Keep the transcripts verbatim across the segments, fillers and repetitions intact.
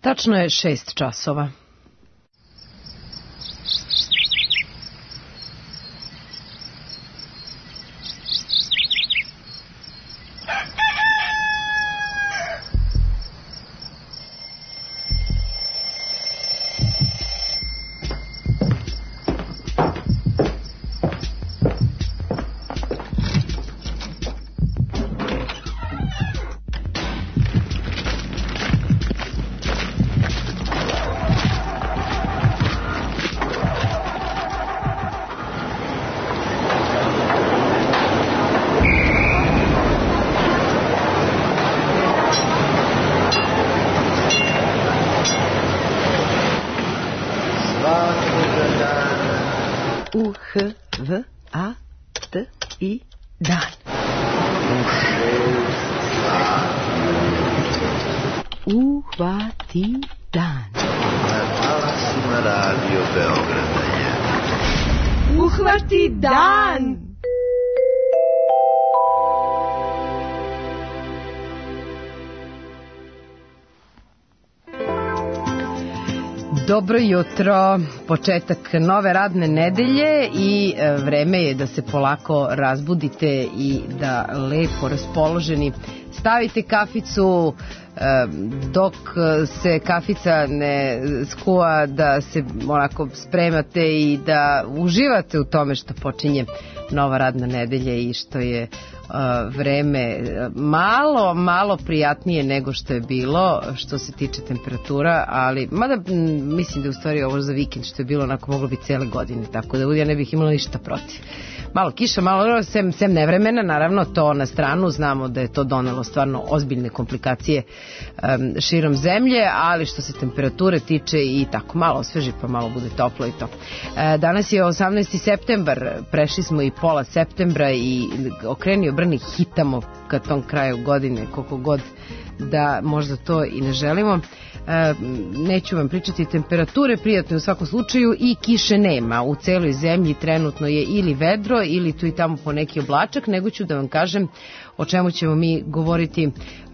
Tačno je šest časova. U, H, V, A, T, I, dan. Uhvati dan. Na talasima Radio Beograda je Uhvati dan. Dobro jutro, početak nove radne nedelje i vreme je da se polako razbudite i da lepo raspoloženi stavite kaficu, dok se kafica ne skuva, da se onako spremate i da uživate u tome što počinje nova radna nedelja i što je vreme malo, malo prijatnije nego što je bilo što se tiče temperatura, ali mada mislim da je u stvari ovo za vikend što je bilo onako moglo biti cele godine, tako da ja ne bih imala ništa protiv. Malo kiša, malo sem, sem nevremena, naravno to na stranu, znamo da je to donelo stvarno ozbiljne komplikacije um, širom zemlje, ali što se temperature tiče i tako malo osveži pa malo bude toplo i to. E, danas je osamnaesti septembar, prešli smo i pola septembra i okreni obrni hitamo ka tom kraju godine, koliko god da možda to i ne želimo. E, neću vam pričati temperature, prijatno u svakom slučaju i kiše nema. U celoj zemlji trenutno je ili vedro ili tu i tamo po neki oblačak, nego ću da vam kažem o čemu ćemo mi govoriti uh,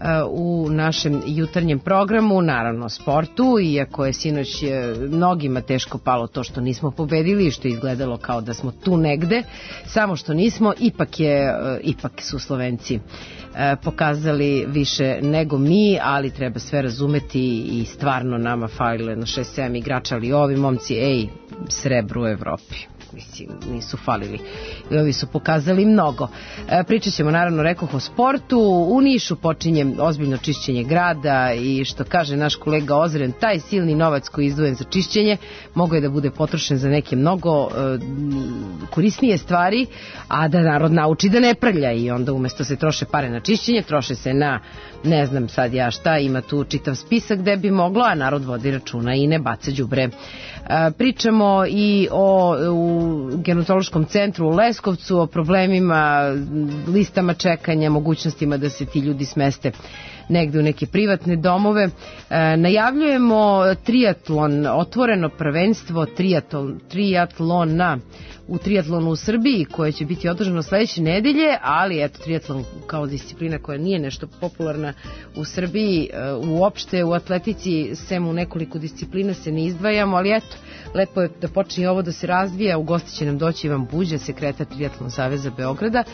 u našem jutarnjem programu, naravno sportu, iako je sinoć mnogima teško palo to što nismo pobedili i što je izgledalo kao da smo tu negde, samo što nismo, ipak, je, uh, ipak su Slovenci uh, pokazali više nego mi, ali treba sve razumeti i stvarno nama falilo jedno šest sedam igrača, ali ovi momci, ej, srebro u Evropi. Mislim, nisu falili i ovi su pokazali mnogo. E, pričat ćemo naravno, rekoh, o sportu. U Nišu počinje ozbiljno čišćenje grada i što kaže naš kolega Ozren, taj silni novac koji je izdvojen za čišćenje mogao je da bude potrošen za neke mnogo e, korisnije stvari, a da narod nauči da ne prlja i onda umesto se troše pare na čišćenje, troše se na, ne znam sad ja šta, ima tu čitav spisak gde bi moglo, a narod vodi računa i ne baca đubre. E, pričamo i o u genetološkom centru u Leskovcu, o problemima, listama čekanja, mogućnostima da se ti ljudi smeste negde u neke privatne domove. E, najavljujemo triatlon, otvoreno prvenstvo triatlon, triatlona u triatlonu u Srbiji, koje će biti održano sledeće nedelje, ali eto, triatlon kao disciplina koja nije nešto popularna u Srbiji, uopšte u atletici, sem u nekoliko disciplina se ne izdvajamo, ali eto, lepo je da počne ovo da se razvija. U gosti će nam doći Ivan Buđa, sekretar Triatlon saveza Beograda,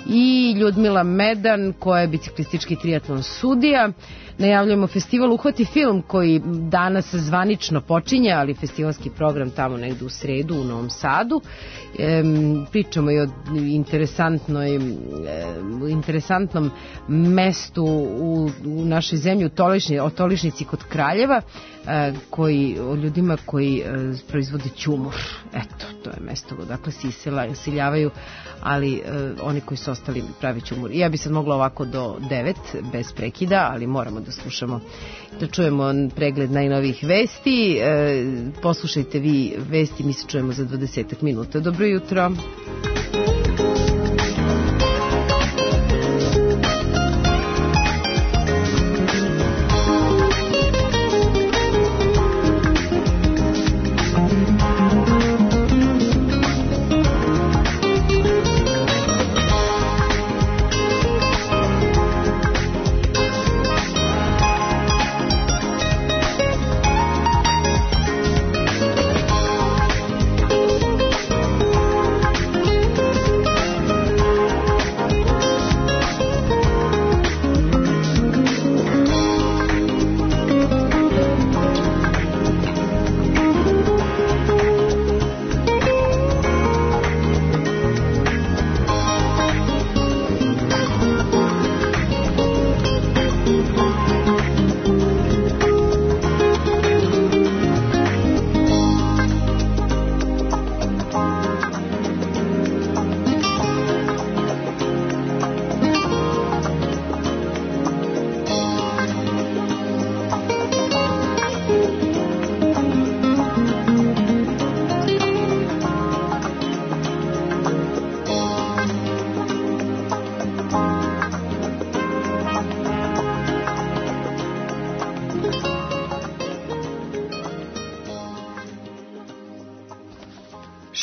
i Ljudmila Medan, koja je biciklistički triatlon sudija. Najavljujemo festival Uhvati film, koji danas zvanično počinje, ali festivalski program tamo negde u sredu u Novom Sadu. E, pričamo i o interesantnoj, e, interesantnom mestu u, u našoj zemlji, u Tolišni, o Tolišnici kod Kraljeva, e, koji, o ljudima koji e, proizvode ćumur. Eto, to je mesto odakle se iseljavaju, ali e, oni koji su ostali pravi ćumur. Ja bi sad mogla ovako do devet bez prekida, ali moramo da slušamo, da čujemo pregled najnovijih vesti. E, poslušajte vi vesti, mi se čujemo za dvadesetak minuta. Dobro jutro.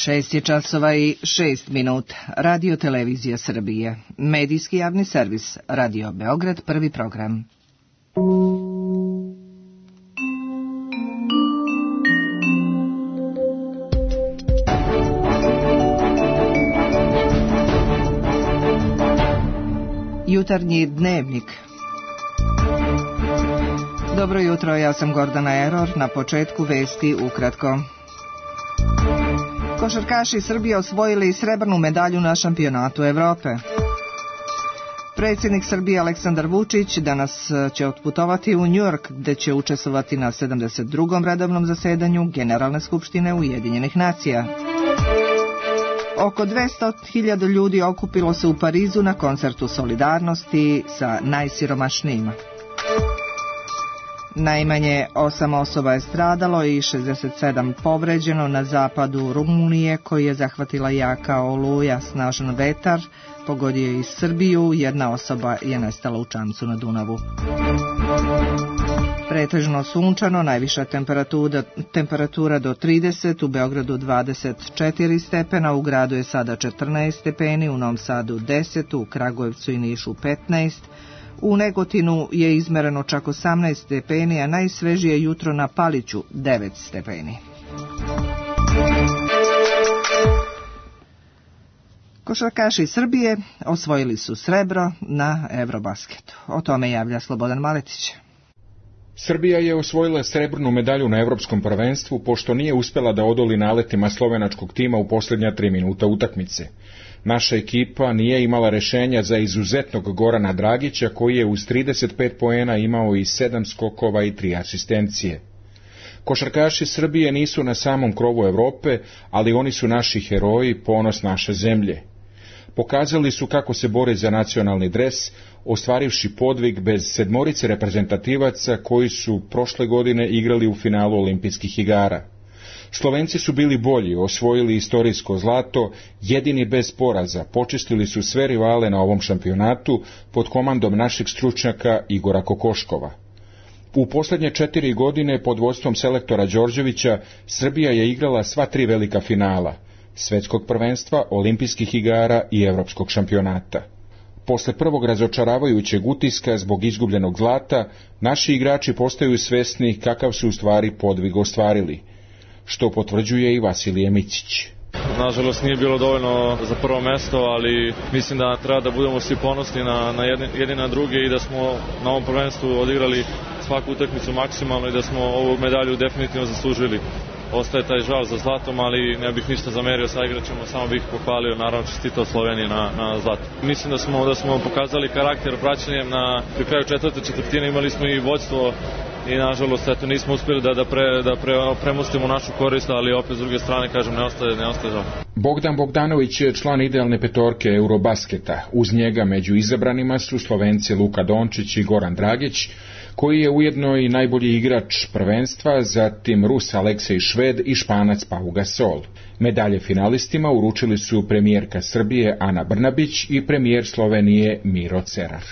Šest je časova i šest minuta. Radio Televizija Srbije. Medijski javni servis. Radio Beograd, prvi program. Jutarnji dnevnik. Dobro jutro, ja sam Gordana Eror. Na početku vesti ukratko. Košarkaši Srbije osvojili srebrnu medalju na šampionatu Evrope. Predsjednik Srbije Aleksandar Vučić danas će otputovati u Njujork, gdje će učestvovati na sedamdeset drugom redovnom zasedanju Generalne skupštine Ujedinjenih nacija. Oko dvesta hiljada ljudi okupilo se u Parizu na koncertu solidarnosti sa najsiromašnijima. Najmanje osam osoba je stradalo i šezdeset sedam povređeno na zapadu Rumunije, koji je zahvatila jaka oluja. Snažan vetar pogodio je i Srbiju, jedna osoba je nestala u čamcu na Dunavu. Pretežno sunčano, najviša temperatura, temperatura do trideset, u Beogradu dvadeset četiri stepena, u gradu je sada četrnaest stepeni, u Novom Sadu deset, u Kragujevcu i Nišu petnaest, u Negotinu je izmereno čak osamnaest stepeni, a najsvežije jutro na Paliću devet stepeni. Košarkaši Srbije osvojili su srebro na Eurobasketu. O tome javlja Slobodan Maletić. Srbija je osvojila srebrnu medalju na Evropskom prvenstvu, pošto nije uspjela da odoli naletima slovenačkog tima u posljednja tri minuta utakmice. Naša ekipa nije imala rješenja za izuzetnog Gorana Dragića, koji je uz trideset pet poena imao i sedam skokova i tri asistencije. Košarkaši Srbije nisu na samom krovu Europe, ali oni su naši heroji, ponos naše zemlje. Pokazali su kako se bore za nacionalni dres, ostvarivši podvig bez sedmorice reprezentativaca koji su prošle godine igrali u finalu olimpijskih igara. Slovenci su bili bolji, osvojili istorijsko zlato, jedini bez poraza, počistili su sve rivale na ovom šampionatu pod komandom našeg stručnjaka Igora Kokoškova. U posljednje četiri godine pod vodstvom selektora Đorđevića Srbija je igrala sva tri velika finala, svjetskog prvenstva, olimpijskih igara i europskog šampionata. Posle prvog razočaravajućeg utiska zbog izgubljenog zlata, naši igrači postaju svjesni kakav su u stvari podvig ostvarili, što potvrđuje i Vasilije Micić. Nažalost nije bilo dovoljno za prvo mesto, ali mislim da treba da budemo svi ponosni na, na jedni, jedni na druge i da smo na ovom prvenstvu odigrali svaku utakmicu maksimalno i da smo ovu medalju definitivno zaslužili. Ostaje taj žal za zlatom, ali ne bih ništa zamerio sa igračima, samo bih pohvalio, naravno čestitao Sloveniji na, na zlatu. Mislim da smo, da smo pokazali karakter praćenjem na pri kraju četvrte četvrtine, imali smo i vodstvo i nažalost eto, nismo uspjeli da, da, pre, da pre, premostimo našu korist, ali opet s druge strane kažem ne ostaje, ne ostaje žal. Bogdan Bogdanović je član idealne petorke Eurobasketa. Uz njega među izabranima su Slovenci Luka Dončić i Goran Dragić, koji je ujedno i najbolji igrač prvenstva, zatim Rus Aleksej Šved i Španac Pau Gasol. Medalje finalistima uručili su premijerka Srbije Ana Brnabić i premijer Slovenije Miro Cerar.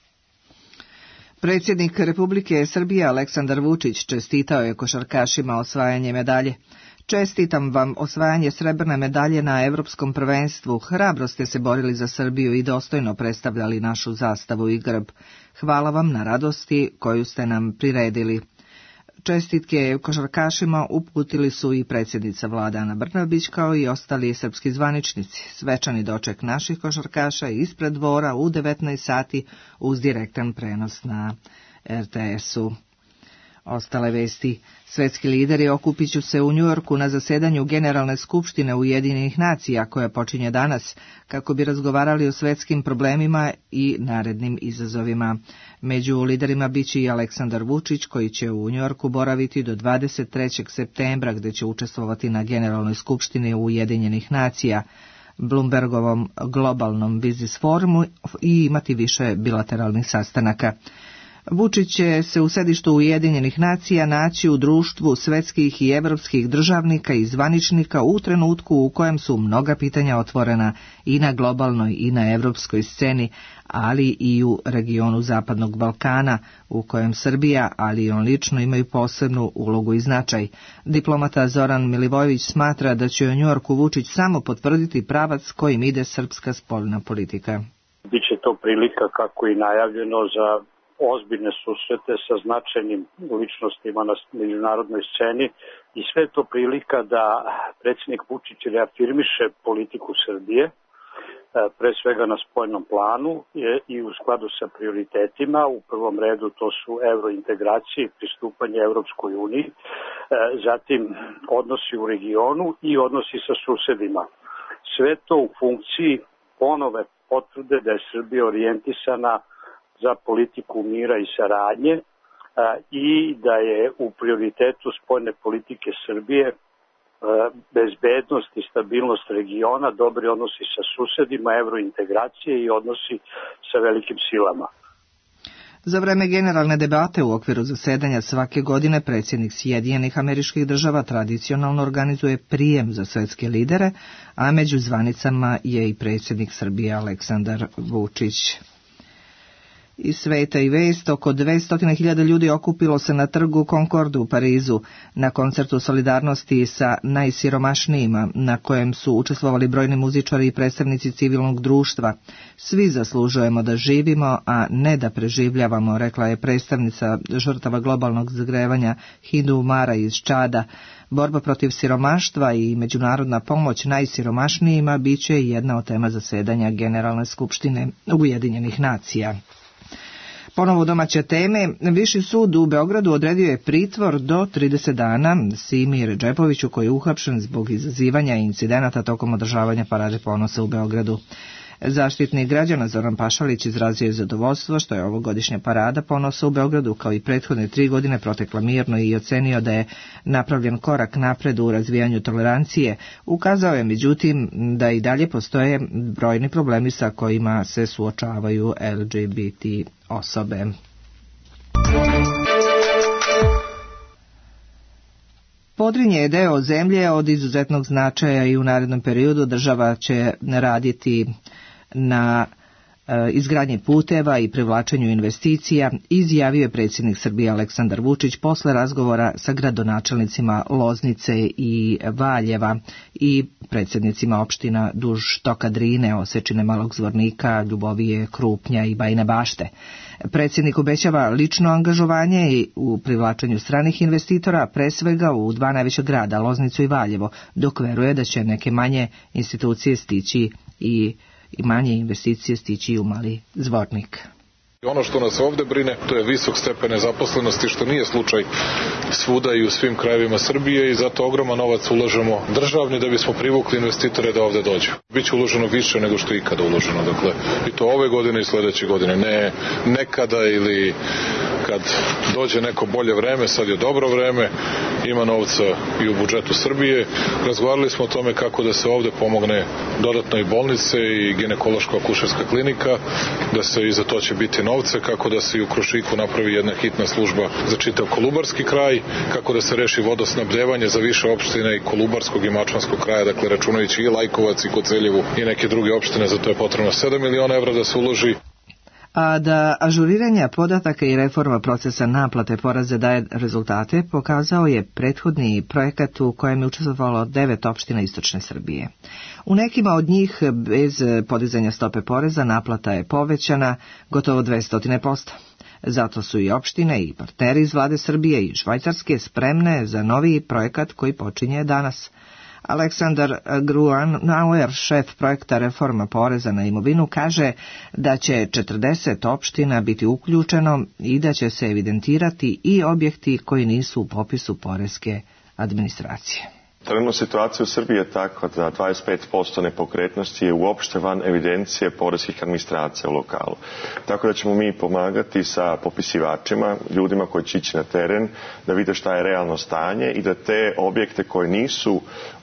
Predsjednik Republike Srbije Aleksandar Vučić čestitao je košarkašima osvajanje medalje. Čestitam vam osvajanje srebrne medalje na Evropskom prvenstvu. Hrabro ste se borili za Srbiju i dostojno predstavljali našu zastavu i grb. Hvala vam na radosti koju ste nam priredili. Čestitke košarkašima uputili su i predsjednica vlade Ana Brnabić kao i ostali srpski zvaničnici. Svečani doček naših košarkaša ispred dvora u devetnaest sati uz direktan prenos na er te esu. Ostale vesti. Svetski lideri okupit će se u Njujorku na zasedanju Generalne skupštine Ujedinjenih nacija, koja počinje danas, kako bi razgovarali o svetskim problemima i narednim izazovima. Među liderima biće i Aleksandar Vučić, koji će u Njujorku boraviti do dvadeset trećeg septembra, gdje će učestvovati na Generalnoj skupštini Ujedinjenih nacija, Bloombergovom globalnom biznis forumu i imati više bilateralnih sastanaka. Vučić će se u sedištu Ujedinjenih nacija naći u društvu svetskih i evropskih državnika i zvaničnika u trenutku u kojem su mnoga pitanja otvorena i na globalnoj i na evropskoj sceni, ali i u regionu Zapadnog Balkana, u kojem Srbija, ali i on lično imaju posebnu ulogu i značaj. Diplomata Zoran Milivojević smatra da će u Njujorku Vučić samo potvrditi pravac kojim ide srpska spoljna politika. Biće to prilika, kako i najavljeno, za ozbiljne susrete sa značajnim ličnostima na međunarodnoj sceni i sve to prilika da predsjednik Vučić reafirmiše politiku Srbije, pre svega na spoljnom planu i u skladu sa prioritetima. U prvom redu to su evrointegracije i pristupanje Evropskoj uniji, zatim odnosi u regionu i odnosi sa susedima. Sve to u funkciji ponove potvrde da je Srbija orijentisana za politiku mira i saradnje i da je u prioritetu spoljne politike Srbije bezbednost i stabilnost regiona, dobri odnosi sa susedima, evrointegracije i odnosi sa velikim silama. Za vreme generalne debate u okviru zasedanja svake godine predsjednik Sjedinjenih Američkih Država tradicionalno organizuje prijem za svetske lidere, a među zvanicama je i predsjednik Srbije Aleksandar Vučić. Iz sveta i vest, oko dvesta hiljada ljudi okupilo se na trgu Concordu u Parizu na koncertu solidarnosti sa najsiromašnijima, na kojem su učestvovali brojni muzičari i predstavnici civilnog društva. Svi zaslužujemo da živimo, a ne da preživljavamo, rekla je predstavnica žrtava globalnog zagrevanja Hindu Mara iz Čada. Borba protiv siromaštva i međunarodna pomoć najsiromašnijima bit će jedna od tema zasedanja Generalne skupštine Ujedinjenih nacija. Ponovo domaće teme, Viši sud u Beogradu odredio je pritvor do trideset dana Simi Redžepoviću, koji je uhapšen zbog izazivanja incidenata tokom održavanja Parade ponosa u Beogradu. Zaštitnik građana Zoran Pašalić izrazio je zadovoljstvo što je ovogodišnja Parada ponosa u Beogradu kao i prethodne tri godine protekla mirno i ocenio da je napravljen korak napred u razvijanju tolerancije. Ukazao je međutim da i dalje postoje brojni problemi sa kojima se suočavaju L G B T osobe. Podrinje je deo zemlje od izuzetnog značaja i u narednom periodu država će raditi na e, izgradnje puteva i privlačenju investicija, izjavio je predsjednik Srbije Aleksandar Vučić posle razgovora sa gradonačelnicima Loznice i Valjeva i predsjednicima opština duž toka Drine, Osečine, Malog Zvornika, Ljubovije, Krupnja i Bajine Bašte. Predsjednik obećava lično angažovanje u privlačenju stranih investitora, pre svega u dva najveća grada, Loznicu i Valjevo, dok veruje da će neke manje institucije stići i, i manje investicije stići i u Mali Zvornik. Ono što nas ovdje brine, to je visok stepen nezaposlenosti, što nije slučaj svuda i u svim krajevima Srbije i zato ogroman novac ulažemo državni da bismo privukli investitore da ovdje dođu. Biće uloženo više nego što je ikada uloženo, dakle, i to ove godine i sljedeće godine, ne nekada ili kad dođe neko bolje vreme, sad je dobro vreme, ima novca i u budžetu Srbije. Razgovarali smo o tome kako da se ovdje pomogne dodatno i bolnice i ginekološko-akušerska klinika, da se i za to će biti novce, kako da se i u Krušiku napravi jedna hitna služba za čitav Kolubarski kraj, kako da se reši vodosnabdevanje za više opštine i Kolubarskog i Mačvanskog kraja, dakle računajući i Lajkovac i Koceljevu i neke druge opštine, za to je potrebno sedam miliona evra da se uloži. A da ažuriranja podataka i reforma procesa naplate poreza daje rezultate, pokazao je prethodni projekat u kojem je učestvovalo devet opština istočne Srbije. U nekima od njih, bez podizanja stope poreza, naplata je povećana gotovo dvesta posto. Zato su i opštine i partneri iz vlade Srbije i Švajcarske spremne za novi projekat koji počinje danas. Aleksandar Gruanauer, šef projekta reforma poreza na imovinu, kaže da će četrdeset opština biti uključeno i da će se evidentirati i objekti koji nisu u popisu poreske administracije. Trenutno situacija u Srbiji je takva da dvadeset pet posto nepokretnosti je uopšte van evidencije poreskih administracija u lokalu. Tako da ćemo mi pomagati sa popisivačima, ljudima koji će ići na teren, da vide šta je realno stanje i da te objekte koji nisu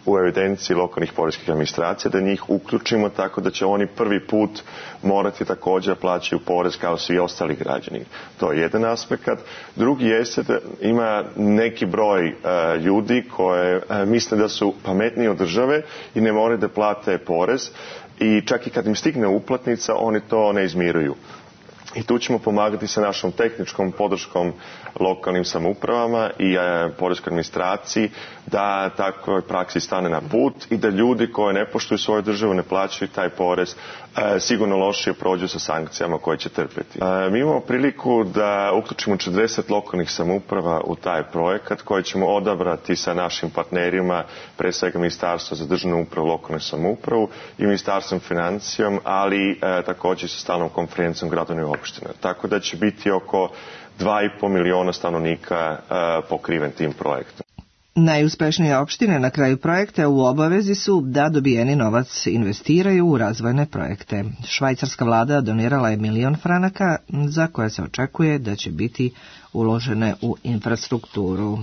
u evidenciji lokalnih poreskih administracija, da njih uključimo tako da će oni prvi put morati također plaćaju porez kao svi ostali građani. To je jedan aspekt. Drugi jeste da ima neki broj uh, ljudi koje uh, misle da su pametniji od države i ne moraju da plate porez i čak i kad im stigne uplatnica oni to ne izmiruju. I tu ćemo pomagati sa našom tehničkom podrškom lokalnim samoupravama i e, poreskoj administraciji da takvoj praksi stane na put i da ljudi koji ne poštuju svoju državu, ne plaćaju taj porez, e, sigurno lošije prođu sa sankcijama koje će trpeti. E, mi imamo priliku da uključimo četrdeset lokalnih samouprava u taj projekat koji ćemo odabrati sa našim partnerima, pre svega Ministarstvo za državnu upravu, lokalnu samoupravu i Ministarstvom financijom, ali e, također sa stalnom konferencijom gradova i opština. Tako da će biti oko dva i po miliona stanovnika uh, pokriven tim projektom. Najuspešnije opštine na kraju projekta u obavezi su da dobijeni novac investiraju u razvojne projekte. Švajcarska vlada donirala je milion franaka za koje se očekuje da će biti uložene u infrastrukturu.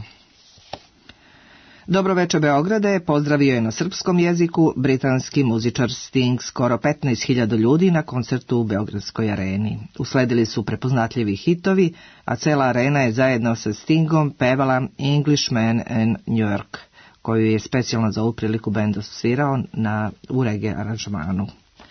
Dobro veče Beograde pozdravio je na srpskom jeziku britanski muzičar Sting skoro petnaest hiljada ljudi na koncertu u Beogradskoj areni. Usledili su prepoznatljivi hitovi, a cela arena je zajedno sa Stingom pevala Englishman and New York, koju je specijalno za ovu priliku bend svirao na u reggae aranžmanu.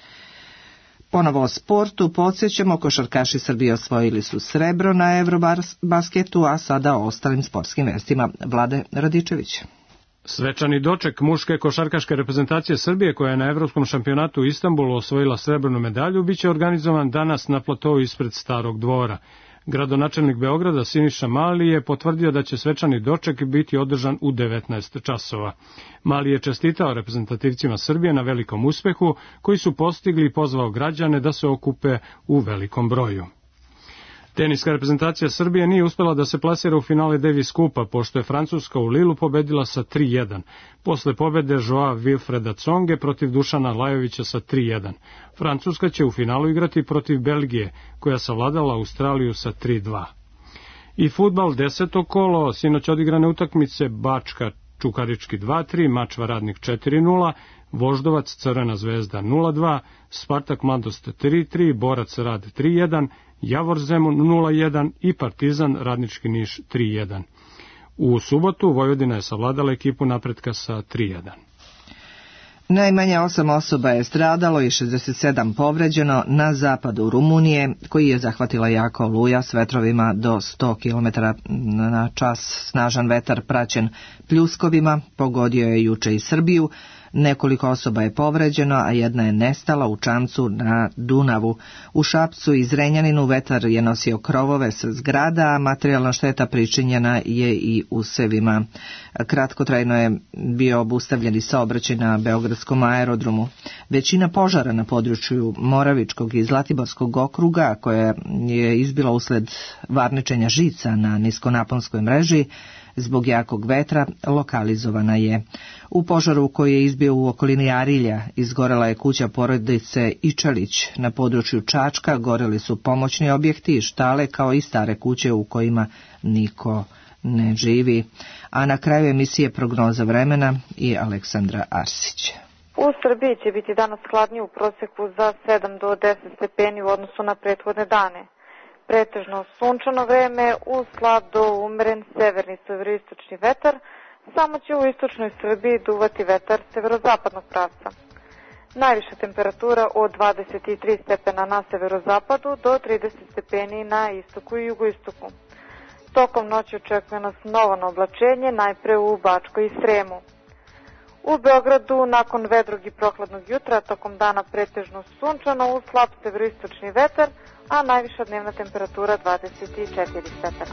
Ponovo o sportu podsjećamo, košarkaši Srbije osvojili su srebro na Eurobasketu, a sada o ostalim sportskim vestima. Vlade Radičević. Svečani doček muške košarkaške reprezentacije Srbije, koja je na Evropskom šampionatu u Istanbulu osvojila srebrnu medalju, biće organizovan danas na platovu ispred Starog dvora. Gradonačelnik Beograda Siniša Mali je potvrdio da će svečani doček biti održan u devetnaest časova. Mali je čestitao reprezentativcima Srbije na velikom uspehu koji su postigli i pozvao građane da se okupe u velikom broju. Teniska reprezentacija Srbije nije uspela da se plasira u finale Davis Kupa, pošto je Francuska u Lilu pobedila sa tri jedan. Posle pobede Joa Wilfreda Tsonge protiv Dušana Lajovića sa tri jedan. Francuska će u finalu igrati protiv Belgije, koja savladala Australiju sa tri dva. I fudbal deseto kolo, sinoć odigrane utakmice Bačka Čukarički dva tri, Mačva Radnik četiri nula, Voždovac Crvena zvezda nula dva, Spartak Mladost tri tri, Borac Rad tri jedan, Javor Zemun nula jedan i Partizan Radnički Niš tri jedan. U subotu Vojvodina je savladala ekipu Napretka sa tri jedan. Najmanje osam osoba je stradalo i šezdeset sedam povređeno na zapadu Rumunije, koji je zahvatila jaka oluja s vetrovima do sto kilometara na čas. Snažan vetar praćen pljuskovima pogodio je juče i Srbiju. Nekoliko osoba je povređeno, a jedna je nestala u čamcu na Dunavu. U Šapcu i Zrenjaninu vetar je nosio krovove sa zgrada, a materijalna šteta pričinjena je i usevima. Kratkotrajno je bio obustavljen i saobraćaj na Beogradskom aerodromu. Većina požara na području Moravičkog i Zlatiborskog okruga, koja je izbila usled varničenja žica na niskonaponskoj mreži, zbog jakog vetra lokalizovana je. U požaru koji je izbio u okolini Arilja izgorela je kuća porodice Ičalić. Na području Čačka goreli su pomoćni objekti i štale, kao i stare kuće u kojima niko ne živi. A na kraju emisije prognoza vremena i Aleksandra Arsić. U Srbiji će biti danas hladnije u proseku za sedam do deset stepeni u odnosu na prethodne dane. Pretežno sunčano vreme, uz slab do umeren severni severoistočni vetar, samo će u istočnoj Srbiji duvati vetar severozapadnog pravca. Najviša temperatura od dvadeset tri stepena na severozapadu do trideset stepeni na istoku i jugoistoku. Tokom noći očekuje nas novano oblačenje, najpre u Bačkoj i Sremu. U Beogradu nakon vedrog i prokladnog jutra, tokom dana pretežno sunčano, uz slab severoistočni vetar, a najviša dnevna temperatura dvadeset četiri stepena.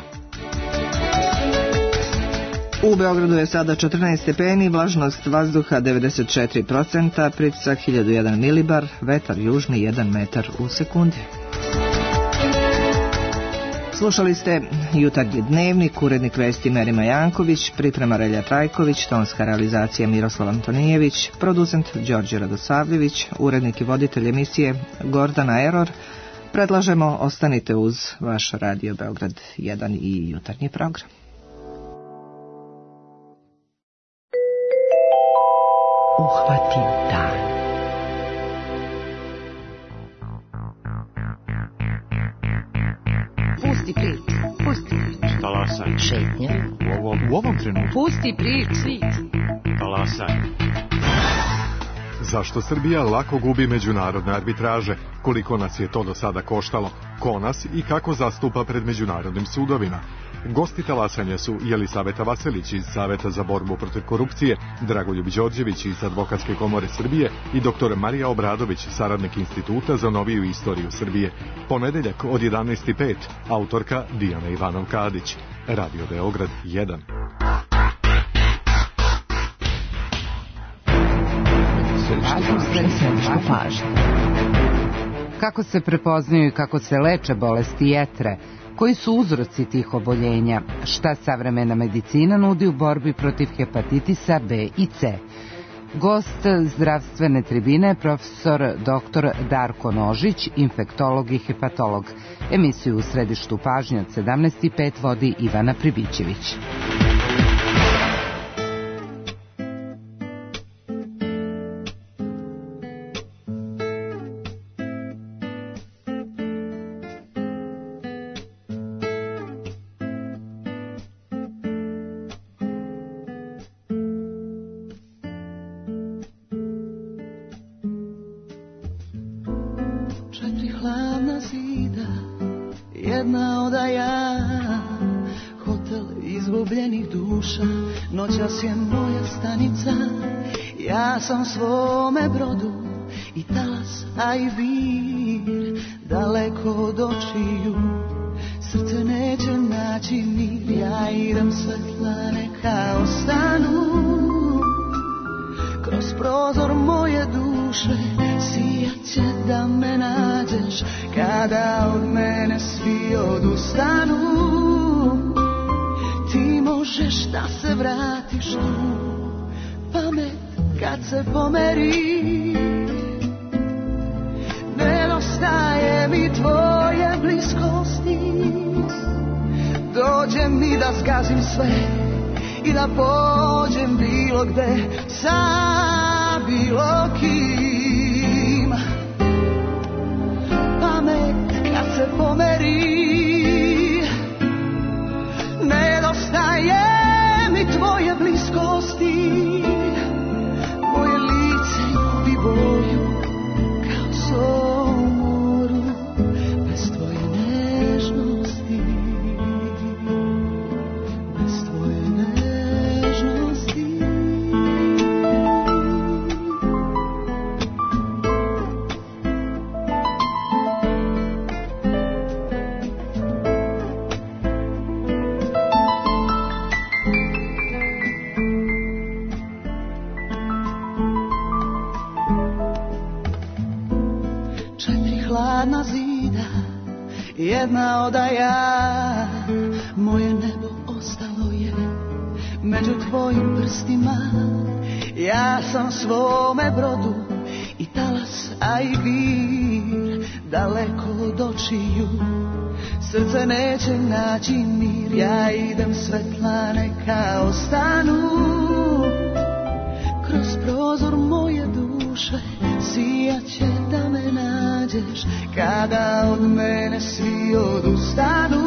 U Beogradu je sada četrnaest stepeni, vlažnost vazduha devedeset četiri procenta, pritisak hiljadu jedan milibar, vetar južni jedan metar u sekundi. Slušali ste Jutarnji dnevnik, urednik vesti Merima Janković, priprema Relja Trajković, tonska realizacija Miroslav Antonijević, producent Đorđe Radosavljević, urednik i voditelj emisije Gordana Eror. Predlažemo, ostanite uz vaš Radio Beograd jedan i jutarnji program. uhvati dan. Pusti priču, pusti priču. Talasaj. Šetnja. U ovom, u ovom trenutku. Pusti priču. Talasaj. Zašto Srbija lako gubi međunarodne arbitraže? Koliko nas je to do sada koštalo? Ko nas i kako zastupa pred međunarodnim sudovima? Gosti talasanja su Jelisaveta Vaselić iz Saveta za borbu protiv korupcije, Dragoljub Đorđević iz Advokatske komore Srbije i doktor Marija Obradović, saradnik Instituta za noviju istoriju Srbije. Ponedeljak od jedanaest i pet, autorka Dijana Ivanov-Kadić. Radio Beograd jedan. Kako se prepoznaju i kako se leče bolesti jetre? Koji su uzroci tih oboljenja? Šta savremena medicina nudi u borbi protiv hepatitisa B i C? Gost zdravstvene tribine je profesor doktor Darko Nožić, infektolog i hepatolog. Emisiju u središtu pažnje od sedamnaest i pet vodi Ivana Pribićević. Noćas je moja stanica, ja sam svome brodu i talas, a i vir, daleko od očiju. Srce neće naći mir, ja idem svetla neka ostanu. Kroz prozor moje duše sijat će da me nađeš, kada od mene svi odustanu. Ti možeš da se vratiš tu, pamet kad se pomeri. Nedostaje mi tvoje bliskosti, dođe mi da zgazim sve i da pođem bilo gde sa bilo kim. Pamet kad se pomeri, nedostaje mi tvoje bliskosti, moje lice gubi boju kao sol u moru, bez tvoje nežnosti, bez tvoje nežnosti. Jedna odaja, moje nebo ostalo je među tvojim prstima. Ja sam svome brodu i talas, a i vir, daleko od očiju. Srce neće naći mir, ja idem svetla neka ostanu. Kroz prozor moje duše sijat će da me nađeš, kada od mene svi odustanu.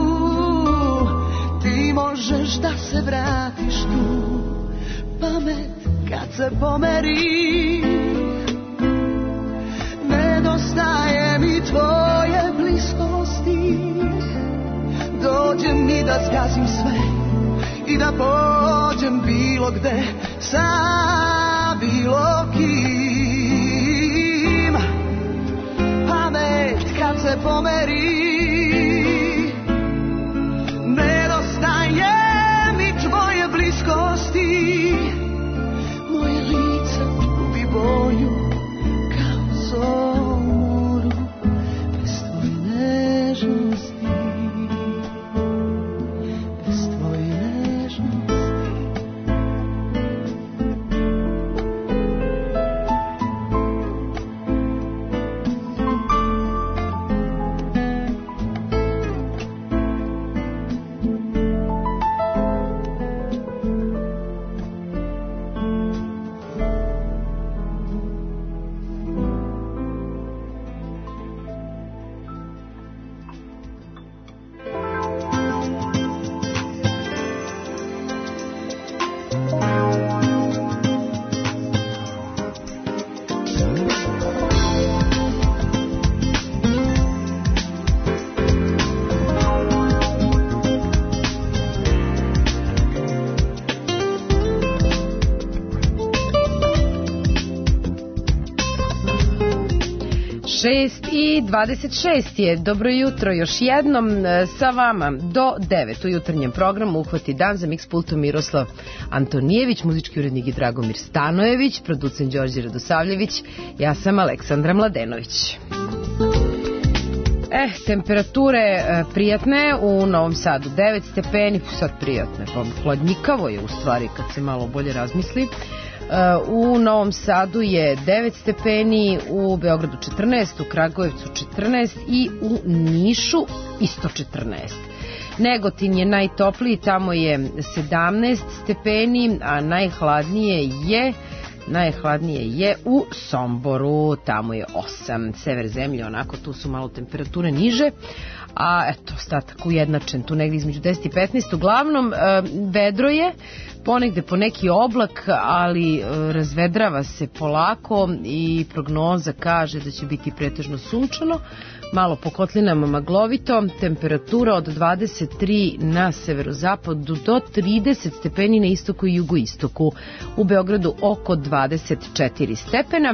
Ti možeš da se vratiš tu, pamet kad se pomeri. Nedostaje mi tvoje bliskosti, dođe mi da zgazim sve i da pođem bilo gde sa bilo kim. Pamet kad se pomeri, nedostaje mi tvoje bliskosti, moje lice gubi boju kao sol u moru, bez tvoje nežnosti, bez tvoje nežnosti. šest i dvadeset šest je. Dobro jutro još jednom sa vama do devet u jutarnjem programu Uhvati dan za Mix pultom Miroslav Antonijević, muzički urednik i Dragomir Stanojević, producent Đorđe Radosavljević, ja sam Aleksandra Mladenović. Eh, temperature prijatne u Novom Sadu devet stepeni, sad prijatne, pa hladnjikavo je u stvari kad se malo bolje razmisli. U Novom Sadu je devet stepeni, u Beogradu četrnaest, u Kragujevcu četrnaest i u Nišu isto četrnaest. Negotin je najtopliji, tamo je sedamnaest stepeni, a najhladnije je najhladnije je u Somboru, tamo je osam. Sever zemlje, onako tu su malo temperature niže, a eto, ostatak ujednačen tu negdje između deset i petnaest. Uglavnom, vedro je, ponegde po neki oblak, ali razvedrava se polako i prognoza kaže da će biti pretežno sunčano, malo po kotlinama maglovito, temperatura od dvadeset tri na severozapadu do trideset stepeni na istoku i jugoistoku. U Beogradu oko dvadeset četiri stepena,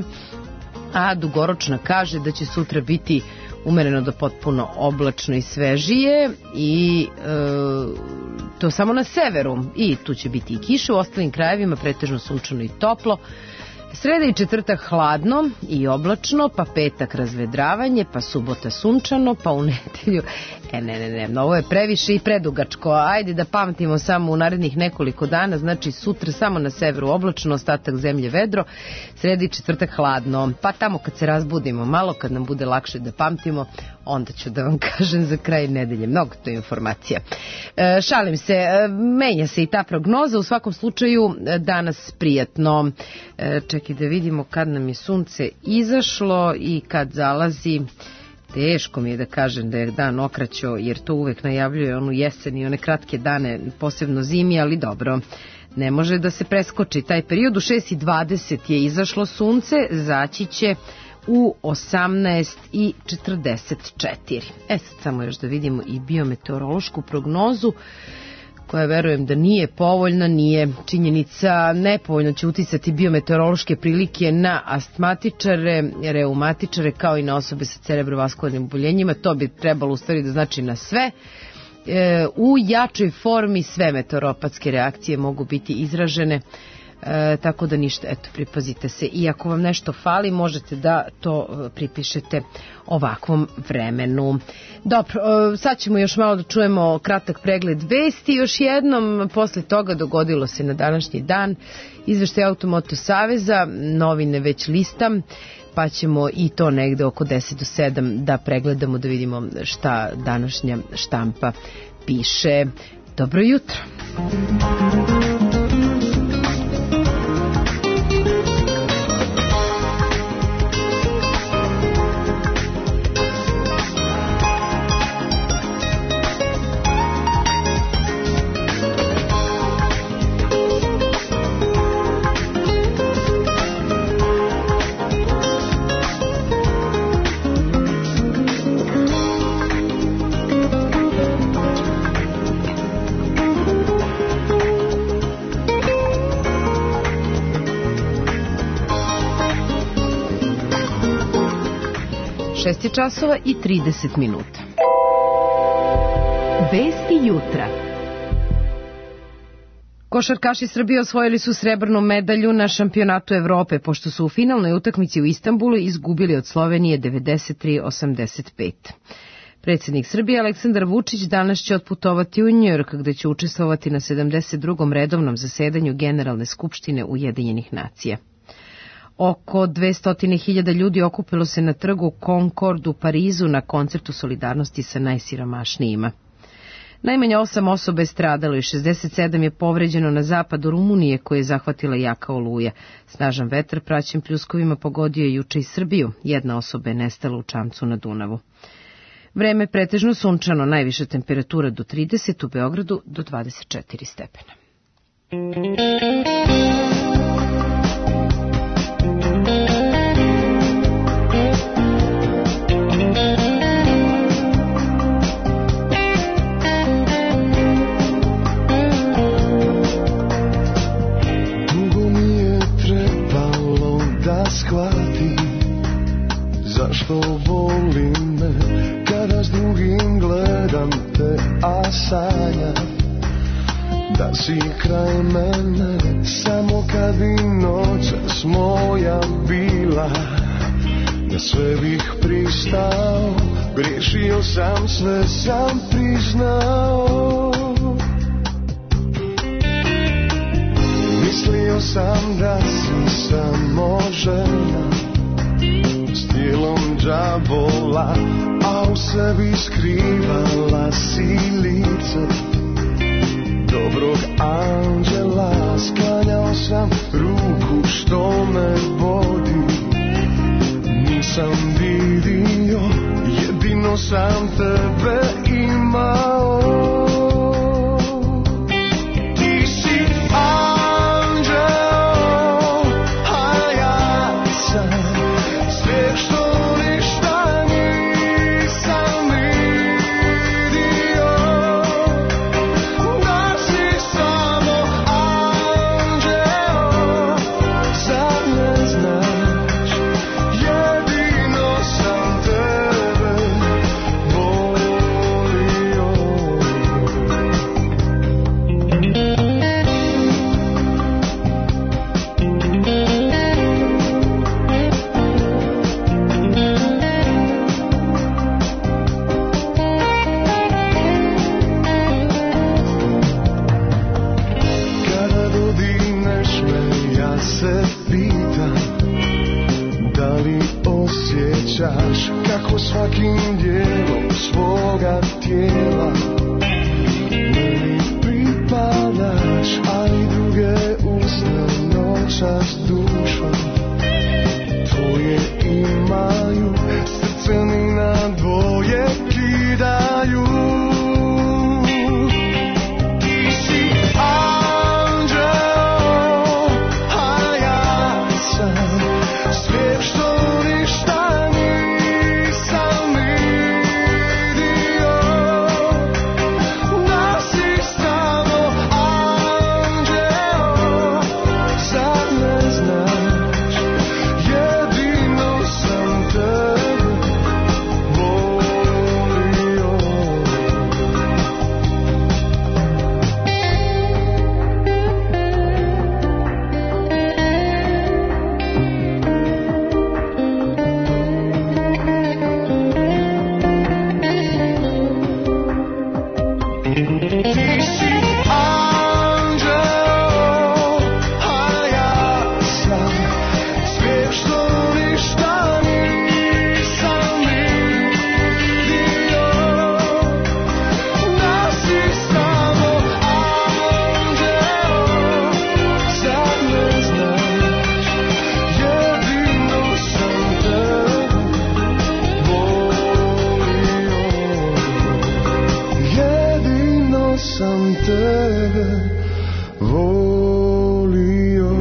a dugoročna kaže da će sutra biti umereno do potpuno oblačno i svežije i e, to samo na severu, i tu će biti i kiša, u ostalim krajevima pretežno sunčano i toplo. Sreda i četvrtak hladno i oblačno, pa petak razvedravanje, pa subota sunčano, pa u nedelju, e ne, ne, ne, ovo je previše i predugačko, ajde da pamtimo samo u narednih nekoliko dana, znači sutra samo na severu oblačno, ostatak zemlje vedro, sreda i četvrtak hladno, pa tamo kad se razbudimo malo, kad nam bude lakše da pamtimo, onda ću da vam kažem za kraj nedelje, mnogo to informacija. E, šalim se, e, menja se i ta prognoza, u svakom slučaju danas prijatno. E, čekaj da vidimo kad nam je sunce izašlo i kad zalazi. Teško mi je da kažem da je dan okraćo, jer to uvek najavljuje onu jesen i one kratke dane, posebno zimi, ali dobro, ne može da se preskoči taj period. U šest i dvadeset je izašlo sunce, zaći će u osamnaest i četrdeset četiri. E sad samo još da vidimo i biometeorološku prognozu, koja verujem da nije povoljna, nije činjenica, nepovoljno će uticati biometeorološke prilike na astmatičare, reumatičare, kao i na osobe sa cerebrovaskularnim oboljenjima. To bi trebalo u stvari da znači na sve. E, u jačoj formi sve meteoropatske reakcije mogu biti izražene, E, tako da ništa, eto, pripazite se. I ako vam nešto fali, možete da to pripišete ovakvom vremenu. Dobro, e, sad ćemo još malo da čujemo kratak pregled vesti. Još jednom, posle toga dogodilo se na današnji dan izveštaj Automoto Saveza, novine već listam, pa ćemo i to negde oko deset do sedam da pregledamo, da vidimo šta današnja štampa piše. Dobro jutro. šest časova i trideset minuta. Vesti jutra. Košarkaši Srbije osvojili su srebrnu medalju na šampionatu Evrope, pošto su u finalnoj utakmici u Istanbulu izgubili od Slovenije devedeset tri osamdeset pet. Predsjednik Srbije Aleksandar Vučić danas će otputovati u Njujork, gde će učestvovati na sedamdeset drugom redovnom zasedanju Generalne skupštine Ujedinjenih nacija. Oko dvesta hiljada ljudi okupilo se na trgu Concord u Parizu na koncertu solidarnosti sa najsiromašnijima. Najmanje osam osoba je stradalo i šezdeset sedam je povređeno na zapadu Rumunije, koje je zahvatila jaka oluja. Snažan vetar praćen pljuskovima pogodio je juče i Srbiju. Jedna osoba je nestala u čamcu na Dunavu. Vreme pretežno sunčano, najviša temperatura do trideset, u Beogradu do dvadeset četiri stepena. Zašto a sanjam da si kraj mene, samo kad bi noćas moja bila, na sve bih pristao, griješio sam, sve sam priznao. Mislio sam da si samo žena s tijelom đavola, a u sebi skrivala si lice dobrog anđela. Sklanjao sam ruku što me vodi, nisam vidio, jedino sam tebe imao. Ti si anđeo, a ja sam sve što ništa nisam vidio. Da si samo anđeo, zar ne znaš, jedino sam tebe volio. Kada dodirneš me, ja se pitam, da li osjećaš kako svakim dijelom svoga tijela meni pripadaš, ali druge usne noćas dušom tvoje imaju, srce mi na dvoje kidaju. Ti si anđeo, a ja sam svijet što ništa nisam vidio. Da si samo anđeo, zar ne znaš, jedino sam tebe volio. Ti si anđeo, a ja sam svijet što ništa nisam vidio. Da si samo anđeo, zar ne znaš, jedino sam tebe volio. Jedino sam tebe volio.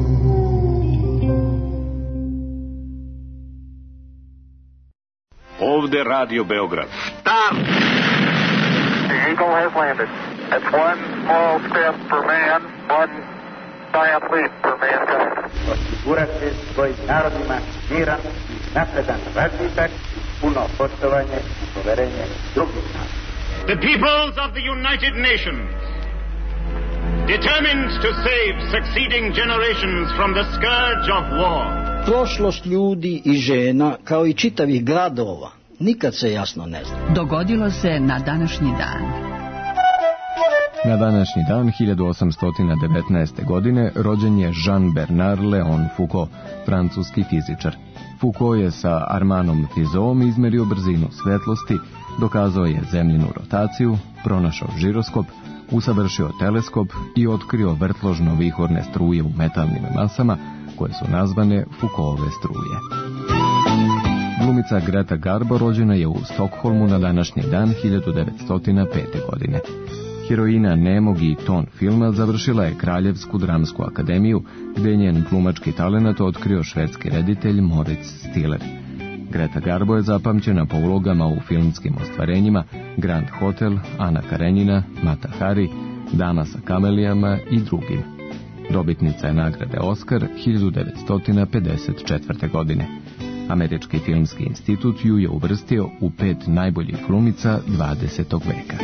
Ovde Radio Beograd. Stop! The Eagle has landed. That's one small step for man, one giant leap for mankind. Osigurati svojim narodima miran, napredan razvitak, puno poštovanje i poverenje drugih naroda. The peoples of the United Nations, determined to save succeeding generations from the scourge of war. Prošlost ljudi i žena, kao i čitavih gradova, nikad se jasno ne zna. Dogodilo se na današnji dan. Na današnji dan hiljadu osamsto devetnaeste. godine rođen je Jean-Bernard Léon Foucault, francuski fizičar. Foucault je sa Armanom Fizeauom izmerio brzinu svetlosti, dokazao je zemljinu rotaciju, pronašao žiroskop, usavršio teleskop i otkrio vrtložno-vihorne struje u metalnim masama, koje su nazvane Foucaultove struje. Glumica Greta Garbo rođena je u Stokholmu na današnji dan hiljadu devetsto pete. godine. Heroina nemog i ton filma završila je Kraljevsku dramsku akademiju, gde je njen glumački talenat otkrio švedski reditelj Moritz Stiller. Greta Garbo je zapamćena po ulogama u filmskim ostvarenjima Grand Hotel, Ana Karenjina, Mata Hari, Dama sa kamelijama i drugim. Dobitnica je nagrade Oskar hiljadu devetsto pedeset četvrte. godine. Američki filmski institut ju je uvrstio u pet najboljih glumica dvadesetog veka.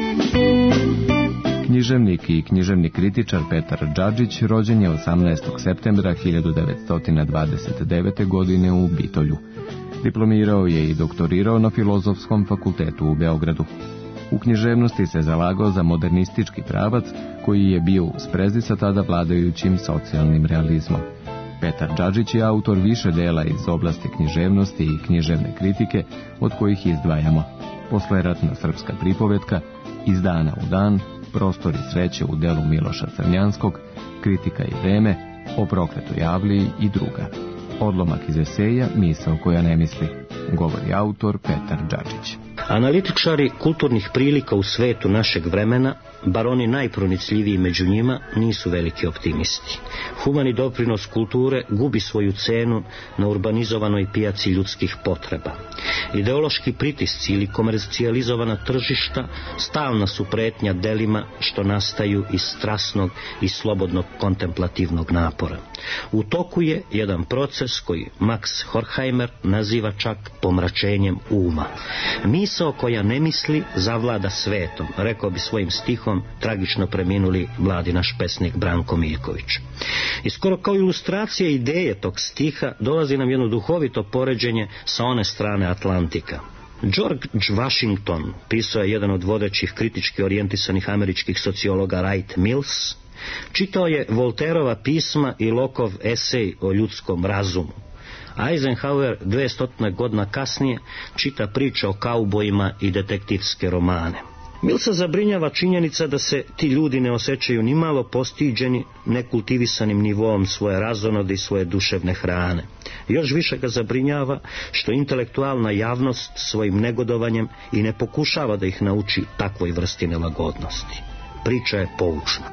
Književnik i književni kritičar Petar Džadžić rođen je osamnaestog septembra hiljadu devetsto dvadeset devete. godine u Bitolju. Diplomirao je i doktorirao na Filozofskom fakultetu u Beogradu. U književnosti se zalagao za modernistički pravac koji je bio u sprezi sa tada vladajućim socijalnim realizmom. Petar Džadžić je autor više dela iz oblasti književnosti i književne kritike, od kojih izdvajamo Posleratna srpska pripovetka, Iz dana u dan, Prostori sreće u delu Miloša Crnjanskog, Kritika i vreme, O prokletoj Avliji i druga. Odlomak iz eseja Misao koja ne misli, govori autor Petar Džadžić. Analitičari kulturnih prilika u svetu našeg vremena, bar oni najpronicljiviji među njima, nisu veliki optimisti. Humani doprinos kulture gubi svoju cenu na urbanizovanoj pijaci ljudskih potreba. Ideološki pritisci ili komercijalizovana tržišta stalna su pretnja delima što nastaju iz strasnog i slobodnog kontemplativnog napora. U toku je jedan proces koji Max Horkheimer naziva čak pomračenjem uma. Misao koja ne misli zavlada svetom, rekao bi svojim stihom tragično preminuli mladi naš pesnik Branko Miljković. I skoro kao ilustracija ideje tog stiha dolazi nam jedno duhovito poređenje sa one strane Atlantika. George Washington pisao je jedan od vodećih kritički orijentisanih američkih sociologa Wright Mills. Čitao je Volterova pisma i Lockeov esej o ljudskom razumu. Eisenhower dvesta godina kasnije čita priče o kaubojima i detektivske romane. Millsa zabrinjava činjenica da se ti ljudi ne osjećaju ni malo postiđeni nekultivisanim nivoom svoje razonode i svoje duševne hrane. Još više ga zabrinjava što intelektualna javnost svojim negodovanjem i ne pokušava da ih nauči takvoj vrsti nelagodnosti. Priča je poučna.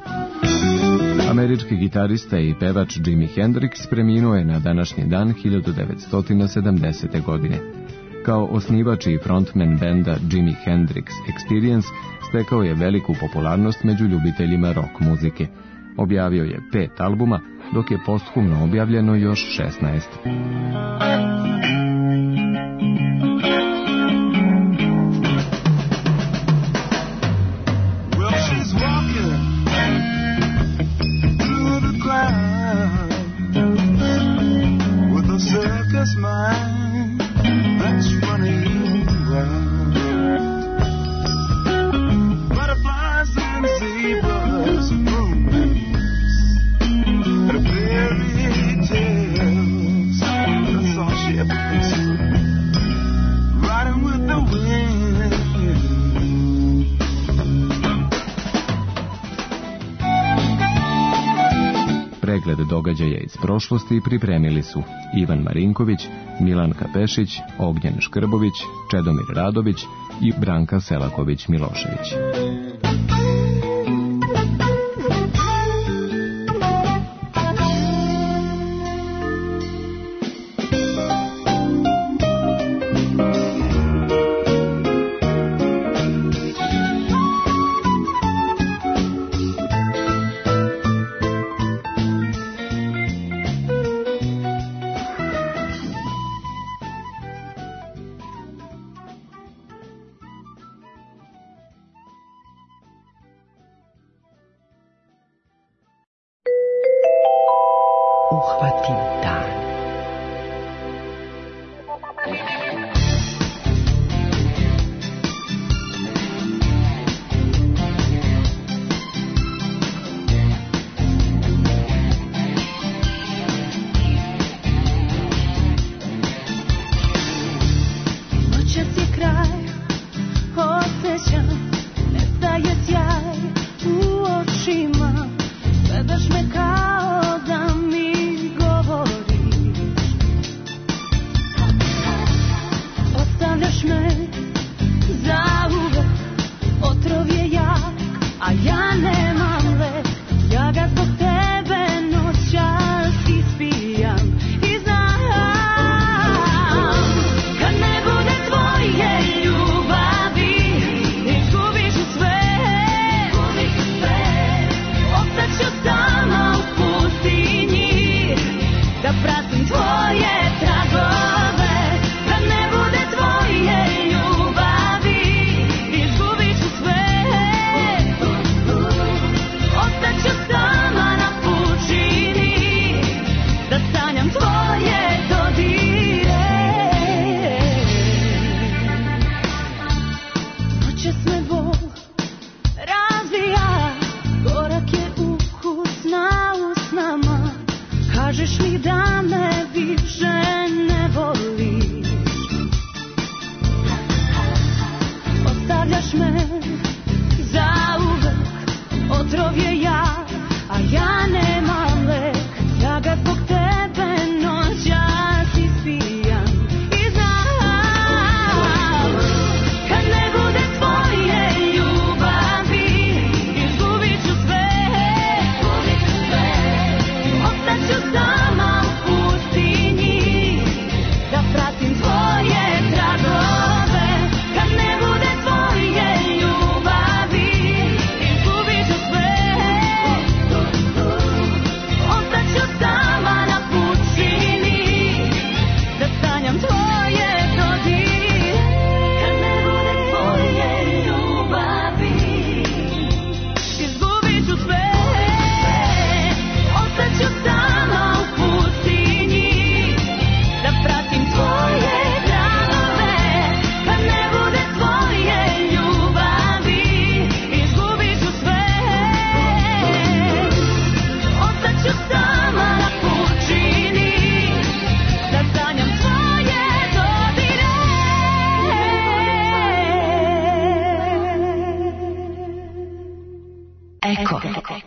Američki gitarista i pevač Jimi Hendrix preminuo je na današnji dan hiljadu devetsto sedamdesete. godine. Kao osnivač i frontman benda Jimi Hendrix Experience stekao je veliku popularnost među ljubiteljima rock muzike. Objavio je pet albuma, dok je posthumno objavljeno još šesnaest. Pregled događaja iz prošlosti pripremili su Ivan Marinković, Milanka Pešić, Ognjen Škrbović, Čedomir Radović i Branka Selaković-Milošević. Uhvatim dan. Noćas je kraj, osjećam, nestaje sjaj u očima, gledaš me kao da mi govoriš. otrov je ja, a ja nemam lek, ja ga zbog tebe noćas ispijam i znam, kad ne bude tvoje ljubavi, izgubit ću sve, ostaću sama u pustinji, da pratim tvoje tragove, kad ne bude tvoje ljubavi, izgubit ću sve, ostaću sama na pučini, da sanjam tvoje dodire, kad ne bude tvoje ljubavi, izgubit ću sve, ostaću sama u pustinji, da pratim tvoje tragove, kad ne bude tvoje ljubavi, izgubit ću sve, ostaću sama na pučini, da sanjam tvoje dodire. Eko.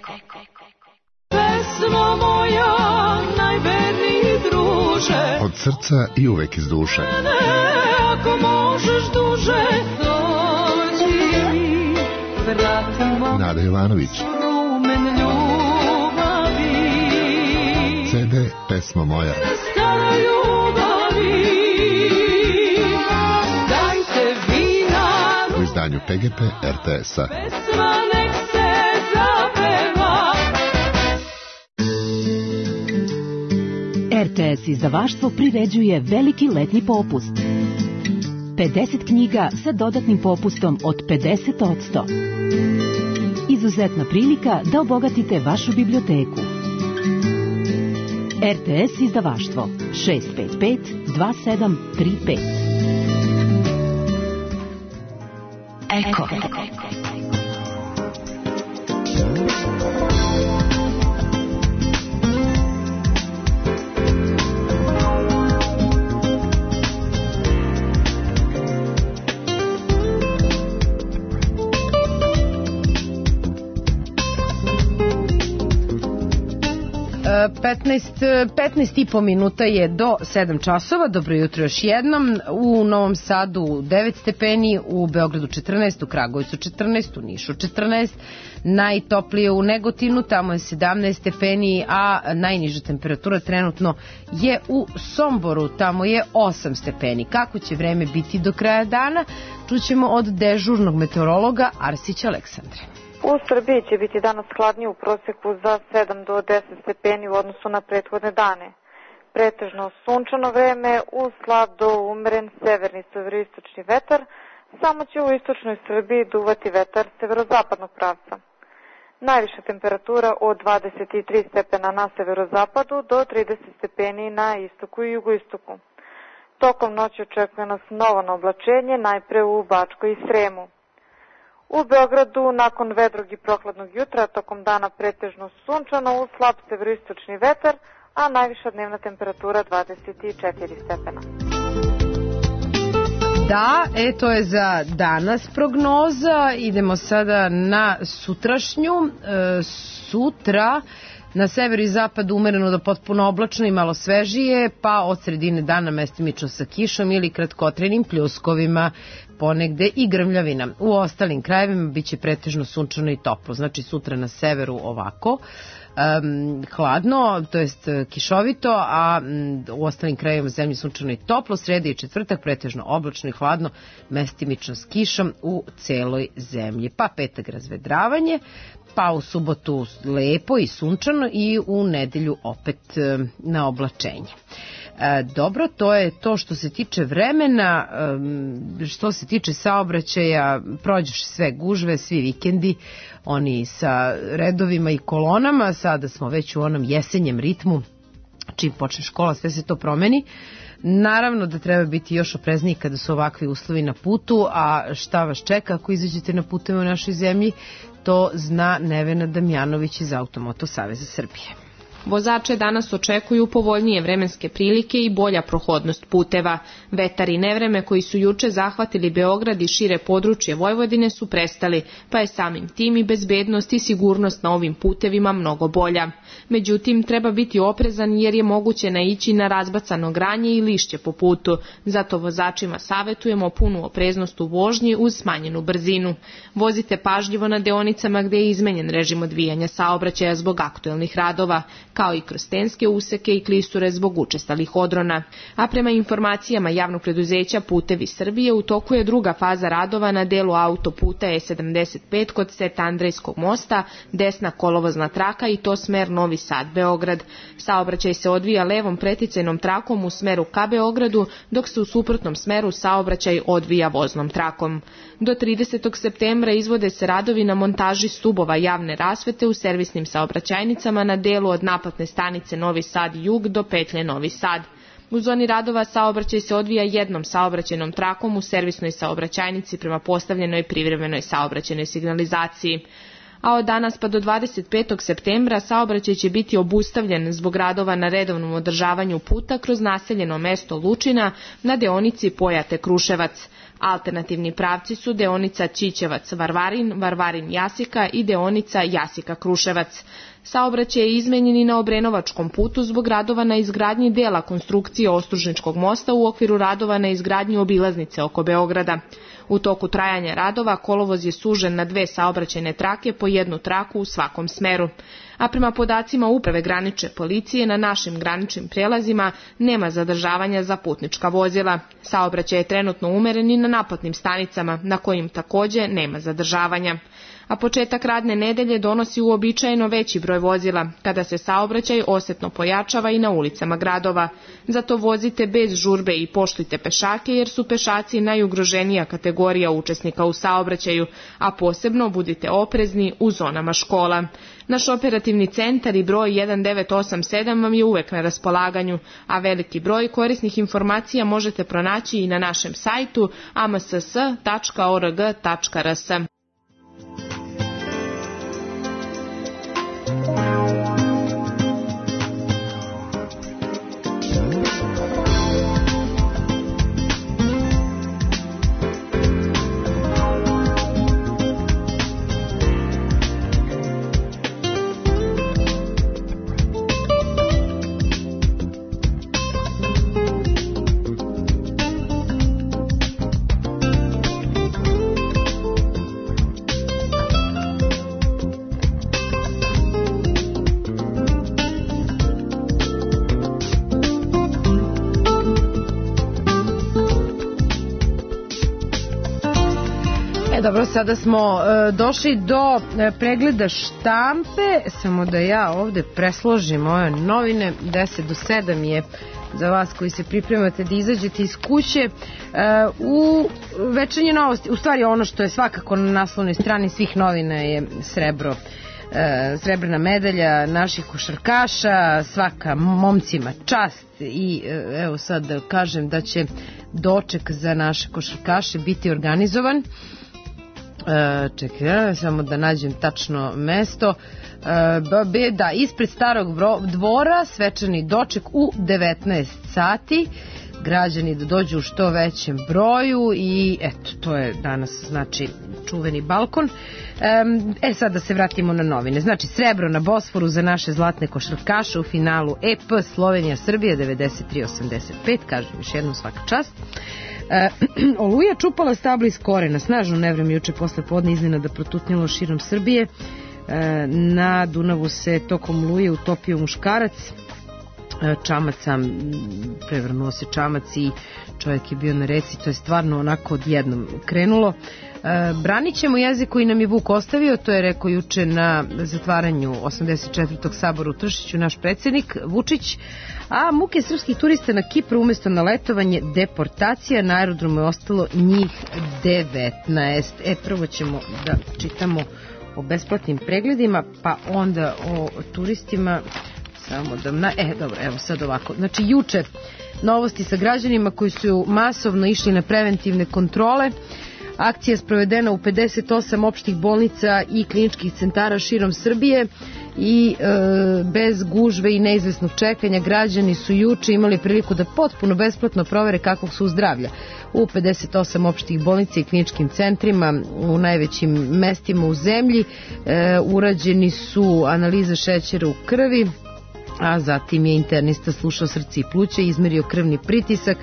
Pesmo moja, najverniji druže, Od srca i uvek iz duše. ne, ako možeš duže, dođi mi, vratimo Nada Jovanović. rumen ljubavi, C D Pesma moja. stara ljubavi, dajte vina, U izdanju P G P R T S-a. pesma nek se zapeva. R T S izdavaštvo priređuje veliki letnji popust. pedeset knjiga sa dodatnim popustom od pedeset posto. Izuzetna prilika da obogatite vašu biblioteku. R T S izdavaštvo šest pet pet dva sedam tri pet. Eko. petnaest, petnaest i po minuta je do sedam časova. Dobro jutro još jednom. U Novom Sadu devet stepeni, u Beogradu četrnaest, u Kragujevcu četrnaest, u Nišu četrnaest, najtoplije u Negotinu, tamo je sedamnaest stepeni, a najniža temperatura trenutno je u Somboru, tamo je osam stepeni. Kako će vreme biti do kraja dana, čućemo od dežurnog meteorologa Arsića Aleksandre. U Srbiji će biti danas hladnije u proseku za sedam do deset stepeni u odnosu na prethodne dane. Pretežno sunčano vreme, uz slab do umeren severni severoistočni vetar, samo će u istočnoj Srbiji duvati vetar severozapadnog pravca. Najviša temperatura od dvadeset tri stepena na severozapadu do trideset stepeni na istoku i jugoistoku. Tokom noći očekuje nas novo oblačenje, najpre u Bačkoj i Sremu. U Beogradu nakon vedrog i prokladnog jutra tokom dana pretežno sunčano uz slab severoistočni vetar, a najviša dnevna temperatura dvadeset četiri stepena. Da, e, to je za danas prognoza. Idemo sada na sutrašnju. E, sutra na severu i zapadu umereno do potpuno oblačno i malo svežije, pa od sredine dana mestimično sa kišom ili kratkotrenim pljuskovima, ponegde i grmljavina. U ostalim krajevima biće pretežno sunčano i toplo. Znači sutra na severu ovako, um, hladno, to jest kišovito, a um, u ostalim krajevima zemlje sunčano i toplo. Sreda i četvrtak pretežno oblačno i hladno, mestimično s kišom u celoj zemlji. Pa petak razvedravanje, pa u subotu lepo i sunčano i u nedelju opet um, na oblačenje. E, dobro, to je to što se tiče vremena. E, što se tiče saobraćaja, prođeš sve gužve, svi vikendi, oni sa redovima i kolonama. Sada smo već u onom jesenjem ritmu, čim počne škola sve se to promeni. Naravno da treba biti još oprezniji kada su ovakvi uslovi na putu, a šta vas čeka ako izađete na puteve u našoj zemlji, to zna Nevena Damjanović iz Automoto Saveza Srbije. Vozače danas očekuju povoljnije vremenske prilike i bolja prohodnost puteva. Vetar i nevreme koji su juče zahvatili Beograd i šire područje Vojvodine su prestali, pa je samim tim i bezbednost i sigurnost na ovim putevima mnogo bolja. Međutim, treba biti oprezan jer je moguće naići na razbacano granje i lišće po putu. Zato vozačima savjetujemo punu opreznost u vožnji uz smanjenu brzinu. Vozite pažljivo na deonicama gdje je izmenjen režim odvijanja saobraćaja zbog aktuelnih radova, kao i kroz tenske useke i klisure zbog učestalih odrona. A prema informacijama javnog preduzeća Putevi Srbije u toku je druga faza radova na delu autoputa E sedamdeset pet kod Set Andrejskog mosta, desna kolovozna traka i to smer Novi Sad-Beograd. Saobraćaj se odvija levom preticajnom trakom u smeru ka Beogradu, dok se u suprotnom smeru saobraćaj odvija voznom trakom. Do tridesetog septembra izvode se radovi na montaži stubova javne rasvete u servisnim saobraćajnicama na delu od naplatne stanice Novi Sad-Jug do petlje Novi Sad. U zoni radova saobraćaj se odvija jednom saobraćajnom trakom u servisnoj saobraćajnici prema postavljenoj privremenoj saobraćajnoj signalizaciji. A od danas pa do dvadeset petog septembra saobraćaj će biti obustavljen zbog radova na redovnom održavanju puta kroz naseljeno mesto Lučina na deonici Pojate-Kruševac. Alternativni pravci su deonica Čičevac-Varvarin, Varvarin-Jasika i deonica Jasika-Kruševac. Saobraćaj je izmenjen i na Obrenovačkom putu zbog radova na izgradnji dela konstrukcije Ostružničkog mosta u okviru radova na izgradnji obilaznice oko Beograda. U toku trajanja radova kolovoz je sužen na dve saobraćajne trake po jednu traku u svakom smeru. A prema podacima Uprave granične policije na našim graničnim prelazima nema zadržavanja za putnička vozila. Saobraćaj je trenutno umeren i na naplatnim stanicama na kojim također nema zadržavanja. A početak radne nedelje donosi uobičajeno veći broj vozila, kada se saobraćaj osjetno pojačava i na ulicama gradova. Zato vozite bez žurbe i poštujte pešake jer su pešaci najugroženija kategorija učesnika u saobraćaju, a posebno budite oprezni u zonama škola. Naš operativni centar i broj jedan devet osam sedam vam je uvek na raspolaganju, a veliki broj korisnih informacija možete pronaći i na našem sajtu a m s s tačka o r g tačka r s. Dobro, sada smo e, došli do e, pregleda štampe, samo da ja ovde presložim ove novine. Deset do sedam je za vas koji se pripremate da izađete iz kuće. E, u večernje novosti, u stvari ono što je svakako na naslovnoj strani svih novina je srebro. E, srebrna medalja naših košarkaša, svaka momcima čast i e, evo sad da kažem da će doček za naše košarkaše biti organizovan. E, čekaj, samo da nađem tačno mesto. E, da, ispred Starog dvora svečani doček u devetnaest sati. Građani da dođu u što većem broju i eto, to je danas znači čuveni balkon. E sad da se vratimo na novine. Znači srebro na Bosforu za naše zlatne košarkaše u finalu E P Slovenija-Srbija devedeset tri osamdeset pet, kažem još jednom svaka čast. E, Oluja čupala stabla iz korena, snažno nevreme juče posle podne iznenada protutnilo širom Srbije. E, na Dunavu se tokom oluje utopio muškarac, čamaca, prevrnuo se čamac i čovjek je bio na reci, to je stvarno onako odjednom krenulo. E, branit ćemo jezik koji nam je Vuk ostavio, to je rekao juče na zatvaranju osamdeset četvrtog sabora u Tršiću naš predsjednik Vučić, a muke srpskih turista na Kipru umjesto na letovanje deportacija, na aerodromu je ostalo njih devetnaest. E, prvo ćemo da čitamo o besplatnim pregledima, pa onda o turistima. Samo da, na, e, dobro, evo sad ovako. Znači, juče novosti sa građanima koji su masovno išli na preventivne kontrole. Akcija je sprovedena u pedeset osam opštih bolnica i kliničkih centara širom Srbije i e, bez gužve i neizvesnog čekanja građani su juče imali priliku da potpuno besplatno provere kakvog su zdravlja. U pedeset osam opštih bolnica i kliničkim centrima u najvećim mestima u zemlji e, urađeni su analize šećera u krvi, a zatim je internista slušao srce i pluće, izmerio krvni pritisak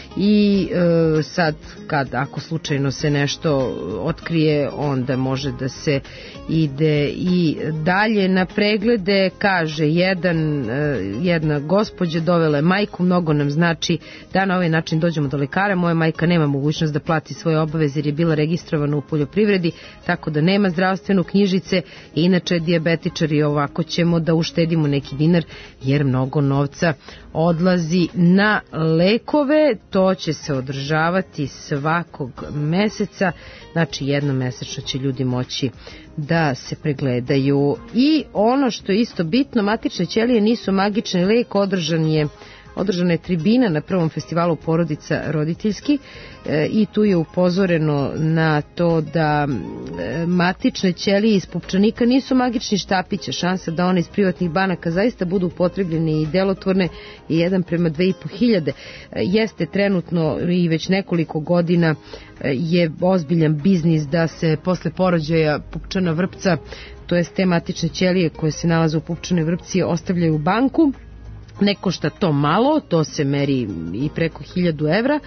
i e, sad kad ako slučajno se nešto otkrije, onda može da se ide i dalje na preglede. Kaže jedan, e, jedna gospođa dovela je majku, mnogo nam znači da na ovaj način dođemo do lekara. Moja majka nema mogućnost da plati svoje obaveze jer je bila registrovana u poljoprivredi, tako da nema zdravstvenu knjižice i inače je dijabetičar i ovako ćemo da uštedimo neki dinar jer mnogo novca odlazi na lekove. To će se održavati svakog meseca, znači jednomesečno će ljudi moći da se pregledaju. I ono što je isto bitno, matične ćelije nisu magični lek, održan je Održana je tribina na prvom festivalu Porodica roditeljski e, i tu je upozoreno na to da e, matične ćelije iz pupčanika nisu magični štapića. Šansa da one iz privatnih banaka zaista budu upotrebljene i delotvorne je jedan prema dve i po hiljade. E, jeste trenutno i već nekoliko godina e, je ozbiljan biznis da se posle porođaja pupčana vrpca, to jest te matične ćelije koje se nalaze u pupčanoj vrpci, ostavljaju u banku. Ne košta to malo, to se meri i preko hiljadu evra,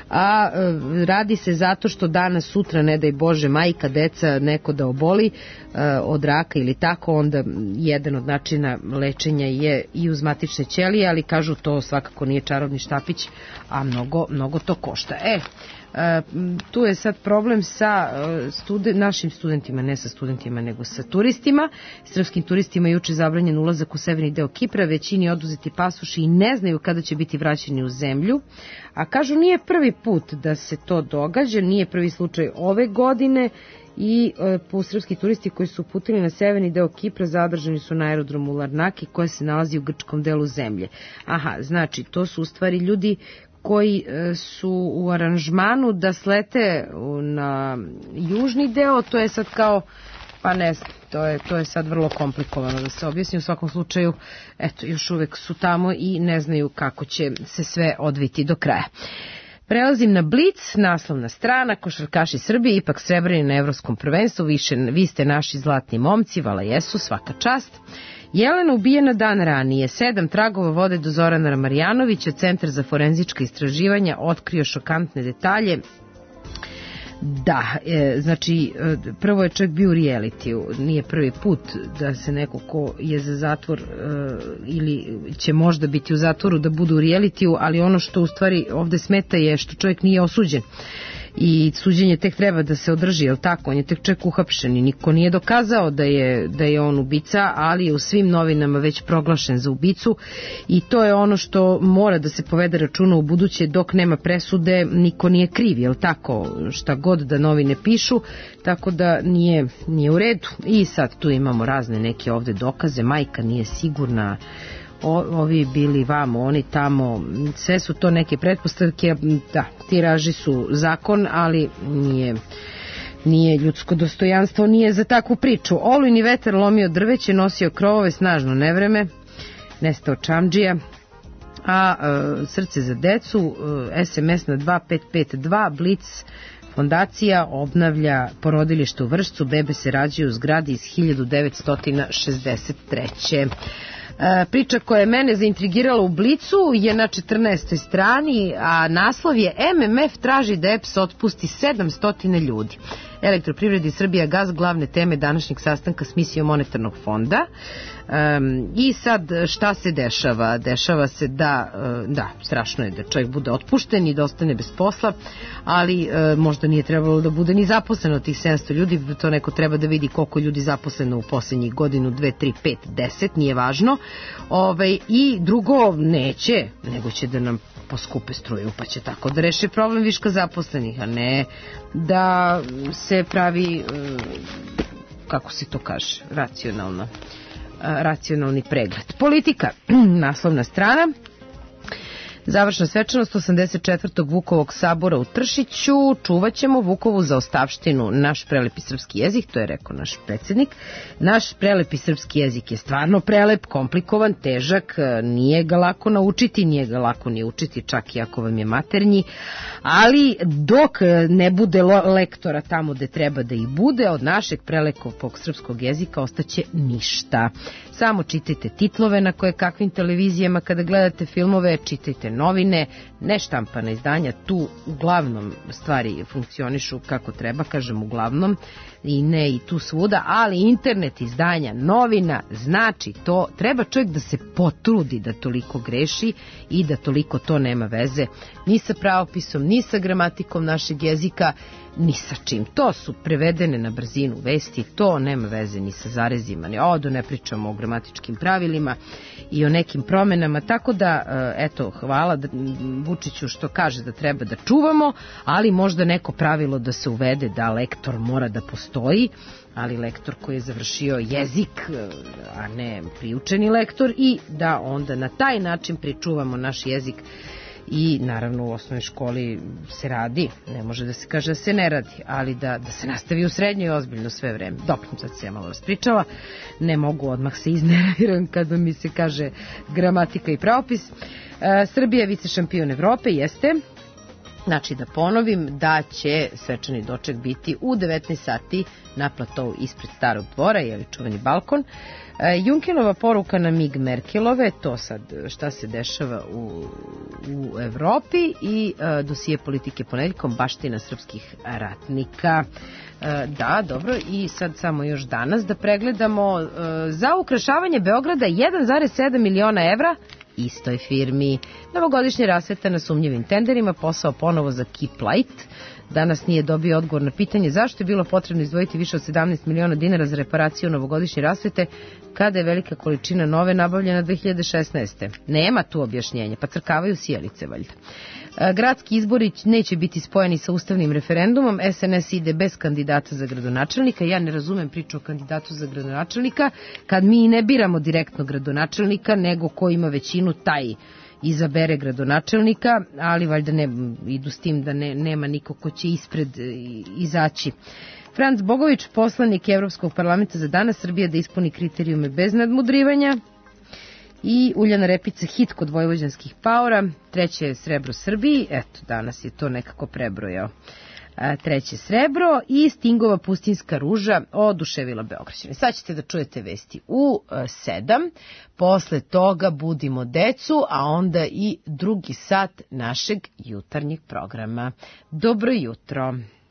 a e, radi se zato što danas, sutra, ne daj Bože, majka, deca, neko da oboli e, od raka ili tako, onda jedan od načina lečenja je i uz matične ćelije, ali kažu to svakako nije čarobni štapić, a mnogo, mnogo to košta. E, E, tu je sad problem sa studen, našim studentima, ne sa studentima nego sa turistima. Srpskim turistima juče zabranjen ulazak u severni deo Kipra, većini oduzeti pasoši i ne znaju kada će biti vraćeni u zemlju, a kažu nije prvi put da se to događa, nije prvi slučaj ove godine i e, po srpski turisti koji su putili na severni deo Kipra zadržani su na aerodromu Larnaki koje se nalazi u grčkom delu zemlje. Aha, znači to su u stvari ljudi koji su u aranžmanu da slete na južni deo, to je sad kao, pa ne znam, to je, to je sad vrlo komplikovano da se objasni. U svakom slučaju, eto, još uvek su tamo i ne znaju kako će se sve odviti do kraja. Prelazim na Blic, naslovna strana, košarkaši Srbije ipak srebrni na evropskom prvenstvu, više, vi ste naši zlatni momci, vala jesu, svaka čast. Jelena ubijena dan ranije, sedam tragova vode do Zorana Marjanovića, Centar za forenzička istraživanja otkrio šokantne detalje. Da, e, znači prvo je čovjek bio u realitiju, nije prvi put da se neko ko je za zatvor e, ili će možda biti u zatvoru da bude u realitiju, ali ono što u stvari ovde smeta je što čovjek nije osuđen. I suđenje tek treba da se održi, je li tako? On je tek čovjek uhapšen i niko nije dokazao da je, da je on ubica, ali je u svim novinama već proglašen za ubicu i to je ono što mora da se povede računa u buduće dok nema presude, niko nije kriv, je li tako? Šta god da novine pišu, tako da nije, nije u redu. I sad tu imamo razne neke ovde dokaze, majka nije sigurna, O, ovi bili vamo, oni tamo, sve su to neke pretpostavke, da, tiraži su zakon, ali nije, nije ljudsko dostojanstvo, nije za takvu priču. Olujni vetar lomio drveće, nosio krovove, snažno nevreme, nestao čamdžija, a e, srce za decu, e, es em es na dva pet pet dva, Blic, fondacija obnavlja porodilište u Vršcu, bebe se rađaju u zgradi iz hiljadu devetsto šezdeset treće. Priča koja je mene zaintrigirala u Blicu je na četrnaestoj strani, a naslov je em em ef traži da E P S otpusti sedamsto ljudi. Elektroprivredi Srbija Gaz glavne teme današnjeg sastanka s misijom monetarnog fonda. Um, I sad šta se dešava? Dešava se da, da, strašno je da čovjek bude otpušten i da ostane bez posla, ali uh, možda nije trebalo da bude ni zaposleno tih sedamsto ljudi, to neko treba da vidi koliko ljudi zaposleno u posljednjih godinu, dve, tri, pet, deset, nije važno. Ove, I drugo, neće, nego će da nam poskupe struju, pa će tako da reši problem viška zaposlenih, a ne da se pravi, kako se to kaže, racionalno, racionalni pregled. Politika, naslovna strana. Završna svečanost osamdeset četvrtog Vukovog sabora u Tršiću. Čuvaćemo Vukovu zaostavštinu, naš prelepi srpski jezik, to je rekao naš predsjednik. Naš prelepi srpski jezik je stvarno prelep, komplikovan, težak, nije ga lako naučiti, nije ga lako ni učiti, čak i ako vam je maternji, ali dok ne bude lektora tamo gde treba da i bude, od našeg prelepog srpskog jezika ostaće ništa. Samo čitajte titlove na koje kakvim televizijama, kada gledate filmove, čitajte novine, ne štampana izdanja, tu uglavnom stvari funkcionišu kako treba, kažem uglavnom, i ne i tu svuda, ali internet izdanja novina, znači to, treba čovjek da se potrudi da toliko greši i da toliko to nema veze ni sa pravopisom, ni sa gramatikom našeg jezika, ni sa čim. To su prevedene na brzinu vesti, to nema veze ni sa zarezima, ni odo, ne pričamo o gramatičkim pravilima i o nekim promenama, tako da, eto, hvala Vučiću što kaže da treba da čuvamo, ali možda neko pravilo da se uvede da lektor mora da postoji, ali lektor koji je završio jezik, a ne priučeni lektor, i da onda na taj način pričuvamo naš jezik. I naravno u osnovnoj školi se radi, ne može da se kaže da se ne radi, ali da, da se nastavi u srednjoj ozbiljno sve vreme. Dobro, sad se ja malo raspričala, ne mogu odmah se iznerviram kada mi se kaže gramatika i pravopis. E, Srbija je vice šampion Evrope, jeste. Znači da ponovim da će svečani doček biti u devetnaest sati na platovu ispred Starog dvora, je li čuveni balkon. Junkelova poruka na mig Merkelove, to sad šta se dešava u, u Evropi, i e, dosije politike ponedeljkom, baština srpskih ratnika. E, da, dobro, i sad samo još danas da pregledamo. E, za ukrašavanje Beograda jedan zarez sedam miliona evra istoj firmi. Novogodišnja rasveta na sumnjivim tenderima, posao ponovo za Keep Light. Danas nije dobio odgovor na pitanje zašto je bilo potrebno izdvojiti više od sedamnaest miliona dinara za reparaciju novogodišnje rasvete kada je velika količina nove nabavljena dve hiljade šesnaeste. Nema tu objašnjenja, pa crkavaju sijalice valjda. Gradski izbori neće biti spojeni sa ustavnim referendumom, S N S ide bez kandidata za gradonačelnika. Ja ne razumem priču o kandidatu za gradonačelnika kad mi ne biramo direktno gradonačelnika, nego ko ima većinu taj izabere gradonačelnika, ali valjda ne idu s tim da ne, nema niko ko će ispred izaći. Franc Bogović, poslanik Evropskog parlamenta za danas, Srbija da ispuni kriterijume bez nadmudrivanja. I Uljana Repica, hit kod vojvođanskih paora, treće srebro Srbiji, eto danas je to nekako prebrojao. Treće srebro i Stingova Pustinska ruža oduševila Beograđane. Sad ćete da čujete vesti u sedam, posle toga Budimo decu, a onda i drugi sat našeg jutarnjeg programa. Dobro jutro.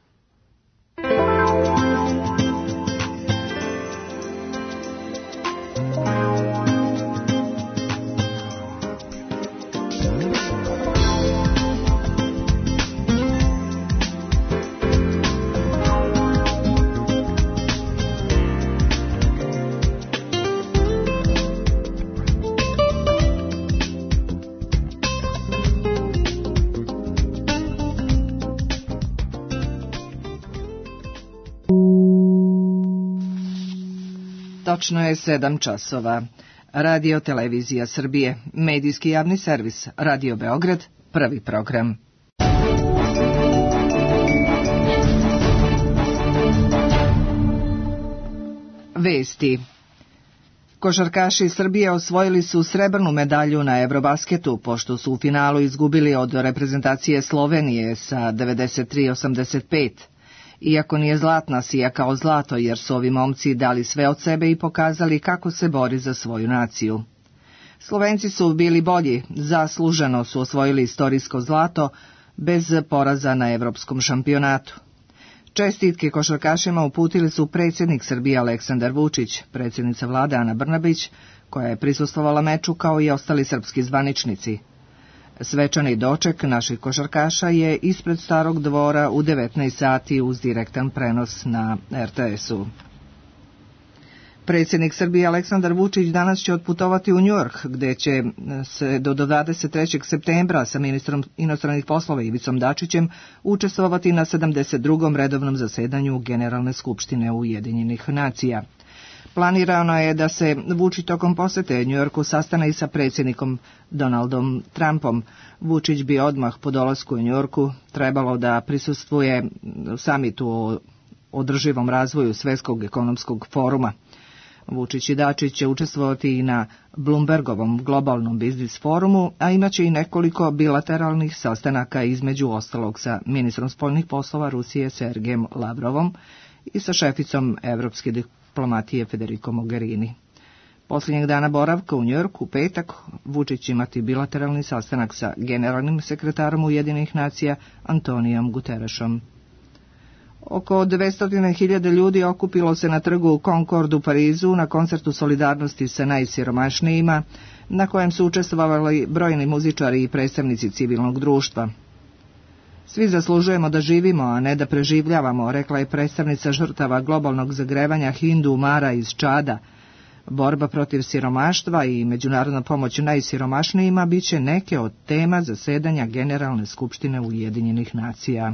Točno je sedam časova. Radio Televizija Srbije, medijski javni servis, Radio Beograd, prvi program. Vesti. Košarkaši Srbije osvojili su srebrnu medalju na Eurobasketu, pošto su u finalu izgubili od reprezentacije Slovenije sa devedeset tri osamdeset pet. Iako nije zlatna, sija kao zlato, jer su ovi momci dali sve od sebe i pokazali kako se bori za svoju naciju. Slovenci su bili bolji, zasluženo su osvojili istorijsko zlato bez poraza na evropskom šampionatu. Čestitke košarkašima uputili su predsjednik Srbije Aleksandar Vučić, predsjednica vlade Ana Brnabić, koja je prisustvovala meču kao i ostali srpski zvaničnici. Svečani doček naših košarkaša je ispred Starog dvora u devetnaest sati uz direktan prenos na R T S-u. Predsjednik Srbije Aleksandar Vučić danas će otputovati u Njujork, gde će se do dvadeset trećeg septembra sa ministrom inostranih poslova Ivicom Dačićem učestvovati na sedamdeset drugom redovnom zasedanju Generalne skupštine Ujedinjenih nacija. Planirano je da se Vučić tokom posete Njujorku sastane i sa predsjednikom Donaldom Trumpom. Vučić bi odmah po dolasku u Njujorku trebalo da prisustvuje samitu o održivom razvoju Svetskog ekonomskog foruma. Vučić i Dačić će učestvovati i na Bloombergovom globalnom biznis forumu, a imaće i nekoliko bilateralnih sastanaka između ostalog sa ministrom spoljnih poslova Rusije Sergejem Lavrovom i sa šeficom evropske diplomatije Federico Mogherini. Posljednjeg dana boravka u Njujorku u petak Vučić će imati bilateralni sastanak sa generalnim sekretarom Ujedinjenih nacija Antonijom Guterešom. Oko dvesta hiljada ljudi okupilo se na trgu Concord u Parizu na koncertu solidarnosti sa najsiromašnijima, na kojem su učestvovali brojni muzičari i predstavnici civilnog društva. Svi zaslužujemo da živimo, a ne da preživljavamo, rekla je predstavnica žrtava globalnog zagrevanja Hindu Mara iz Čada. Borba protiv siromaštva i međunarodna pomoć najsiromašnijima bit će neke od tema zasedanja Generalne skupštine Ujedinjenih nacija.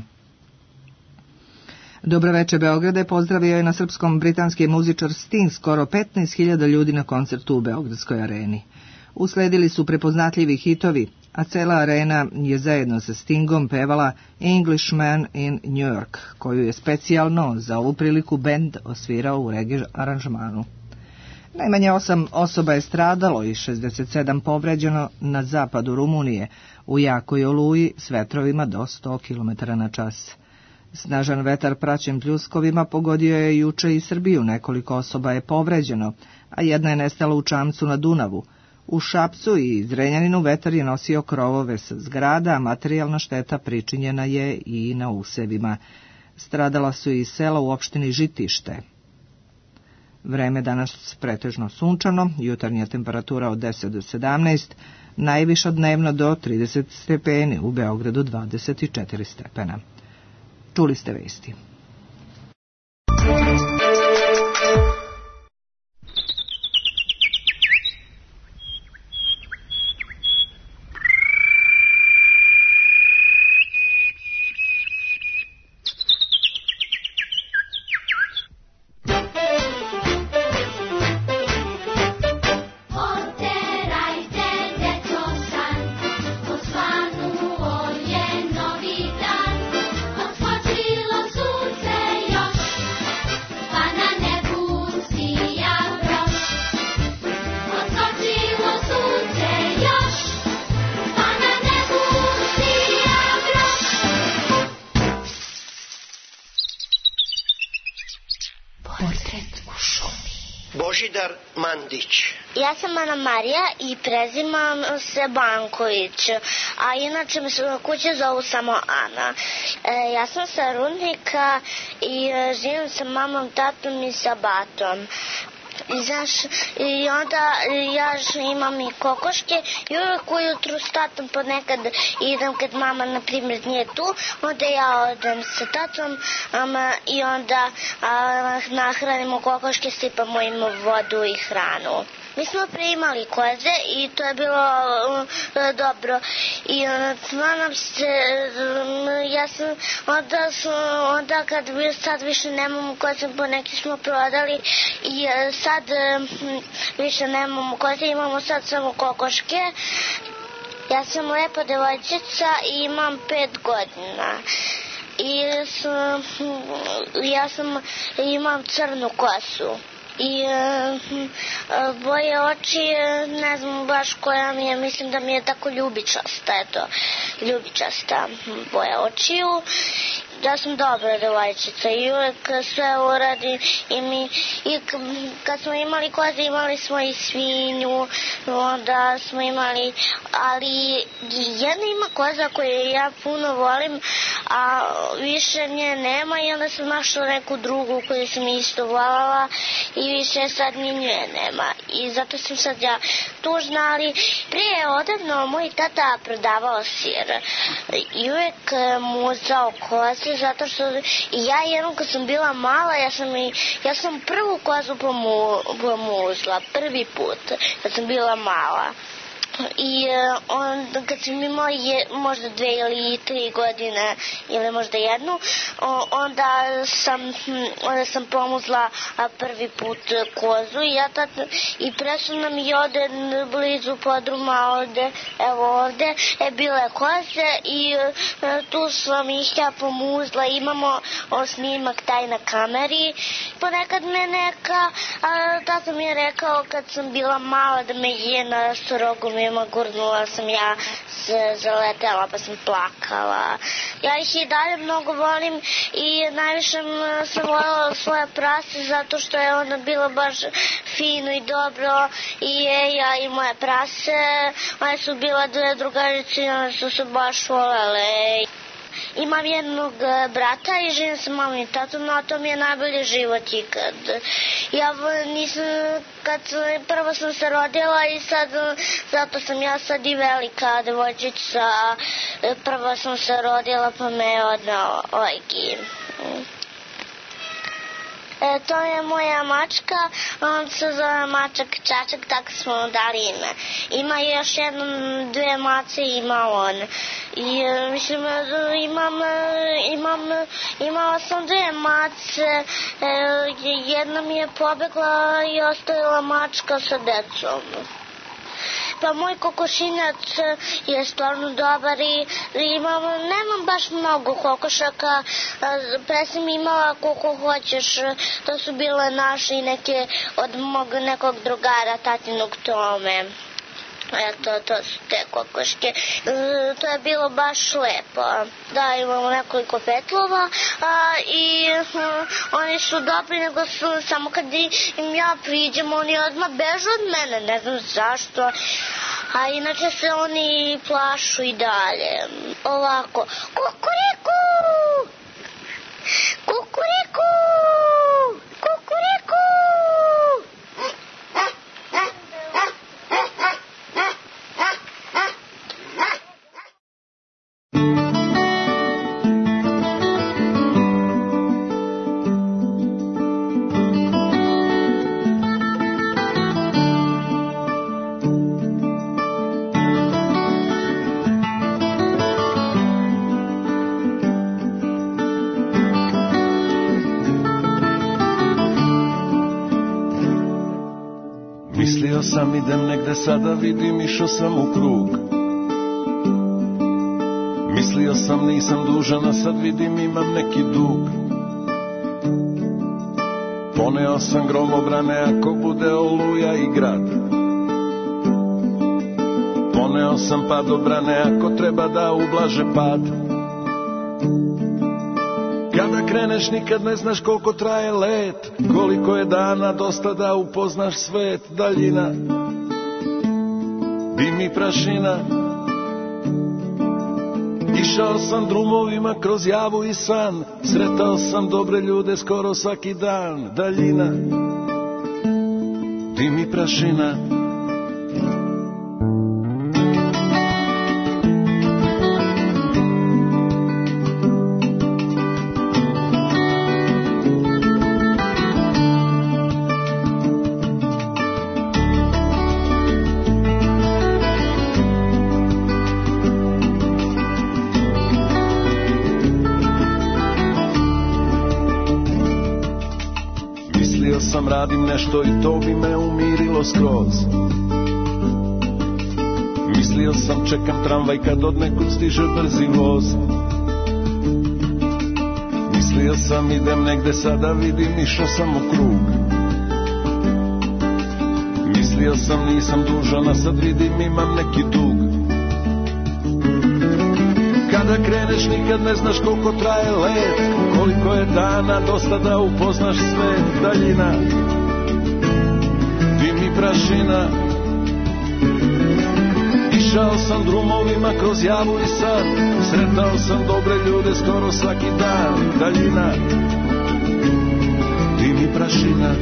Dobro veče Beograde, pozdravio je na srpskom britanski muzičar Sting skoro petnaest hiljada ljudi na koncertu u Beogradskoj areni. Usledili su prepoznatljivi hitovi, a cela arena je zajedno sa Stingom pevala Englishman in New York, koju je specijalno za ovu priliku bend osvirao u reggae aranžmanu. Najmanje osam osoba je stradalo i šezdeset sedam povređeno na zapadu Rumunije u jakoj oluji s vetrovima do sto kilometara na čas. Snažan vetar praćen pljuskovima pogodio je juče i Srbiju, nekoliko osoba je povređeno, a jedna je nestala u čamcu na Dunavu. U Šapcu i Zrenjaninu vetar je nosio krovove sa zgrada, a materijalna šteta pričinjena je i na usevima. Stradala su i sela u opštini Žitište. Vreme danas pretežno sunčano, jutarnja temperatura od deset do sedamnaest, najviša dnevno do trideset stepeni, u Beogradu dvadeset četiri stepena. Čuli ste vesti. Božidar Mandić. Ja sam Ana Marija i prezimam se Banković, a inače me se na kući zovu samo Ana. E, ja sam sa Rudnika i e, živim sa mamom, tatom i sa batom. I, znaš, i onda ja imam i kokoške i uvijek ujutru s tatom ponekad idem kad mama na primjer nije tu, onda ja odem sa tatom um, i onda a, nahranimo kokoške, sipamo im vodu i hranu. Mi smo primali koze i to je bilo uh, dobro i uh, nadam se, uh, ja sam onda, onda kad sad više nemamo koze, poneki smo prodali i uh, sad uh, više nemamo koze, imamo sad samo kokoške. Ja sam lepa devojčica i imam pet godina. I sam, ja sam, imam crnu kosu. I uh, boje oči, ne znam baš koja mi je, mislim da mi je tako ljubičasta, eto, ljubičasta boja očiju. Ja sam dobra devojčica i uvek sve uradim i mi, i kad smo imali koze, imali smo i svinju, onda smo imali, ali jedna ima koza koju ja puno volim, a više nje nema i onda sam našla neku drugu koju sam isto voljela i više sad ni nje nema i zato sam sad ja tužna, ali prije odavno moj tata prodavao sir i uvek mu uzao koze zato što i ja jednom kad sam bila mala, ja sam, i, ja sam prvu kozu pomu, pomuzla, prvi put kad sam bila mala. I onda kad sam imala je, možda dve ili tri godine ili možda jednu, onda sam, onda sam pomuzla prvi put kozu i ja tad, i presu nam i ovde blizu podruma ovde, evo ovde je bile koze i tu sam ih ja pomuzla, imamo snimak taj na kameri. Ponekad me neka, tata mi je rekao kad sam bila mala da me je na sorogumima gurnula sam ja se zaletela pa sam plakala. Ja ih i dalje mnogo volim i najviše sam voljela svoje prase zato što je ona bila baš fino i dobro i ja i moje prase, one su bila dve drugarice i one su se baš voljele. Imam jednog brata i živim sa mamom i tatom, no to mi je najbolji život ikad. Ja nisam, kad prvo sam se rodila i sad, zato sam ja sad i velika devojčica, prvo sam se rodila pa me je odnao Ojgi. E, to je moja mačka, on se zove Mačak Čačak, tako smo dali ime. Ima još jedno, dve mace ima on. I mislim, imam, imam, imala sam dve mace, jedna mi je pobegla i ostavila mačka sa decom. Pa moj kokošinjac je stvarno dobar i imam, nemam baš mnogo kokošaka, pre sam imala koliko hoćeš, to su bile naše i neke od mog nekog drugara, tatinog Tome. Eto, to su te kokoške. To je bilo baš lepo. Da, imamo nekoliko petlova a, i a, oni su dobri, nego su, samo kad im ja priđem, oni odmah bežu od mene, ne znam zašto. A inače se oni plašu i dalje. Ovako, kukuriku! Kukuriku! Kukuriku! Mislio sam idem negde sada vidim, išao sam u krug. Mislio sam nisam dužan, a sad vidim imam neki dug. Poneo sam gromobrane ako bude oluja i grad. Poneo sam padobrane ako treba da ublaže pad. Kada kreneš nikad ne znaš koliko traje let, koliko je dana dosta da upoznaš svet. Daljina, dim i prašina. Išao sam drumovima kroz javu i san, sretao sam dobre ljude skoro svaki dan. Daljina, dim i prašina. Radim nešto i to bi me umirilo skroz. Mislio sam čekam tramvaj kad od nekud stiže brzi voz. Mislio sam idem negde sada vidim, išao sam u krug. Mislio sam nisam dužan, a sad vidim imam neki dug. Kada kreneš nikad ne znaš koliko traje let, koliko je dana dosta da upoznaš svet. Daljina, dim i prašina. Išao sam drumovima kroz javu i san, sretao sam dobre ljude skoro svaki dan. Daljina, dim i prašina.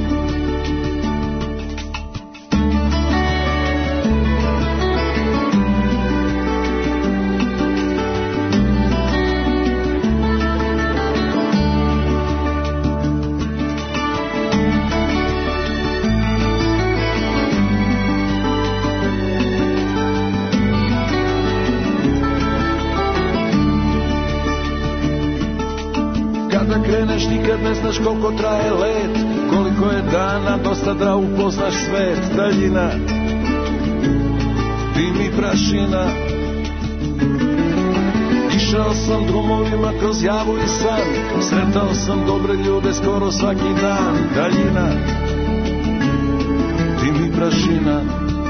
nikad ne znaš koliko traje let, koliko je dana, dosta da upoznaš svet. Daljina, dim i prašina. Išao sam drumovima kroz javu i san, sretao sam dobre ljude skoro svaki dan. Daljina, dim i prašina.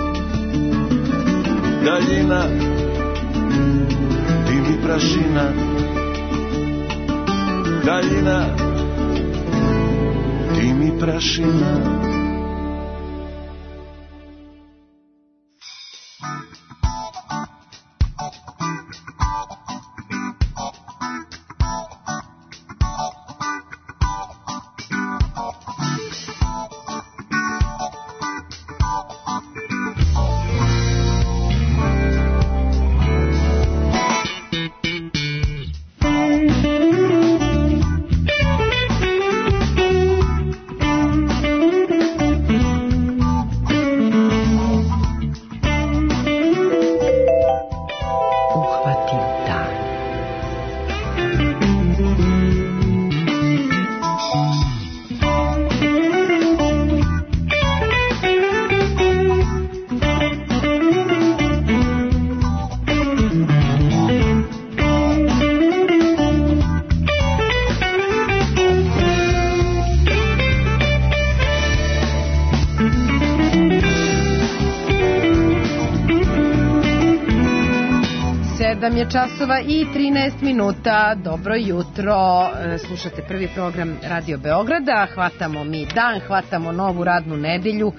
Daljina, dim i prašina. Daljina, dim i prašina. sedam je časova i trinaest minuta. Dobro jutro. Slušate prvi program Radio Beograda. Hvatamo mi dan, hvatamo novu radnu nedelju.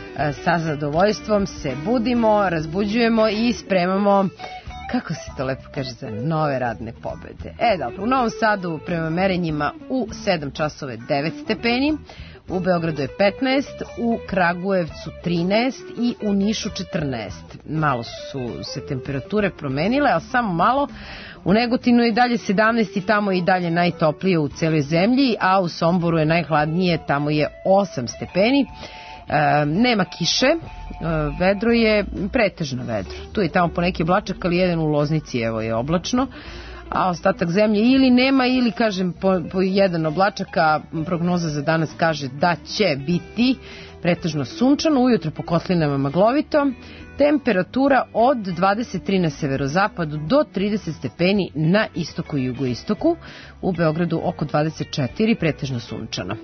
Sa zadovoljstvom se budimo, razbuđujemo i spremamo, kako se to lepo kaže, za nove radne pobede. E, dobro, u Novom Sadu prema merenjima u sedam časova devet stepeni, u Beogradu je petnaest, u Kragujevcu trinaest i u Nišu četrnaest. Malo su se temperature promenile, ali samo malo. U Negotinu je i dalje sedamnaest i tamo je i dalje najtoplije u celoj zemlji, a u Somboru je najhladnije, tamo je osam stepeni. E, nema kiše, e, vedro je, pretežno vedro. Tu i tamo po neki oblačak, ali jedan u Loznici evo je oblačno, a ostatak zemlje ili nema ili kažem po, po jedan oblačak, a prognoza za danas kaže da će biti pretežno sunčano, ujutro po kotlinama maglovito, temperatura od dvadeset tri na severozapadu do trideset stepeni na istoku i jugoistoku, u Beogradu oko dvadeset četiri, pretežno sunčano.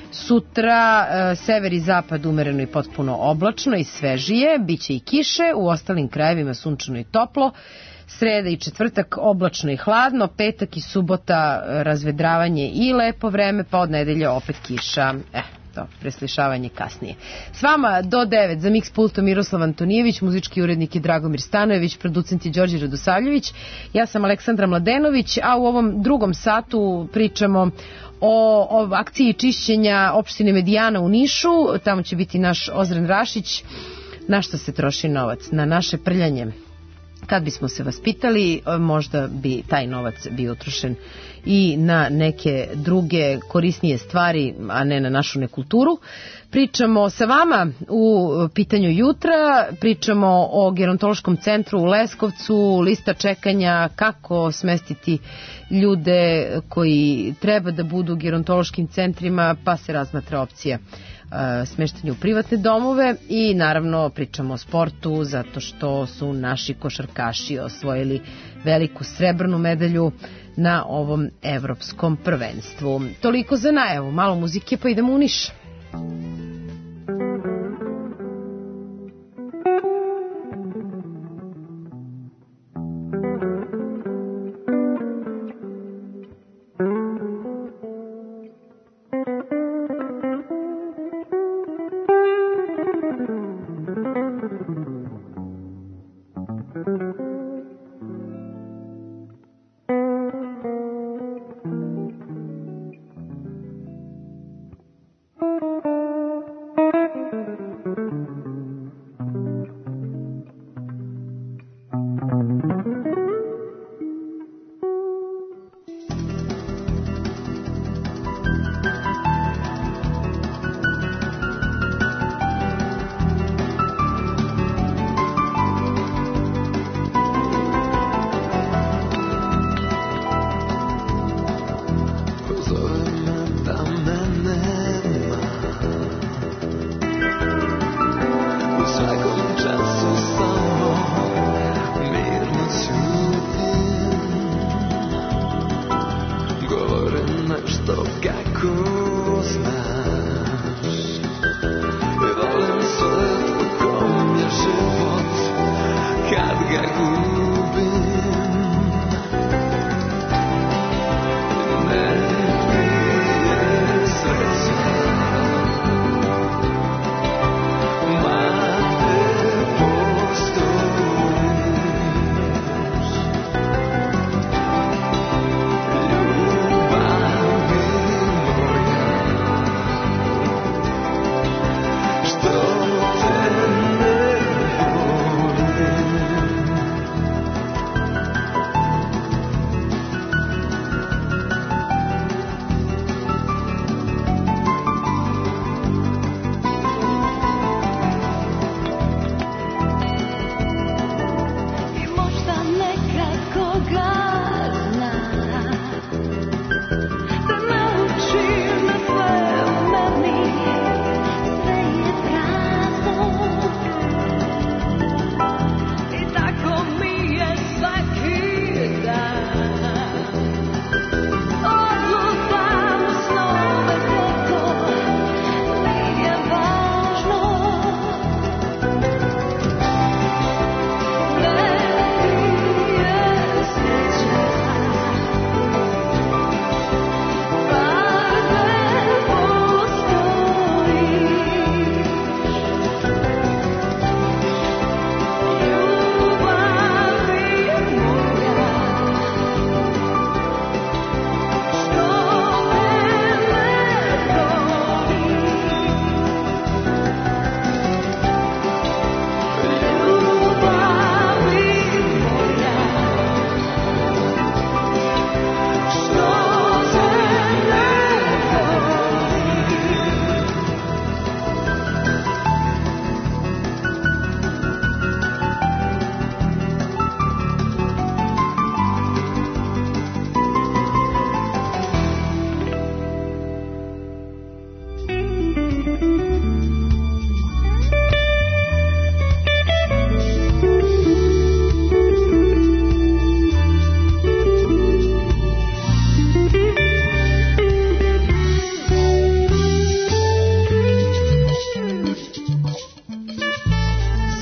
Sutra e, sever i zapad umereno i potpuno oblačno i svežije, biće i kiše, u ostalim krajevima sunčano i toplo. Sreda i četvrtak oblačno i hladno, petak i subota razvedravanje i lepo vreme, pa od nedelje opet kiša. Eh, to, preslišavanje kasnije. S vama do devet za Mix pultom Miroslav Antonijević, muzički urednik je Dragomir Stanojević, producent je Đorđe Radosavljević, ja sam Aleksandra Mladenović, a u ovom drugom satu pričamo o, o akciji čišćenja opštine Medijana u Nišu. Tamo će biti naš Ozren Rašić. Na što se troši novac? Na naše prljanje. Kad bismo se vas pitali, možda bi taj novac bio utrošen i na neke druge korisnije stvari, a ne na našu nekulturu. Pričamo sa vama u pitanju jutra, pričamo o gerontološkom centru u Leskovcu, lista čekanja, kako smestiti ljude koji treba da budu u gerontološkim centrima, pa se razmatra opcija smeštanje u privatne domove i naravno pričamo o sportu zato što su naši košarkaši osvojili veliku srebrnu medalju na ovom evropskom prvenstvu. Toliko za najavu, malo muzike pa idemo u Niš.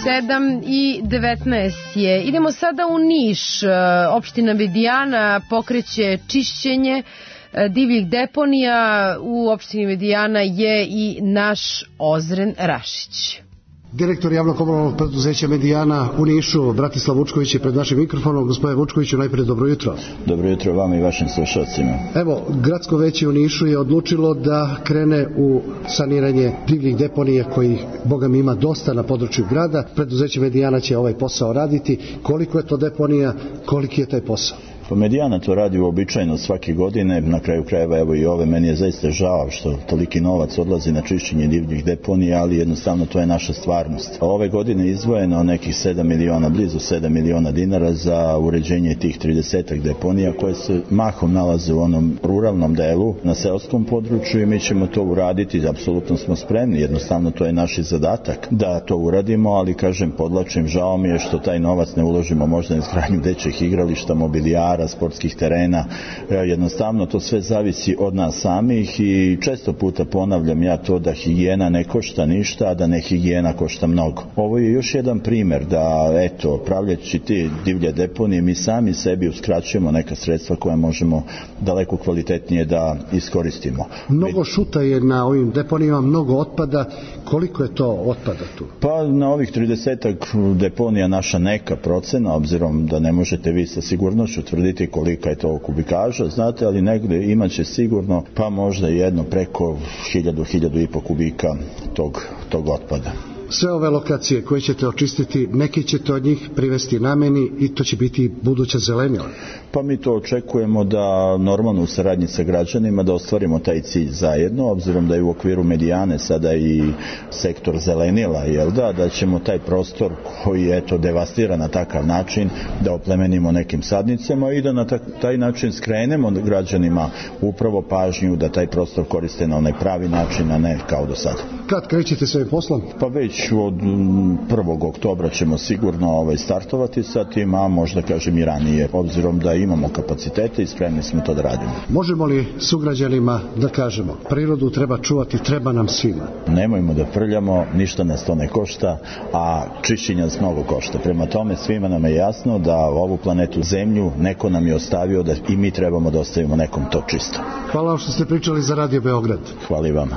sedam i devetnaest je. Idemo sada u Niš. Opština Medijana pokreće čišćenje divljih deponija. U opštini Medijana je i naš Ozren Rašić. Direktor javnog komunalnog preduzeća Medijana u Nišu, Bratislav Vučković, je pred našim mikrofonom. Gospodine Vučkoviću, najprije dobro jutro. Dobro jutro vama i vašim slušalcima. Evo, gradsko veće u Nišu je odlučilo da krene u saniranje divljih deponija kojih, boga mi, ima dosta na području grada. Preduzeće Medijana će ovaj posao raditi. Koliko je to deponija, koliki je taj posao? Pa Medijana to radi uobičajeno svake godine, na kraju krajeva evo i ove. Meni je zaista žao što toliki novac odlazi na čišćenje divljih deponija, ali jednostavno to je naša stvarnost. Ove godine izdvojeno nekih sedam miliona, blizu sedam miliona dinara za uređenje tih tridesetak deponija koje se mahom nalaze u onom ruralnom delu na seoskom području i mi ćemo to uraditi, apsolutno smo spremni, jednostavno to je naš zadatak da to uradimo, ali kažem, podlačim, žao mi je što taj novac ne uložimo možda na izgradnju dečjih igrališta, mobilijara, sportskih terena. Jednostavno to sve zavisi od nas samih i često puta ponavljam ja to da higijena ne košta ništa, a da ne higijena košta mnogo. Ovo je još jedan primjer da, eto, pravljajući ti divlje deponije, mi sami sebi uskraćujemo neka sredstva koja možemo daleko kvalitetnije da iskoristimo. Mnogo šuta je na ovim deponijama, mnogo otpada. Koliko je to otpada tu? Pa na ovih tridesetak deponija naša neka procena, obzirom da ne možete vi sa sigurnošću tvrditi kolika je to kubikaža, znate, ali negdje imaće sigurno pa možda jedno preko hiljadu, hiljadu i po kubika tog, tog otpada. Sve ove lokacije koje ćete očistiti, neki ćete od njih privesti nameni i to će biti buduća zelenila. Pa mi to očekujemo da normalno u saradnji sa građanima da ostvarimo taj cilj zajedno, obzirom da je u okviru Medijane sada i sektor zelenila, jel da, da ćemo taj prostor koji je eto devastira na takav način da oplemenimo nekim sadnicama i da na taj način skrenemo građanima upravo pažnju da taj prostor koriste na onaj pravi način, a ne kao do sada. Kad krećete svojim poslom? Pa već od prvog oktobra ćemo sigurno ovaj startovati sa tim, a možda kažem i ranije, obzirom da imamo kapacitete i spremni smo to da radimo. Možemo li sugrađanima da kažemo, prirodu treba čuvati, treba nam svima? Nemojmo da frljamo, ništa nas to ne košta, a čišćenje nas mnogo košta. Prema tome svima nam je jasno da ovu planetu Zemlju neko nam je ostavio da i mi trebamo da ostavimo nekom to čisto. Hvala vam što ste pričali za Radio Beograd. Hvala i vama.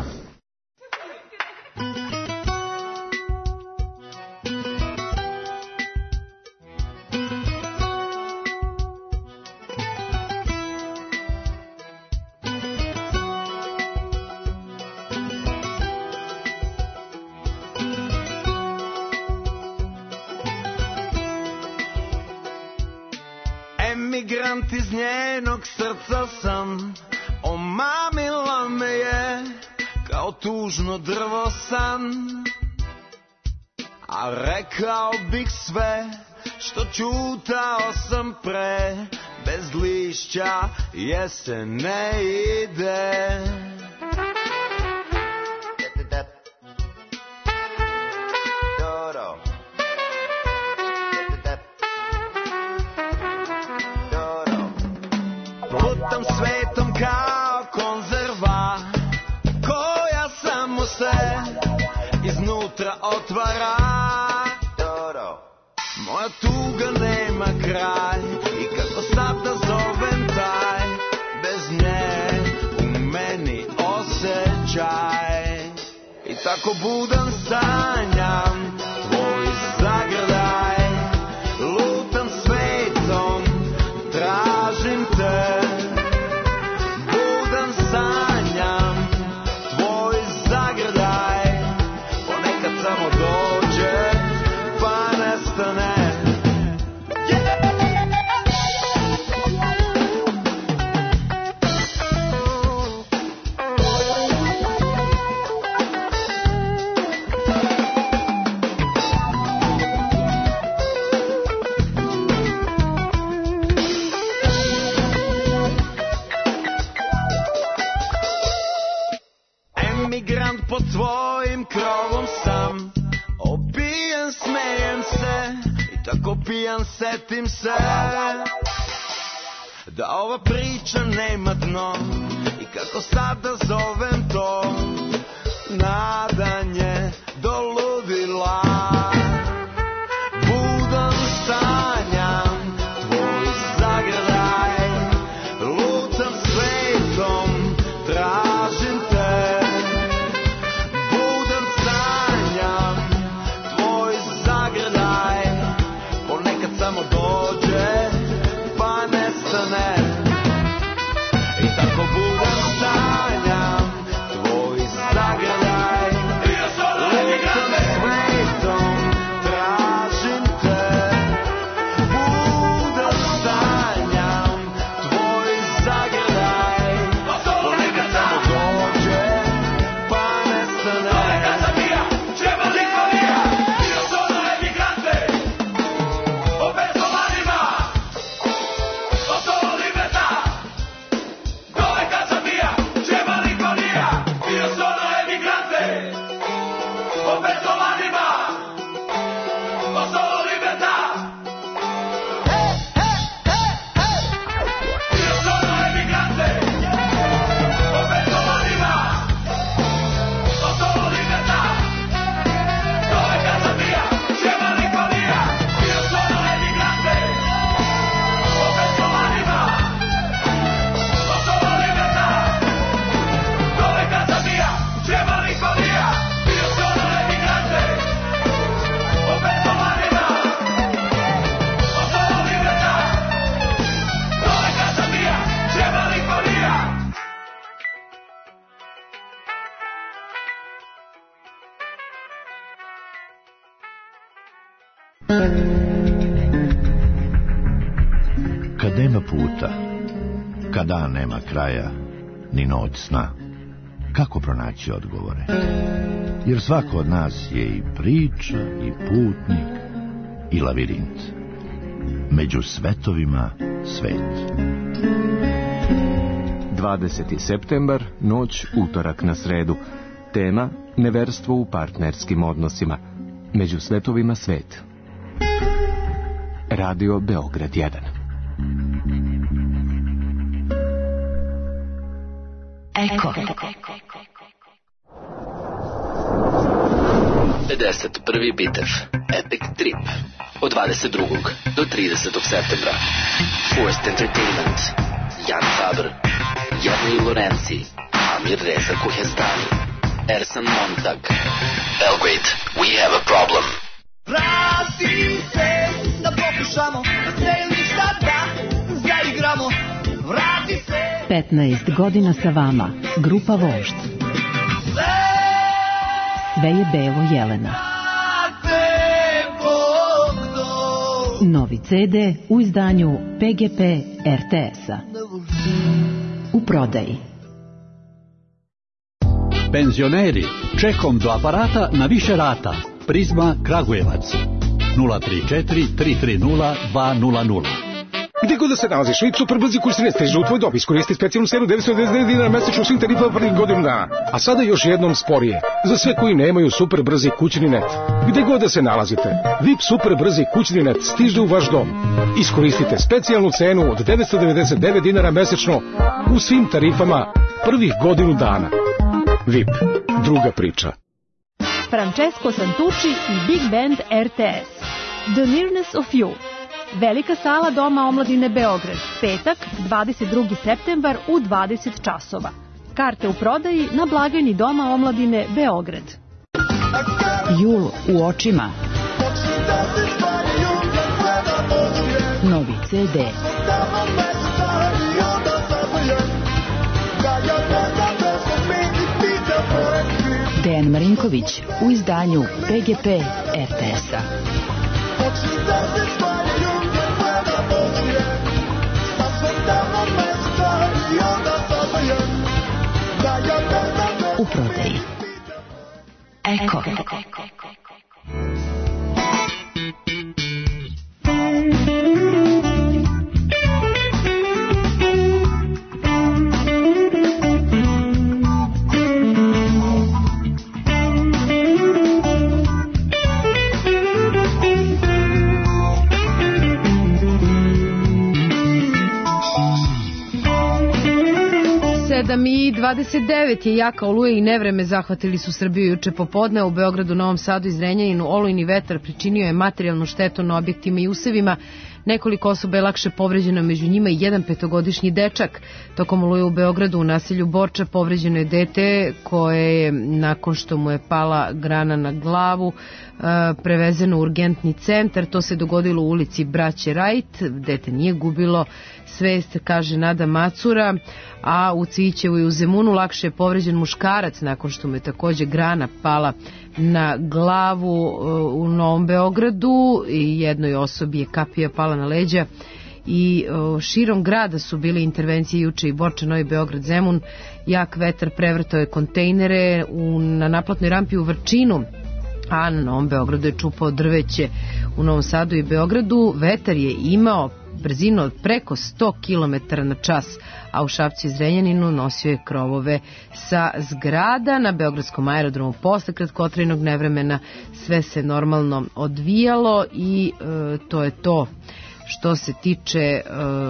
Emigrant iz njenog srca sam, omamila me je kao tužno drvo san. A rekao bih sve što čutao sam pre, bez lišća jesen ne ide. Putam svetom kao konzerva koja samo se iznutra otvara. Moja tuga nema kraj i kako sad da zovem taj, bez nje u meni osjećaj. I tako budan sanjam tvoj zagrljaj, lutam svetom, tražim te. Budan sanjam tvoj zagrljaj, ponekad samo dođe pa nestane. Emigrant pod svojim krovom sam, opijen smejem se i tako pijan setim se da ova priča nema dno i kako sada zovem to nadanje do ludila. Kad nema puta, kad dan nema kraja, ni noć sna, kako pronaći odgovore? Jer svako od nas je i priča, i putnik, i lavirint. Među svetovima svet. dvadeseti septembar, noć utorak na sredu. Tema: neverstvo u partnerskim odnosima. Među svetovima svet. Radio Beograd jedan. Eko. pedeset prvi bitev Epic Trip od dvadeset drugog do tridesetog septembra. Forced Entertainment, Jan Faber, Jernej Lorenzi, Amir Reza Kuhestani, Ersan Montag. Belgrade, we have a problem. Vratim se da pokušamo, da strelišta da zaigramo. Vrati se. petnaest godina sa vama, grupa Vožd. Sve je belo Jelena. Novi ce de u izdanju pe ge pe er te es-a. U prodaji. Penzioneri, čekom do aparata na više rata. Prizma Kragujevac. nula tri četiri tri tri nula dva nula nula. Gde god da se nalaziš, Vip Superbrzi kućni stižu u tvoj dom. Iskoristi specijalnu cenu devetsto devedeset devet dinara mesečno u svim tarifama prvih godinu dana. A sada još jednom sporije. Za sve koji nemaju Superbrzi kućni net. Gde god da se nalazite, Vip Superbrzi kućni net stiže u vaš dom. Iskoristite specijalnu cenu od devetsto devedeset devet dinara mesečno u svim tarifama prvih godinu dana. Vip, druga priča. Francesco Santucci i Big Band er te es. The Nearness of You. Velika sala Doma omladine Beograd. Petak, dvadeset drugi septembar u dvadeset časova. Karte u prodaji na blagajni Doma omladine Beograd. Jul u očima. Novi ce de. Dejan Marinković u izdanju pe ge pe er te es-a. U prodaji. Eko. sedam i dvadeset devet je jaka oluja i nevreme zahvatili su Srbiju juče popodne. U Beogradu, Novom Sadu i Zrenjaninu olujni vetar pričinio je materijalnu štetu na objektima i usevima. Nekoliko osoba je lakše povređeno, među njima i jedan petogodišnji dečak. Tokom oluje u Beogradu u naselju Borča povređeno je dete koje je, nakon što mu je pala grana na glavu, prevezeno u urgentni centar. To se dogodilo u ulici Braće Rajt. Dete nije gubilo svest, kaže Nada Macura, a u Cvićevu i u Zemunu lakše je povređen muškarac nakon što mu je takođe grana pala na glavu. U Novom Beogradu i jednoj osobi je kapija pala na leđa i širom grada su bile intervencije juče i Borča, Novi Beograd, Zemun. Jak vetar prevrtao je kontejnere u, na naplatnoj rampi u Vrčinu, a na Novom Beogradu je čupao drveće. U Novom Sadu i Beogradu vetar je imao brzinu od preko sto kilometara na čas, a u Šapcu i Zrenjaninu nosio je krovove sa zgrada. Na beogradskom aerodromu posle kratkotrajnog nevremena sve se normalno odvijalo i e, to je to što se tiče e,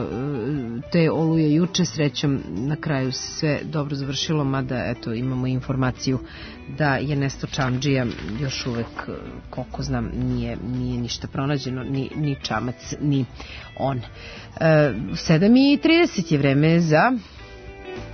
te oluje juče. Srećom na kraju sve dobro završilo, mada eto imamo informaciju da je Nesto Čamdžija još uvek, koliko znam, nije, nije ništa pronađeno, ni, ni čamac, ni on. E, sedam i trideset je vreme za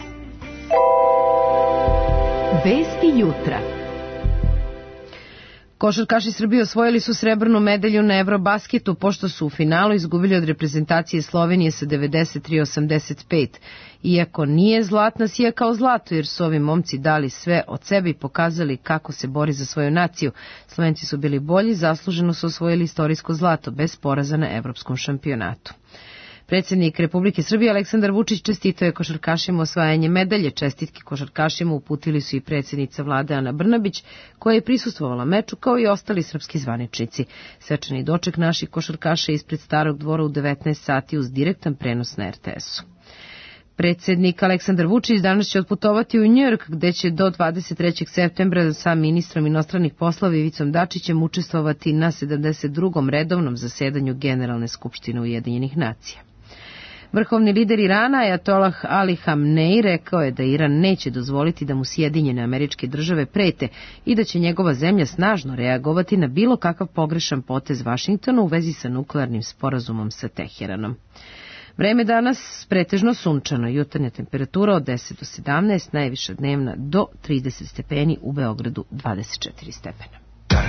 Vesti jutra. Košarkaši Srbije osvojili su srebrnu medalju na Eurobasketu pošto su u finalu izgubili od reprezentacije Slovenije sa devedeset tri osamdeset pet. Iako nije zlatna sija kao zlato jer su ovi momci dali sve od sebe i pokazali kako se bori za svoju naciju. Slovenci su bili bolji, zasluženo su osvojili istorijsko zlato bez poraza na evropskom šampionatu. Predsjednik Republike Srbije Aleksandar Vučić čestitao je košarkašima osvajanje medalje. Čestitke košarkašima uputili su i predsjednica vlade Ana Brnabić, koja je prisustvovala meču kao i ostali srpski zvaničnici. Svečani doček naših košarkaša ispred Starog dvora u devetnaest sati uz direktan prenos na er te esu. Predsjednik Aleksandar Vučić danas će otputovati u Njujork, gde će do dvadeset trećeg septembra sa ministrom inostranih poslova Ivicom Dačićem učestvovati na sedamdeset drugom redovnom zasedanju Generalne skupštine Ujedinjenih nacija. Vrhovni lider Irana, Ajatolah Ali Hamnej, rekao je da Iran neće dozvoliti da mu Sjedinjene Američke Države prete i da će njegova zemlja snažno reagovati na bilo kakav pogrešan potez Vašingtona u vezi sa nuklearnim sporazumom sa Teheranom. Vreme danas pretežno sunčano, jutarnja temperatura od deset do sedamnaest, najviša dnevna do trideset stepeni, u Beogradu dvadeset četiri stepena.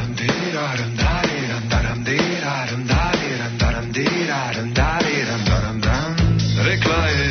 Rekla je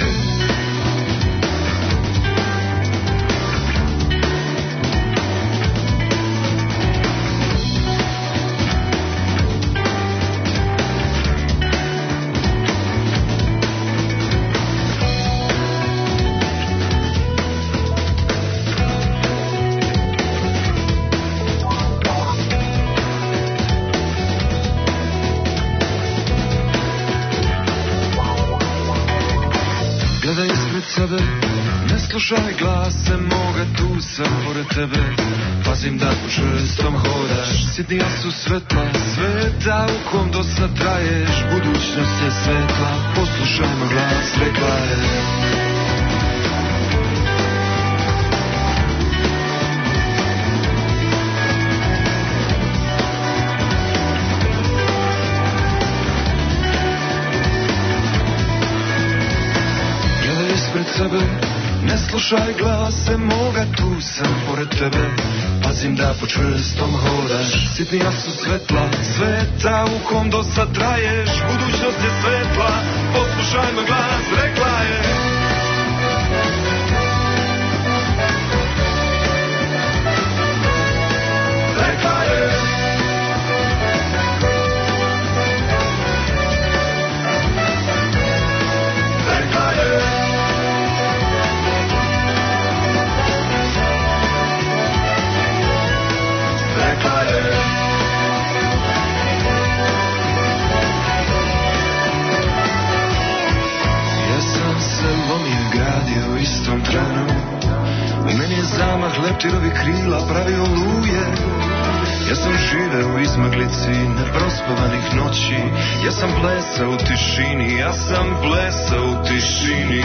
sebe, ne slušaj glase moga, tu sam pored tebe, pazim da po čvrstom hodaš, sitnija su svetla, sveta u kom do sad traješ, budućnost je svetla, poslušaj moj glas, rekla je. Sebe, ne slušaj glase moga, tu sam pored tebe, pazim da po čvrstom hodaš, sitnija su svetla, sveta u kom do sad traješ, budućnost je svetla, poslušaj moj glas, rekla je. Rekla je. Rekla je. Ja sam se lomio i gradio u istom trenu, u meni je zamah leptirovi krila pravio oluje. Ja sam živeo u izmaglici neprospavanih noći, ja sam plesao u tišini, ja sam plesao u tišini.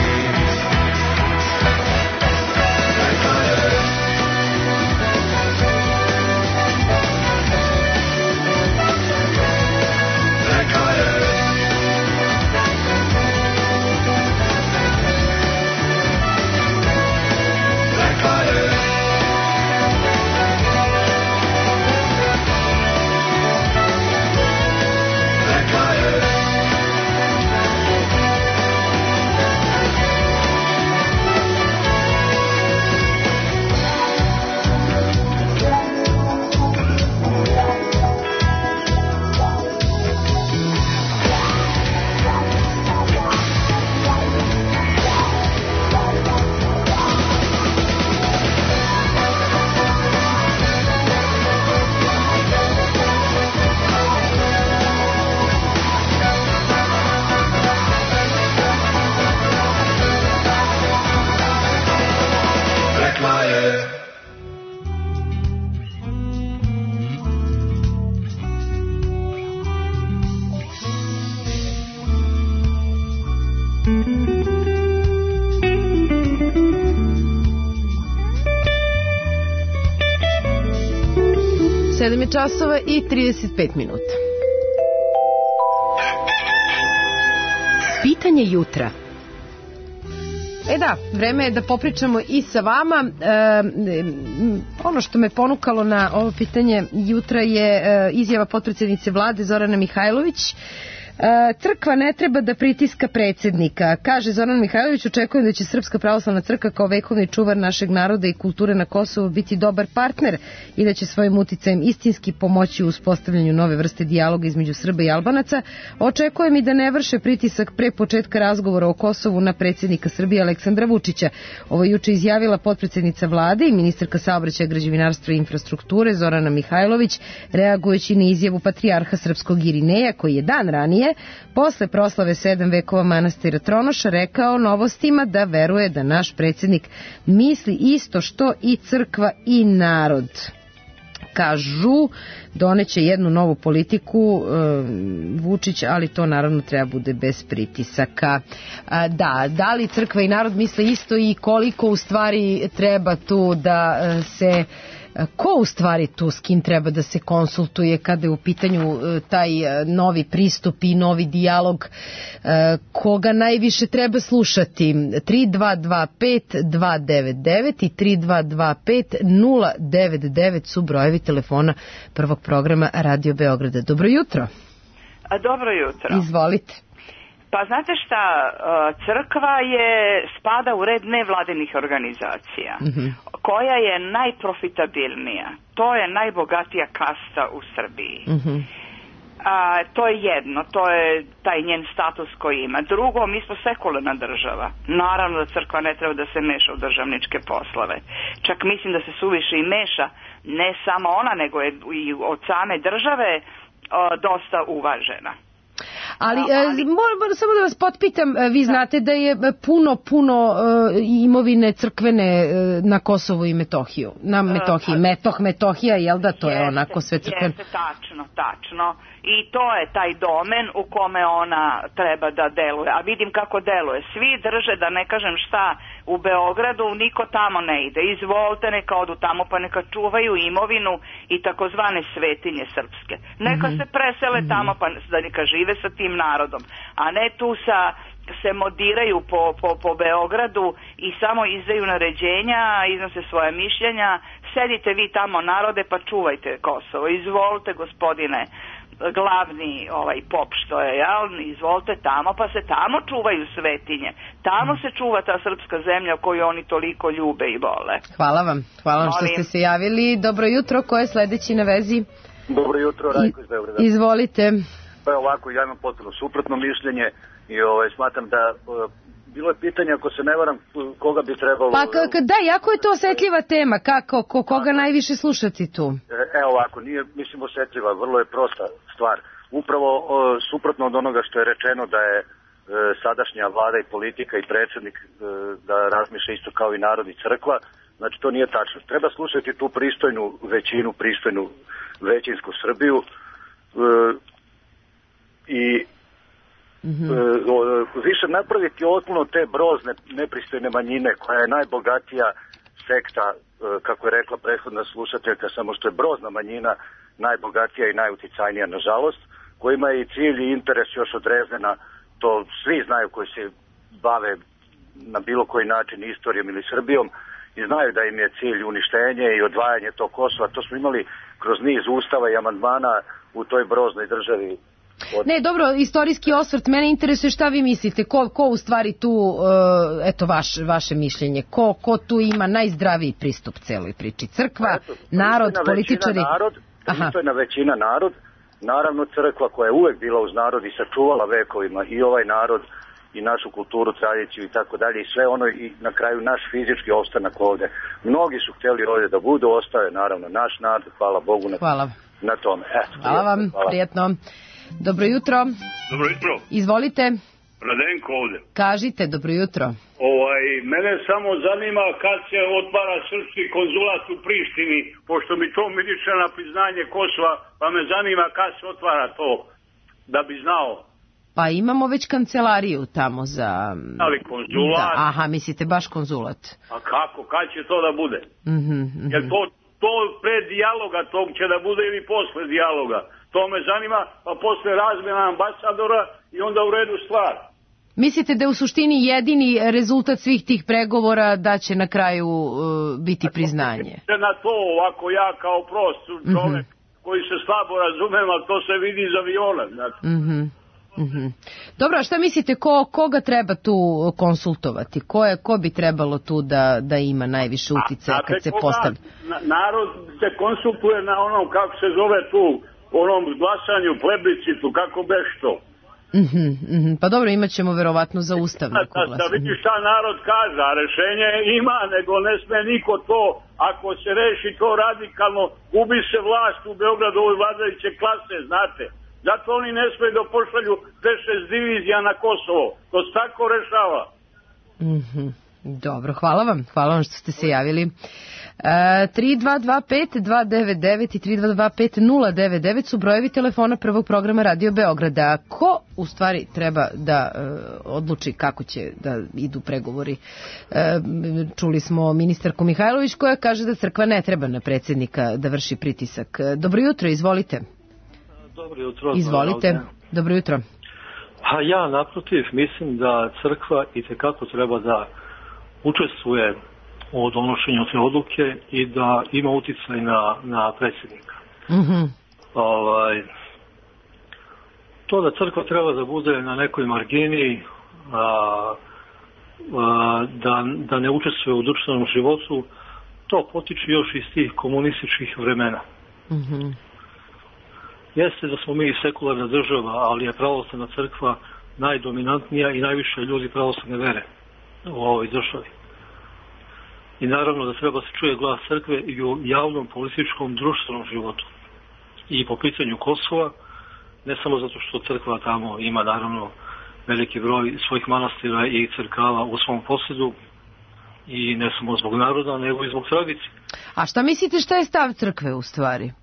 sedam je časova i trideset pet minuta. Pitanje jutra. E da, vreme je da popričamo i sa vama. E, ono što me ponukalo na ovo pitanje jutra je e, izjava potpredsjednice vlade Zorana Mihajlović. Crkva ne treba da pritiska predsjednika. Kaže Zoran Mihajlović, očekujem da će Srpska pravoslavna crkva kao vekovni čuvar našeg naroda i kulture na Kosovu biti dobar partner i da će svojim uticajem istinski pomoći u uspostavljanju nove vrste dijaloga između Srba i Albanaca. Očekujem i da ne vrše pritisak pre početka razgovora o Kosovu na predsjednika Srbije Aleksandra Vučića. Ovo juče izjavila potpredsjednica vlade i ministarka saobraćaja, građevinarstva i infrastrukture Zorana Mihajlović, reagujući na izjavu patrijarha srpskog Irineja, koji je dan ranije posle proslave sedam vekova manastira Tronoša rekao Novostima da veruje da naš predsjednik misli isto što i crkva i narod. Kažu, doneće jednu novu politiku e, Vučić, ali to naravno treba bude bez pritisaka. A, da, da li crkva i narod misle isto i koliko u stvari treba tu da se... Ko u stvari tu s kim treba da se konsultuje kada je u pitanju taj novi pristup i novi dijalog, koga najviše treba slušati? tri dva dva pet dva devet devet i tri dva dva pet nula devet devet su brojevi telefona prvog programa Radio Beograda. Dobro jutro. A, dobro jutro. Izvolite. Pa znate šta, crkva je spada u red nevladinih organizacija, mm-hmm. koja je najprofitabilnija. To je najbogatija kasta u Srbiji. Mm-hmm. A, to je jedno, to je taj njen status koji ima. Drugo, mi smo sekularna država. Naravno da crkva ne treba da se meša u državničke poslove. Čak mislim da se suviše i meša, ne samo ona, nego je i od same države o, dosta uvažena. Ali, ali... moram samo da vas potpitam, vi znate da je puno, puno imovine crkvene na Kosovu i Metohiju, na Metohiji, Metoh, Metohija, jel da, to je onako sve crkveno? Jeste, tačno, tačno. I to je taj domen u kome ona treba da deluje. A vidim kako deluje. Svi drže, da ne kažem šta, u Beogradu, niko tamo ne ide. Izvolite, neka odu tamo, pa neka čuvaju imovinu i takozvane svetinje srpske. Neka mm-hmm. se presele mm-hmm. tamo, pa da neka žive sa tim narodom. A ne tu sa... se modiraju po, po, po Beogradu i samo izdaju naređenja, iznose svoje mišljenja. Sedite vi tamo narode pa čuvajte Kosovo. Izvolite gospodine glavni ovaj pop što je, jel? Izvolite tamo pa se tamo čuvaju svetinje. Tamo se čuva ta srpska zemlja koju oni toliko ljube i vole. Hvala vam. Hvala vam što ste se javili. Dobro jutro. Ko je sledeći na vezi? Dobro jutro, Rajko iz Beograda. Izvolite. Pa ovako, ja imam potpuno suprotno mišljenje i ovaj, smatram da uh, bilo je pitanje, ako se ne varam, koga bi trebalo... Pa k- da, jako je to osetljiva tema, kako, ko, koga najviše slušati tu? Evo ovako, nije, mislim, osetljiva, vrlo je prosta stvar. Upravo uh, suprotno od onoga što je rečeno da je uh, sadašnja vlada i politika i predsjednik uh, da razmišlja isto kao i narod i crkva, znači to nije tačno. Treba slušati tu pristojnu većinu, pristojnu većinsku Srbiju uh, i Mm-hmm. više napraviti otpuno te brozne nepristojne manjine koja je najbogatija sekta, kako je rekla prethodna slušateljka, samo što je brozna manjina najbogatija i najuticajnija nažalost, kojima je i cilj i interes još od Drezdena, to svi znaju koji se bave na bilo koji način istorijom ili Srbijom i znaju da im je cilj uništenje i odvajanje tog Kosova. To smo imali kroz niz ustava i amandmana u toj broznoj državi. Od... Ne, dobro, istorijski osvrt, mene interesuje šta vi mislite, ko, ko u stvari tu, uh, eto vaš, vaše mišljenje, ko, ko tu ima najzdraviji pristup celoj priči, crkva, eto, narod, političari? Narod, pristojna većina narod, naravno crkva koja je uvek bila uz narod i sačuvala vekovima i ovaj narod i našu kulturu, tradiciju i tako dalje i sve ono i na kraju naš fizički opstanak ovde. Mnogi su htjeli ovde da budu, ostao je naravno naš narod, hvala Bogu na, hvala. na tome. Eto, hvala vam, hvala. Prijetno. Dobro jutro. Dobro jutro. Izvolite. Radenko ovde. Kažite, dobro jutro. Ovaj, mene samo zanima kad se otvara srpski konzulat u Prištini, pošto mi to miriše na priznanje Kosova, pa me zanima kad se otvara to, da bi znao. Pa imamo već kancelariju tamo za... Ali konzulat? Da, aha, mislite baš konzulat. A kako, kad će to da bude? Mm-hmm, mm-hmm. Jer to, to pre dijaloga tog će da bude ili posle dijaloga? To me zanima, pa posle razmjena ambasadora i onda u redu stvar. Mislite da je u suštini jedini rezultat svih tih pregovora da će na kraju uh, biti priznanje? Na to ovako ja kao prost čovjek mm-hmm. koji se slabo razumem, ali to se vidi iz aviona. Znači. Mm-hmm. Mm-hmm. Dobro, a šta mislite, ko, koga treba tu konsultovati? Ko, je, ko bi trebalo tu da, da ima najviše uticaja kad se postavi? Na, narod se konsultuje na onom, kako se zove tu, onom glasanju, plebiscitu, kako beš to. Mm-hmm, mm-hmm. Pa dobro, imat ćemo verovatno za ustavno glasanje. Da, da vidi šta narod kaže, a rešenje ima, nego ne sme niko to, ako se reši to radikalno, gubi se vlast u Beogradu ovoj vladajuće klase, znate. Zato oni ne smiju da pošalju pet šest divizija na Kosovo. To se tako rešava. Mm-hmm. Dobro, hvala vam. Hvala vam što ste se javili. E, tri dva dva pet dva devet devet i tri dva dva pet nula devet devet su brojevi telefona prvog programa Radio Beograda. Ko u stvari treba da e, odluči kako će da idu pregovori? E, čuli smo ministarku Mihajlović koja kaže da crkva ne treba na predsjednika da vrši pritisak. Dobro jutro, izvolite. Dobro jutro. Izvolite. Dobro jutro. Pa ja naprotiv mislim da crkva itekako treba da učestvuje u donošenju te odluke i da ima uticaj na, na predsjednika. Mm-hmm. Ovaj, to da crkva treba da bude na nekoj margini, a, a, da, da ne učestvuje u društvenom životu, to potiče još iz tih komunističkih vremena. Mm-hmm. Jeste da smo mi sekularna država, ali je pravoslavna crkva najdominantnija i najviše ljudi pravoslavne vere u ovoj državi. I naravno da treba se čuje glas crkve i u javnom političkom društvenom životu. I po pitanju Kosova, ne samo zato što crkva tamo ima naravno veliki broj svojih manastira i crkava u svom posjedu, i ne samo zbog naroda, nego i zbog tradicije. A šta mislite šta je stav crkve u stvari?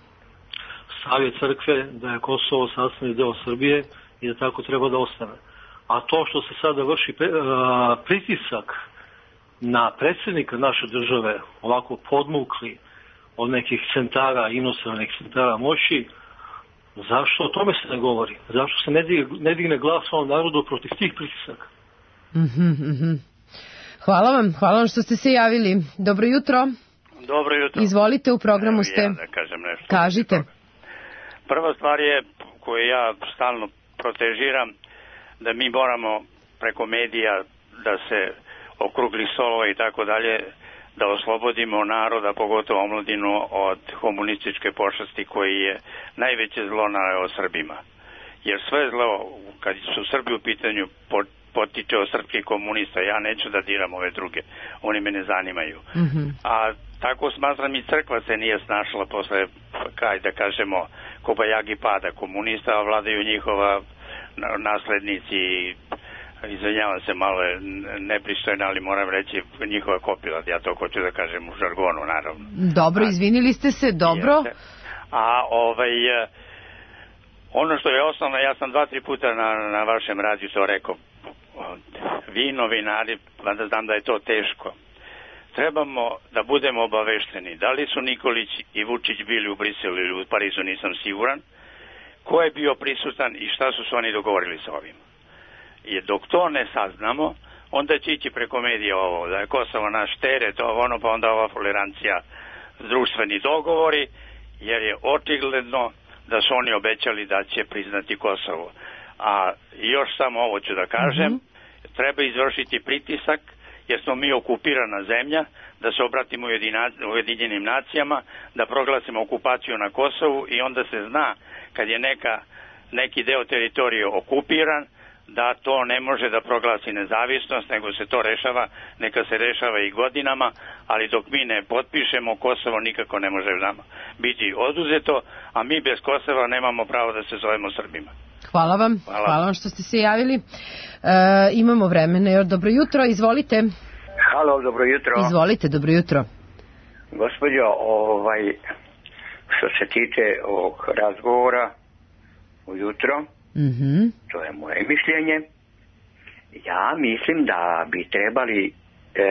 Stav je crkve da je Kosovo sastavni deo Srbije i da tako treba da ostane. A to što se sada vrši pritisak na predsjednika naše države, ovako podmukli od nekih centara, inostranih centara moći, zašto o tome se ne govori? Zašto se ne digne, ne digne glas ovom narodu protiv tih pritisaka? Mm-hmm, mm-hmm. Hvala vam, hvala vam što ste se javili. Dobro jutro. Dobro jutro. Izvolite, u programu ste. Ja da kažem nešto. Kažite. Prva stvar je, koju ja stalno protežiram, da mi moramo preko medija da se okrugli stolova i tako dalje, da oslobodimo naroda, pogotovo omladinu, od komunističke pošasti koji je najveće zlo naneo Srbima. Jer sve zlo, kad su Srbi u pitanju, potiče od srpskih komunista. Ja neću da diram ove druge, oni me ne zanimaju. Mm-hmm. A tako smatram i crkva se nije snašla posle, kaj da kažemo, Kobajagi pada komunista, a vladaju njihova naslednici, izvinjavam se, malo je nepristojno, ali moram reći njihova kopila, ja to hoću da kažem u žargonu, naravno. Dobro, izvinili ste se, dobro. A ovaj, ono što je osnovno, ja sam dva, tri puta na, na vašem radiju to rekao, vi novinari, da znam da je to teško, trebamo da budemo obavešteni. Da li su Nikolić i Vučić bili u Briselu ili u Parizu, nisam siguran. Ko je bio prisutan i šta su se oni dogovorili sa ovim. I dok to ne saznamo, onda će ići preko medija ovo, da je Kosovo naš teret, ovo ono, pa onda ova tolerancija, društveni dogovori, jer je očigledno da su oni obećali da će priznati Kosovo. A još samo ovo ću da kažem, mm-hmm. treba izvršiti pritisak, jer smo mi okupirana zemlja, da se obratimo Ujedinjenim nacijama, da proglasimo okupaciju na Kosovu i onda se zna kad je neka, neki deo teritorije okupiran, da to ne može da proglasi nezavisnost, nego se to rešava, neka se rešava i godinama, ali dok mi ne potpišemo, Kosovo nikako ne može nama biti oduzeto, a mi bez Kosova nemamo pravo da se zovemo Srbima. Hvala vam, hvala, hvala vam što ste se javili. E, imamo vremena, još dobro jutro, izvolite. Halo, dobro jutro. Izvolite, dobro jutro. Gospođo, ovaj, što se tiče ovog razgovora ujutro, mm-hmm. to je moje mišljenje, ja mislim da bi trebali e,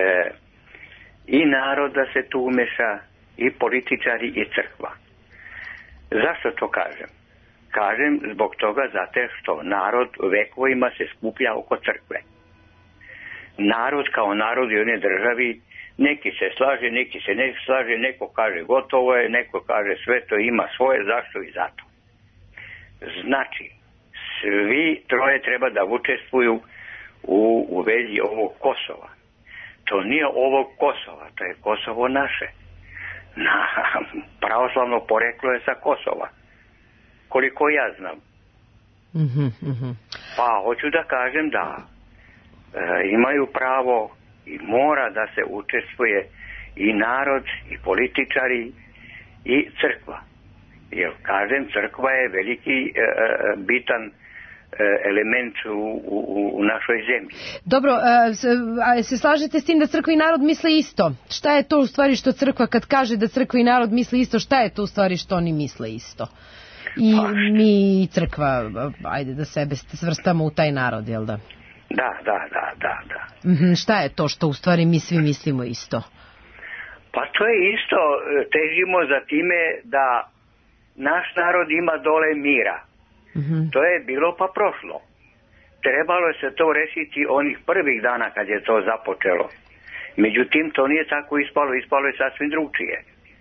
i narod da se tu umeša, i političari i crkva. Zašto to kažem? Kažem zbog toga zato što narod vekovima se skuplja oko crkve. Narod kao narod i one državi, neki se slaže, neki se ne slaže, neko kaže gotovo je, neko kaže sve to ima svoje, zašto i zato. Znači, svi troje treba da učestvuju u, u vezi ovog Kosova. To nije ovog Kosova, to je Kosovo naše. Na, pravoslavno poreklo je sa Kosova. Koliko ja znam. Mm-hmm, mm-hmm. Pa hoću da kažem da e, imaju pravo i mora da se učestvuje i narod, i političari, i crkva. Jer, kažem, crkva je veliki e, bitan e, element u, u, u našoj zemlji. Dobro, a se slažete s tim da crkva i narod misle isto? Šta je to u stvari što crkva, kad kaže da crkva i narod misle isto, šta je to u stvari što oni misle isto? I pa, mi i crkva, ajde da sebe svrstamo u taj narod, jel da? Da, da, da, da, da. Mm-hmm, šta je to što u stvari mi svi mislimo isto? Pa to je isto, težimo za time da naš narod ima dole mira. Mm-hmm. To je bilo pa prošlo. Trebalo je se to rešiti onih prvih dana kad je to započelo. Međutim, to nije tako ispalo, ispalo je sasvim drugčije.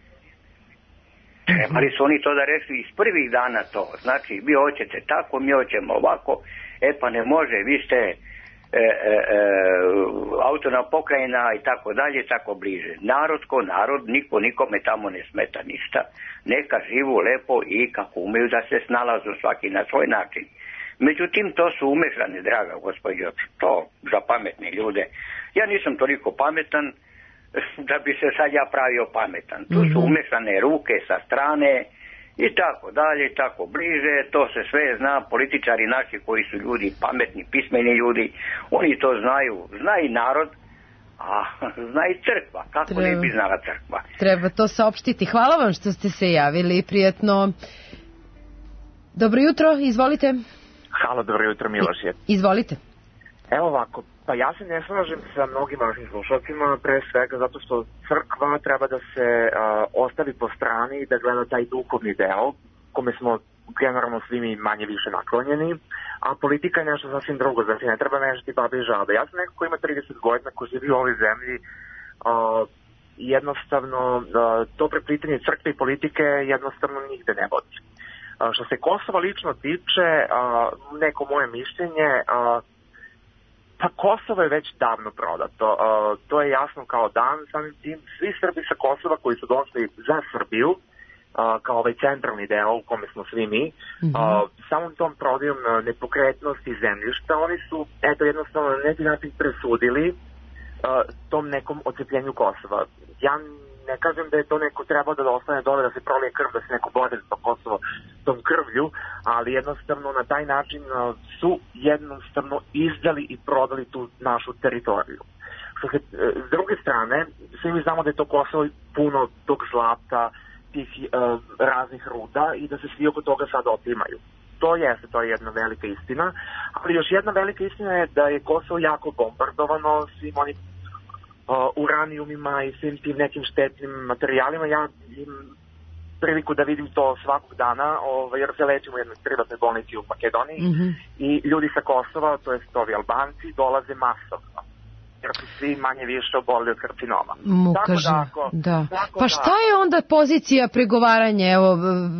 Trebali su oni to da reši iz prvih dana to. Znači, vi hoćete tako, mi hoćemo ovako. E pa ne može, vi ste e, e, e, autonomna pokrajina i tako dalje, tako bliže. Narod ko narod, niko nikome tamo ne smeta ništa. Neka živu lepo i kako umeju da se snalazu svaki na svoj način. Međutim, to su umešane, draga gospođo, to za pametne ljude. Ja nisam toliko pametan da bi se sad ja pravio pametan. Tu su umešane ruke sa strane i tako dalje, i tako bliže, to se sve zna, političari naši koji su ljudi pametni, pismeni ljudi, oni to znaju, zna i narod, a zna i crkva, kako treba, ne bi znala crkva. Treba to saopštiti. Hvala vam što ste se javili, prijatno. Dobro jutro, izvolite. Halo, dobro jutro, Miloš je. Izvolite. Evo ovako, pa ja se ne slažem sa mnogim vašim slušalcima, pre svega zato što crkva treba da se uh, ostavi po strani i da gleda taj duhovni deo, kome smo generalno svi mi manje više naklonjeni, a politika je nešto sasvim drugo, znači ne treba mešati babe i žabe. Ja sam neko ko ima trideset godina, ko živi u ovoj zemlji, uh, jednostavno uh, to preplitanje crkve i politike jednostavno nigde ne vodi. Uh, što se Kosova lično tiče, uh, neko moje mišljenje, uh, pa Kosovo je već davno prodato. Uh, to je jasno kao dan, samim tim svi Srbi sa Kosova koji su došli za Srbiju, uh, kao ovaj centralni deo u kome smo svi mi, mm-hmm. uh, samom tom prodajom nepokretnosti zemljišta, oni su, eto, jednostavno na neki način presudili uh, tom nekom ocepljenju Kosova. Ja ne kažem da je to neko trebao da ostane dole, da se prolije krv, da se neko bode za Kosovo tom krvlju, ali jednostavno na taj način su jednostavno izdali i prodali tu našu teritoriju. Što se, s druge strane, svi mi znamo da je to Kosovo puno tog zlata, tih uh, raznih ruda i da se svi oko toga sad otimaju. To jeste, to je jedna velika istina, ali još jedna velika istina je da je Kosovo jako bombardovano svim onim Uh, uranijumima i svim tim nekim štetnim materijalima. Ja imam priliku da vidim to svakog dana, ovaj, jer se lečimo u jednoj privatnoj bolnici u Makedoniji, mm-hmm. i ljudi sa Kosova, to jest ovi Albanci, dolaze masovno, jer su svi manje više obolili od karcinoma. Mu tako kaže, da, ako, da. tako pa šta je onda pozicija pregovaranja? Evo,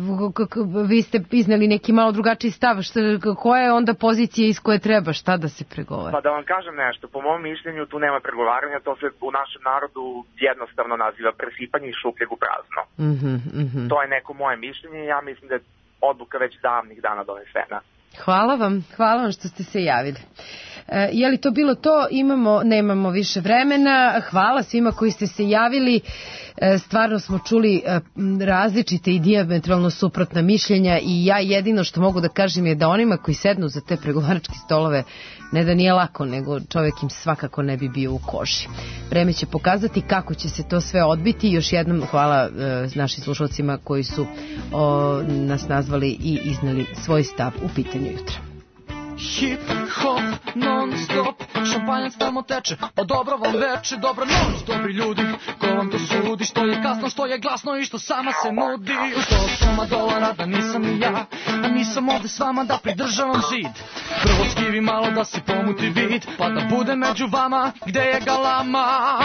vi ste izneli neki malo drugačiji stav. Šta, koja je onda pozicija iz koje treba? Šta da se pregovara? Pa da vam kažem nešto, po mom mišljenju tu nema pregovaranja, to se u našem narodu jednostavno naziva presipanje iz šupljeg u prazno. Mm-hmm, mm-hmm. To je neko moje mišljenje, ja mislim da je odluka već davnih dana donesena. Hvala vam, hvala vam što ste se javili. E, je li to bilo to? Imamo, nemamo više vremena. Hvala svima koji ste se javili. E, stvarno smo čuli e, različite i dijametralno suprotna mišljenja i ja jedino što mogu da kažem je da onima koji sednu za te pregovaračke stolove ne da nije lako, nego čovjek im svakako ne bi bio u koži. Vreme će pokazati kako će se to sve odbiti. Još jednom hvala e, našim slušalcima koji su o, nas nazvali i iznali svoj stav u pitanju jutra. Hip hop non stop, šampanjac tamo teče, pa dobro vam veče, dobra noć, dobri ljudi, ko vam to sudi, što je kasno, što je glasno i što sama se nudi. U sto soma dolara da nisam ni ja, a nisam ovde s vama da pridržavam zid. Prvo skivi malo da se pomuti vid, pa da bude među vama gde je galama.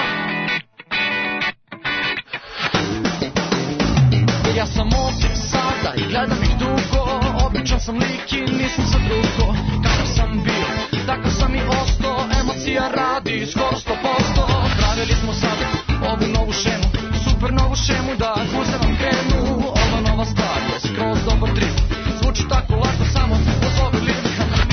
Ja sam ovdje sada i gledam ih dugo, običan sam lik i nisam sad drugo. Kakav sam bio, takav sam i ostao, emocija radi skoro sto posto. Pravili smo sad ovu novu šemu, super novu šemu da guze vam krenu. Ova nova stvar je skroz dobar trip, zvuči tako lako samo pozovi lip.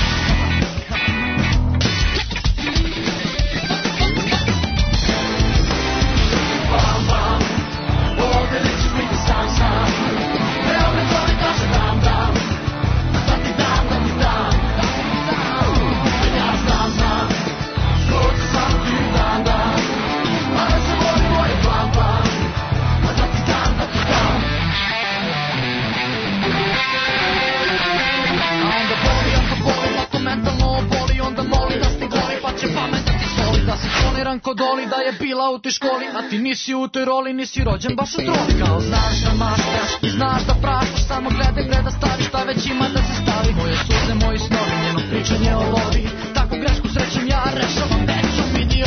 Bam bam, ovdje neću biti sam sam. Evo me to mi kaže dam dam, da ti dam, da ti dam, da ti dam. Ja znam, znam, zvuči samo ti dam dam. A da se voli moje bam bam, da ti dam, da ti dam. A onda boli, ako boli, ako mentalno oboli, onda moli da ste goli, pa će pamet da ti soli. Da si kloniran kod Oli, da je bila u toj školi, a ti nisi u toj roli, nisi rođen baš u troli. Kao znaš da maštaš i znaš da praštaš, samo gledaj bre da staviš šta već ima da se stavi. Moje suze, moji snovi, njeno pričanje o lovi, tako grešku srećem ja rešavam većom vidio.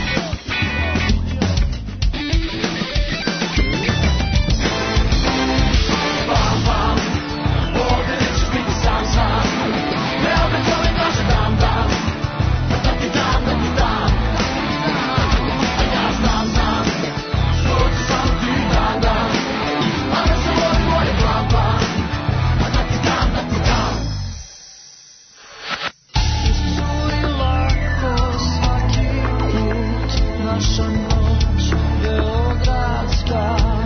Bam bam, ovdje nećeš biti sam sam. Evo me to mi kaže dam dam, da ti dam, da ti dam. A ja znam, znam, zvuči samo ti dam dam. A da se voli moje blam blam, da ti dam, da ti dam. Izcuri lako svaki put, naša noć beogradska.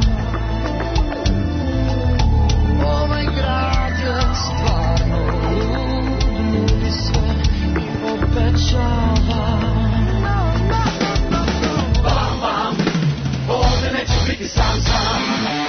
Ovaj grad je stvarno lud, nudi sve i obećava. Bam bam, ovdje neću biti sam sam.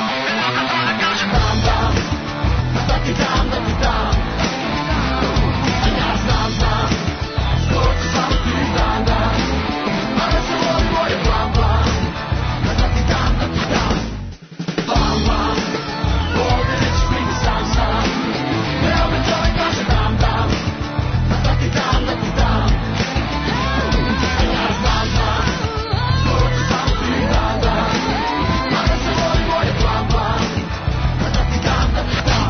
Bam bam, da ti dam, da ti dam. A ja znam, znam, zvuči samo ti dam dam. A da se voli moje blam blam, da ti dam, da ti dam. Bam bam, ovdje neću biti sam sam. Evo me to mi kaže dam dam, da ti dam, da ti dam. A ja znam, znam, zvuči samo ti dam dam. A da se voli moje blam blam, da ti dam, da ti dam.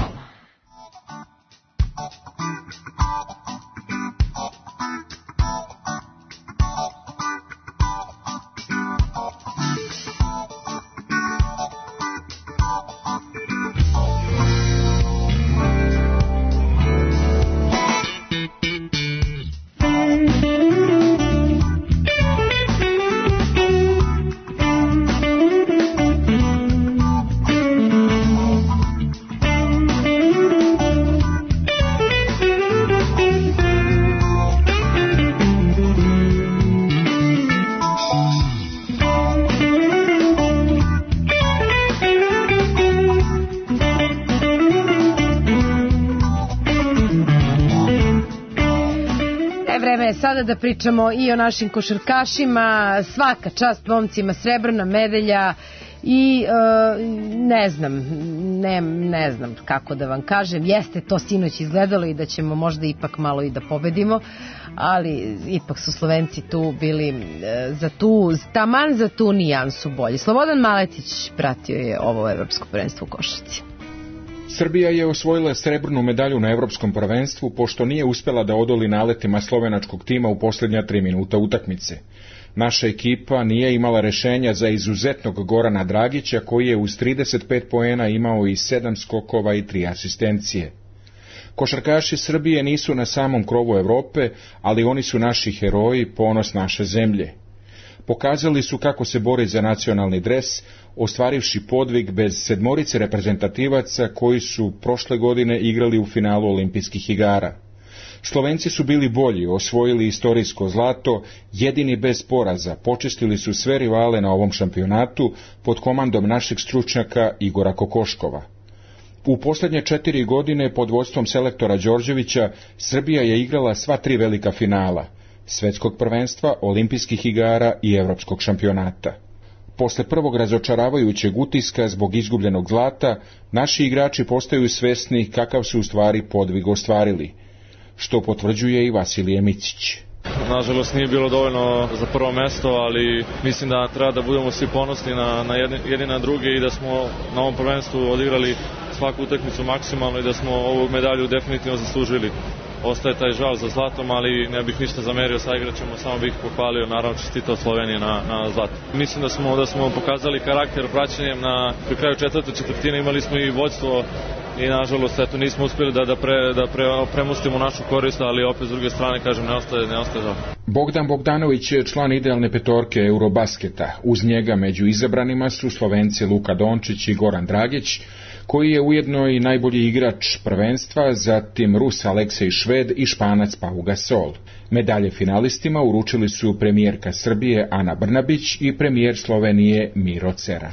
Vreme je sada da pričamo i o našim košarkašima. Svaka čast momcima, srebrna medalja i e, ne znam ne, ne znam kako da vam kažem, jeste to sinoć izgledalo i da ćemo možda ipak malo i da pobedimo, ali ipak su Slovenci tu bili e, za tu, taman za tu nijansu bolji. Slobodan Maletić pratio je ovo evropsko prvenstvo u košarci. Srbija je osvojila srebrnu medalju na evropskom prvenstvu pošto nije uspela da odoli naletima slovenačkog tima u posljednja tri minuta utakmice. Naša ekipa nije imala rešenja za izuzetnog Gorana Dragića koji je uz trideset pet poena imao i sedam skokova i tri asistencije. Košarkaši Srbije nisu na samom krovu Evrope, ali oni su naši heroji, ponos naše zemlje. Pokazali su kako se bori za nacionalni dres, ostvarivši podvig bez sedmorice reprezentativaca koji su prošle godine igrali u finalu olimpijskih igara. Slovenci su bili bolji, osvojili istorijsko zlato, jedini bez poraza, počistili su sve rivale na ovom šampionatu pod komandom našeg stručnjaka Igora Kokoškova. U posljednje četiri godine pod vodstvom selektora Đorđevića Srbija je igrala sva tri velika finala, svetskog prvenstva, olimpijskih igara i evropskog šampionata. Posle prvog razočaravajućeg utiska zbog izgubljenog zlata, naši igrači postaju svesni kakav su u stvari podvig ostvarili, što potvrđuje i Vasilije Micić. Nažalost nije bilo dovoljno za prvo mesto, ali mislim da treba da budemo svi ponosni na, na jedni, jedni na druge i da smo na ovom prvenstvu odigrali svaku utakmicu maksimalno i da smo ovu medalju definitivno zaslužili. Ostaje taj žal za zlatom, ali ne bih ništa zamerio sa igračima, samo bih pohvalio, naravno čestitao Slovenije na, na zlato. Mislim da smo, da smo pokazali karakter praćenjem na pri kraju četvrte četvrtine, imali smo i vođstvo i nažalost eto nismo uspjeli da, da, pre, da pre, premustimo našu korist, ali opet s druge strane kažem ne ostaje, ne ostaje žal. Bogdan Bogdanović je član idealne petorke Eurobasketa. Uz njega među izabranima su Slovenci Luka Dončić i Goran Dragić, koji je ujedno i najbolji igrač prvenstva, zatim Rus Aleksej Šved i Španac Pau Gasol. Medalje finalistima uručili su premijerka Srbije Ana Brnabić i premijer Slovenije Miro Cerar.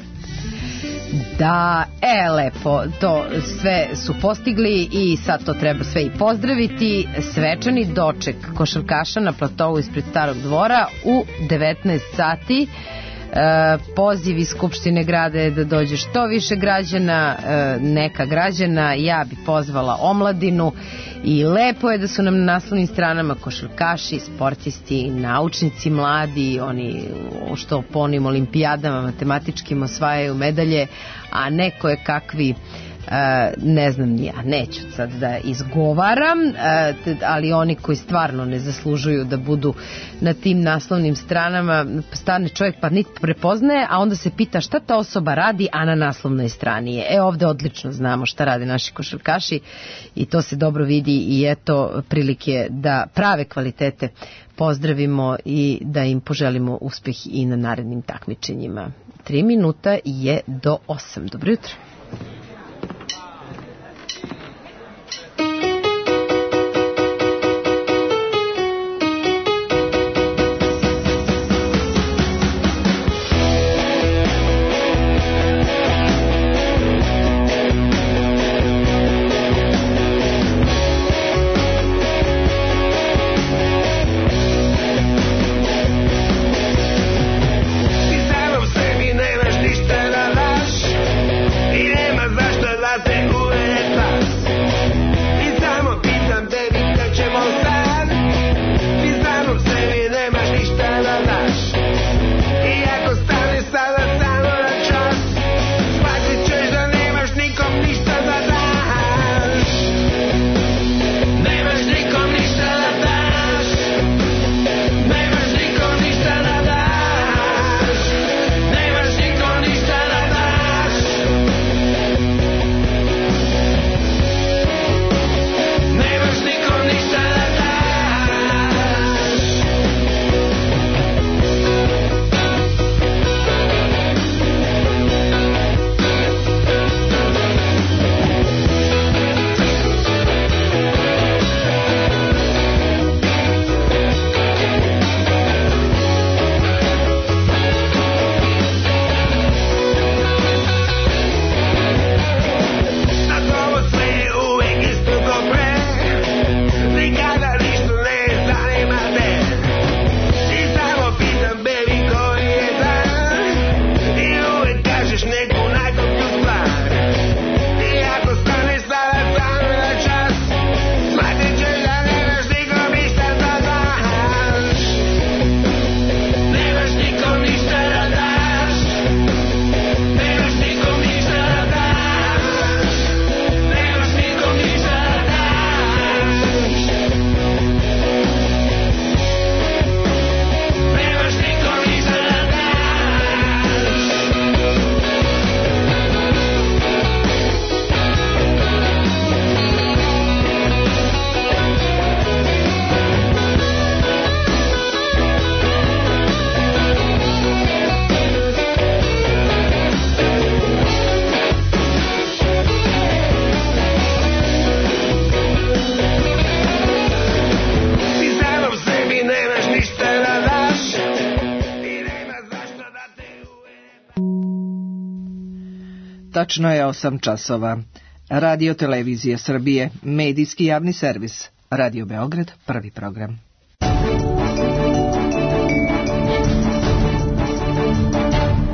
Da, e, lepo, to sve su postigli i sad to treba sve i pozdraviti. Svečani doček košarkaša na platovu ispred Starog dvora u devetnaest sati. E, poziv iz Skupštine grada je da dođe što više građana, e, neka građana, ja bi pozvala omladinu i lepo je da su nam na naslovnim stranama košarkaši, sportisti, naučnici mladi, oni što po onim olimpijadama matematičkim osvajaju medalje, a neko je kakvi Uh, ne znam ja, neću sad da izgovaram, uh, ali oni koji stvarno ne zaslužuju da budu na tim naslovnim stranama, stane čovjek pa niti prepoznaje, a onda se pita šta ta osoba radi, a na naslovnoj strani je. E, ovde odlično znamo šta rade naši košarkaši i to se dobro vidi i eto prilike da prave kvalitete pozdravimo i da im poželimo uspeh i na narednim takmičenjima. Tri minuta je do osam. Dobro jutro. Tačno je osam časova. Radio Televizije Srbije, medijski javni servis. Radio Beograd, prvi program.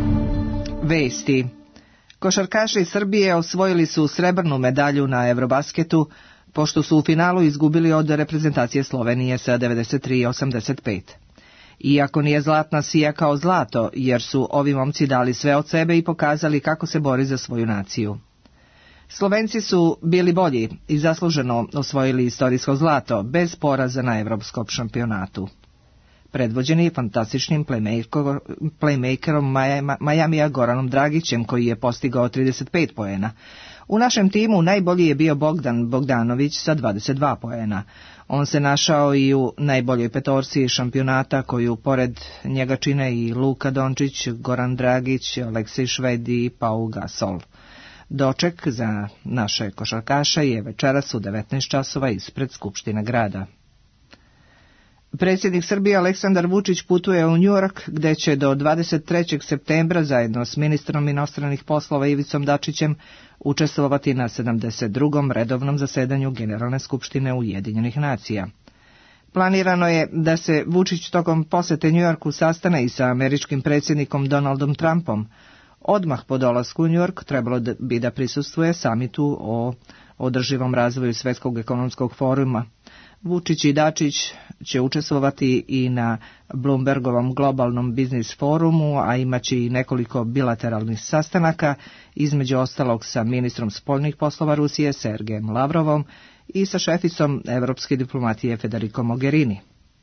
Vesti. Košarkaši Srbije osvojili su srebrnu medalju na Eurobasketu, pošto su u finalu izgubili od reprezentacije Slovenije sa devedeset tri osamdeset pet. Iako nije zlatna sija kao zlato, jer su ovi momci dali sve od sebe i pokazali kako se bori za svoju naciju. Slovenci su bili bolji i zasluženo osvojili istorijsko zlato, bez poraza na evropskom šampionatu. Predvođeni fantastičnim playmaker, playmakerom Majamija Goranom Dragićem, koji je postigao trideset pet poena. U našem timu najbolji je bio Bogdan Bogdanović sa dvadeset dva poena. On se našao i u najboljoj petorci šampionata, koju pored njega čine i Luka Dončić, Goran Dragić, Aleksej Šved i Pau Gasol. Doček za naše košarkaše je večeras u devetnaest časova ispred Skupštine grada. Predsjednik Srbije Aleksandar Vučić putuje u Njujork, gde će do dvadeset trećeg septembra zajedno s ministrom inostranih poslova Ivicom Dačićem učestvovati na sedamdeset drugom redovnom zasedanju Generalne skupštine Ujedinjenih nacija. Planirano je da se Vučić tokom posete Njujorku sastane i sa američkim predsjednikom Donaldom Trumpom. Odmah po dolasku u Njujork trebalo bi da prisustvuje samitu o održivom razvoju Svjetskog ekonomskog foruma. Vučić i Dačić će učestvovati i na Bloombergovom globalnom biznis forumu, a imaće i nekoliko bilateralnih sastanaka, između ostalog sa ministrom spoljnih poslova Rusije Sergejem Lavrovom i sa šeficom evropske diplomatije Federico Mogherini.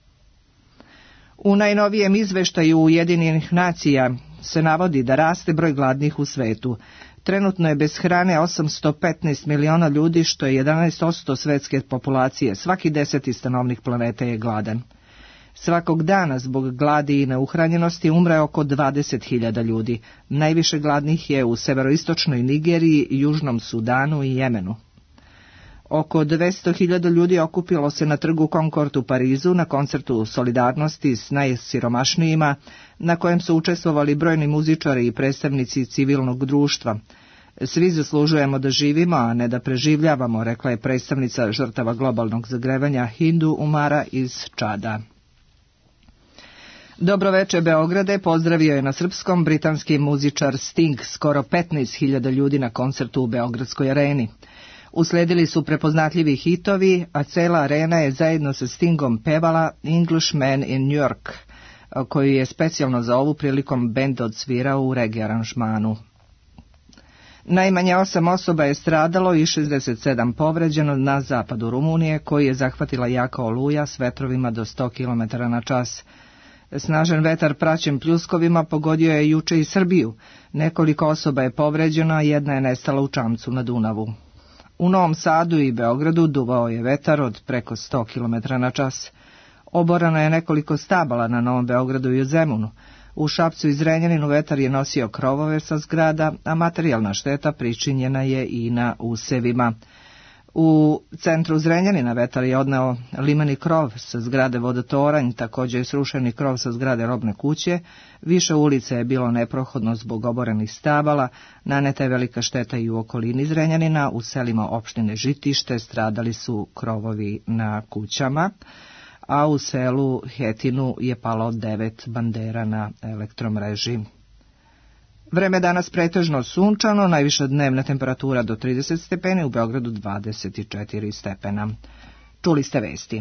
U najnovijem izveštaju Ujedinjenih nacija se navodi da raste broj gladnih u svetu. Trenutno je bez hrane osamsto petnaest miliona ljudi, što je jedanaest posto svetske populacije. Svaki deseti stanovnik planete je gladan. Svakog dana zbog gladi i neuhranjenosti umre oko dvadeset hiljada ljudi. Najviše gladnih je u severoistočnoj Nigeriji, Južnom Sudanu i Jemenu. Oko dvesta hiljada ljudi okupilo se na trgu Concord u Parizu na koncertu solidarnosti s najsiromašnijima, na kojem su učestvovali brojni muzičari i predstavnici civilnog društva. Svi zaslužujemo da živimo, a ne da preživljavamo, rekla je predstavnica žrtava globalnog zagrevanja Hindu Umara iz Čada. Dobro veče Beograde, pozdravio je na srpskom britanski muzičar Sting skoro petnaest hiljada ljudi na koncertu u Beogradskoj areni. Usledili su prepoznatljivi hitovi, a cela arena je zajedno sa Stingom pevala Englishman in New York, koju je specijalno za ovu prilikom bend odsvirao u reggae aranžmanu. Najmanje osam osoba je stradalo i šezdeset sedam povređeno na zapadu Rumunije, koji je zahvatila jaka oluja s vetrovima do sto kilometara na čas. Snažan vetar praćen pljuskovima pogodio je juče i Srbiju. Nekoliko osoba je povređeno, a jedna je nestala u čamcu na Dunavu. U Novom Sadu i Beogradu duvao je vetar od preko sto kilometara na čas. Oborano je nekoliko stabala na Novom Beogradu i u Zemunu. U Šapcu i Zrenjaninu vetar je nosio krovove sa zgrada, a materijalna šteta pričinjena je i na usevima. U centru Zrenjanina vetar je odneo limeni krov sa zgrade Vodotoranj, također je srušeni krov sa zgrade Robne kuće. Više ulice je bilo neprohodno zbog oborenih stabala, naneta je velika šteta i u okolini Zrenjanina. U selima opštine Žitište stradali su krovovi na kućama, a u selu Hetinu je palo devet bandera na elektromreži. Vreme danas pretežno sunčano, najviša dnevna temperatura do trideset stepeni, u Beogradu dvadeset četiri stepena. Čuli ste vesti.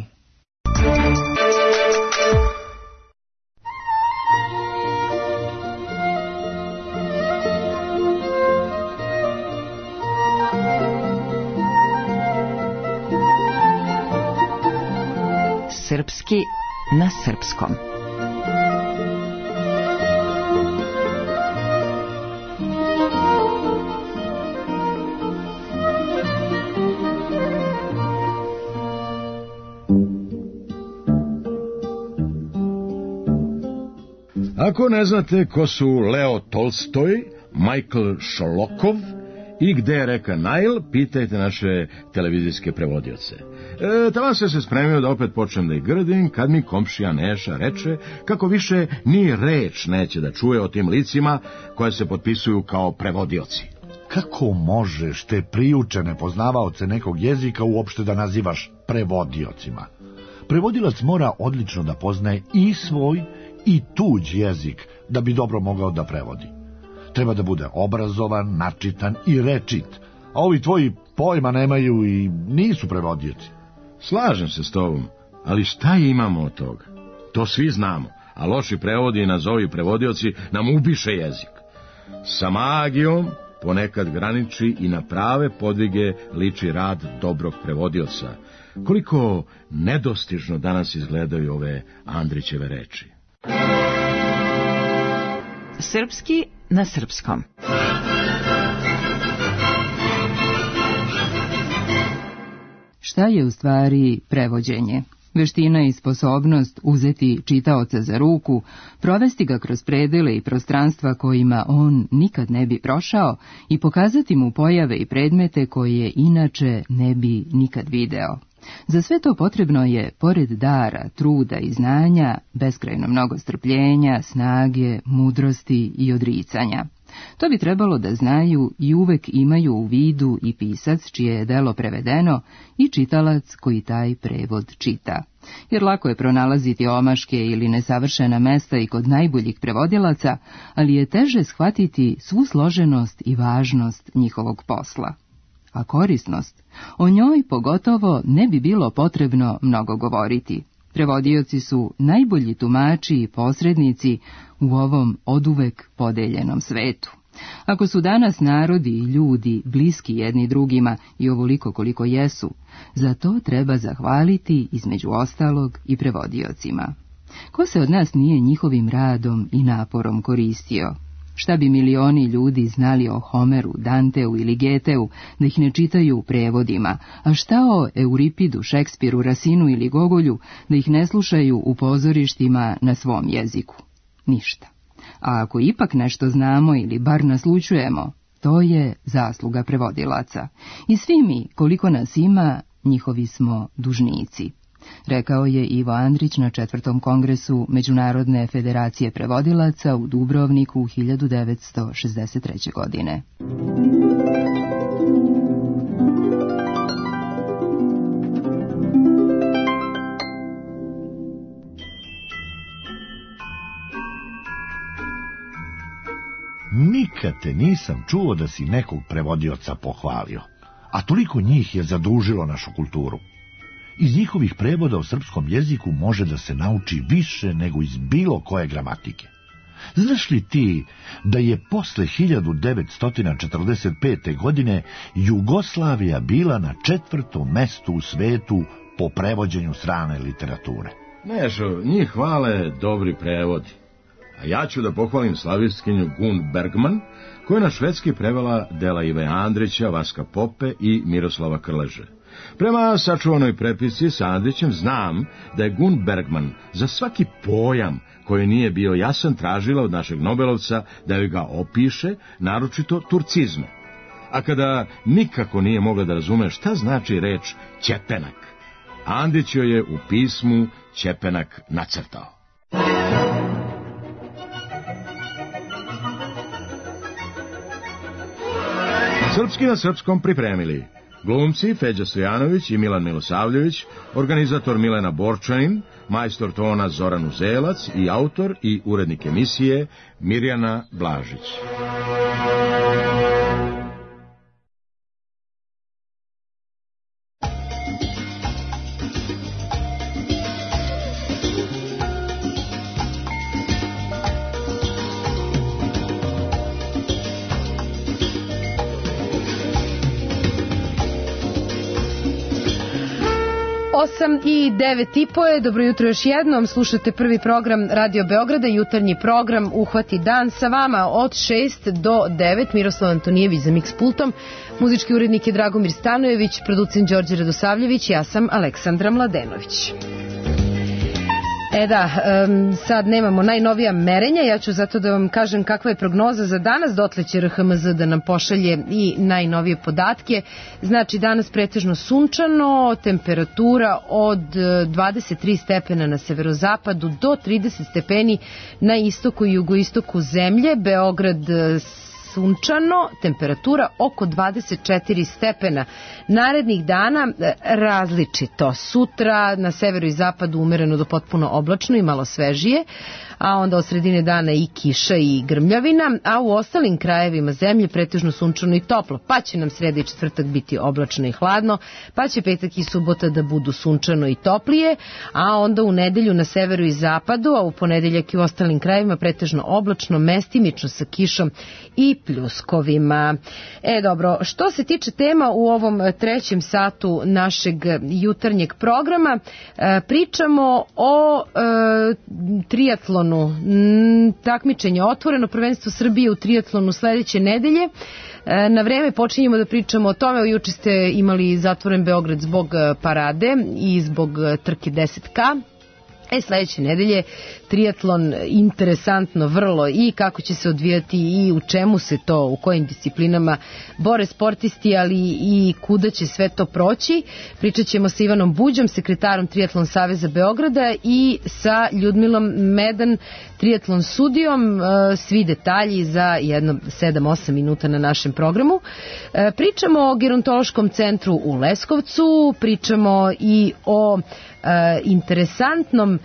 Srpski na srpskom. Ako ne znate ko su Leo Tolstoj, Michael Šolokov i gde je reka Nile, pitajte naše televizijske prevodioce. E, tamo se se spremio da opet počnem da ih grdim, kad mi komšija Neša reče kako više ni reč neće da čuje o tim licima koje se potpisuju kao prevodioci. Kako možeš te priučene poznavaoce nekog jezika uopšte da nazivaš prevodiocima? Prevodilac mora odlično da poznaje i svoj i tuđ jezik da bi dobro mogao da prevodi. Treba da bude obrazovan, načitan i rečit. A ovi tvoji pojma nemaju i nisu prevodioci. Slažem se s tobom, ali šta imamo od toga? To svi znamo, a loši prevodi i nazovi prevodioci nam ubiše jezik. Sa magijom ponekad graniči i na prave podvige liči rad dobrog prevodioca. Koliko nedostižno danas izgledaju ove Andrićeve reči. Srpski na srpskom. Šta je u stvari prevođenje? Veština i sposobnost uzeti čitaoca za ruku, provesti ga kroz predele i prostranstva kojima on nikad ne bi prošao i pokazati mu pojave i predmete koje inače ne bi nikad video. Za sve to potrebno je, pored dara, truda i znanja, beskrajno mnogo strpljenja, snage, mudrosti i odricanja. To bi trebalo da znaju i uvek imaju u vidu i pisac čije je delo prevedeno i čitalac koji taj prevod čita. Jer lako je pronalaziti omaške ili nesavršena mesta i kod najboljih prevodilaca, ali je teže shvatiti svu složenost i važnost njihovog posla. A korisnost, o njoj pogotovo ne bi bilo potrebno mnogo govoriti. Prevodioci su najbolji tumači i posrednici u ovom oduvek podeljenom svetu. Ako su danas narodi i ljudi bliski jedni drugima i ovoliko koliko jesu, za to treba zahvaliti između ostalog i prevodiocima. Ko se od nas nije njihovim radom i naporom koristio? Šta bi milioni ljudi znali o Homeru, Danteu ili Geteu da ih ne čitaju u prevodima, a šta o Euripidu, Šekspiru, Rasinu ili Gogolju da ih ne slušaju u pozorištima na svom jeziku? Ništa. A ako ipak nešto znamo ili bar naslućujemo, to je zasluga prevodilaca. I svi mi, koliko nas ima, njihovi smo dužnici. Rekao je Ivo Andrić na četvrtom kongresu Međunarodne federacije prevodilaca u Dubrovniku hiljadu devetsto šezdeset treće. godine. Nikad te nisam čuo da si nekog prevodioca pohvalio, a toliko njih je zadužilo našu kulturu. Iz njihovih prevoda u srpskom jeziku može da se nauči više nego iz bilo koje gramatike. Znaš li ti da je posle hiljadu devetsto četrdeset pete. godine Jugoslavija bila na četvrtom mestu u svetu po prevođenju strane literature? Nešo, njih hvale dobri prevodi. A ja ću da pohvalim slavistkinju Gun Bergman, koja je na švedski prevela dela Ive Andrića, Vaska Pope i Miroslava Krleže. Prema sačuvanoj prepisci sa Andrićem znam da je Gun Bergman za svaki pojam koji nije bio jasan tražila od našeg Nobelovca da joj ga opiše, naročito turcizme. A kada nikako nije mogla da razume šta znači reč ćepenak, Andrić joj je u pismu ćepenak nacrtao. Srpski na srpskom pripremili glumci Feđa Stojanović i Milan Milosavljević, organizator Milena Borčanin, majstor tona Zoran Uzelac i autor i urednik emisije Mirjana Blažić. osam i devet i po je, dobro jutro još jednom, slušate prvi program Radio Beograda, jutarnji program Uhvati dan, sa vama od šest do devet, Miroslav Antonijević za Mix pultom, muzički urednik je Dragomir Stanojević, producent Đorđe Radosavljević, ja sam Aleksandra Mladenović. E da, um, sad nemamo najnovija merenja, ja ću zato da vam kažem kakva je prognoza za danas, dotle će R H M Z da nam pošalje i najnovije podatke. Znači danas pretežno sunčano, temperatura od dvadeset tri stepena na severozapadu do trideset stepeni na istoku i jugoistoku zemlje, Beograd sunčano, temperatura oko dvadeset četiri stepena. Narednih dana različito. Sutra na severu i zapadu umereno do potpuno oblačno i malo svežije, a onda od sredine dana i kiša i grmljavina, a u ostalim krajevima zemlje pretežno sunčano i toplo, pa će nam sreda i četvrtak biti oblačno i hladno, pa će petak i subota da budu sunčano i toplije, a onda u nedelju na severu i zapadu, a u ponedeljak i u ostalim krajevima pretežno oblačno, mestimično sa kišom i pljuskovima. E dobro, što se tiče tema u ovom trećem satu našeg jutarnjeg programa, pričamo o e, trijatlonu. Takmičenje otvoreno, prvenstvo Srbije u trijatlonu sledeće nedelje. Na vreme počinjemo da pričamo o tome. Juče ste imali zatvoren Beograd zbog parade i zbog trke deset ka. E, sledeće nedelje trijatlon, interesantno vrlo, i kako će se odvijati i u čemu se to, u kojim disciplinama bore sportisti, ali i kuda će sve to proći. Pričat ćemo sa Ivanom Buđom, sekretarom Trijatlon Saveza Beograda, i sa Ljudmilom Medan, trijatlon sudijom. Svi detalji za jedno sedam osam minuta na našem programu. Pričamo o gerontološkom centru u Leskovcu, pričamo i o interesantnom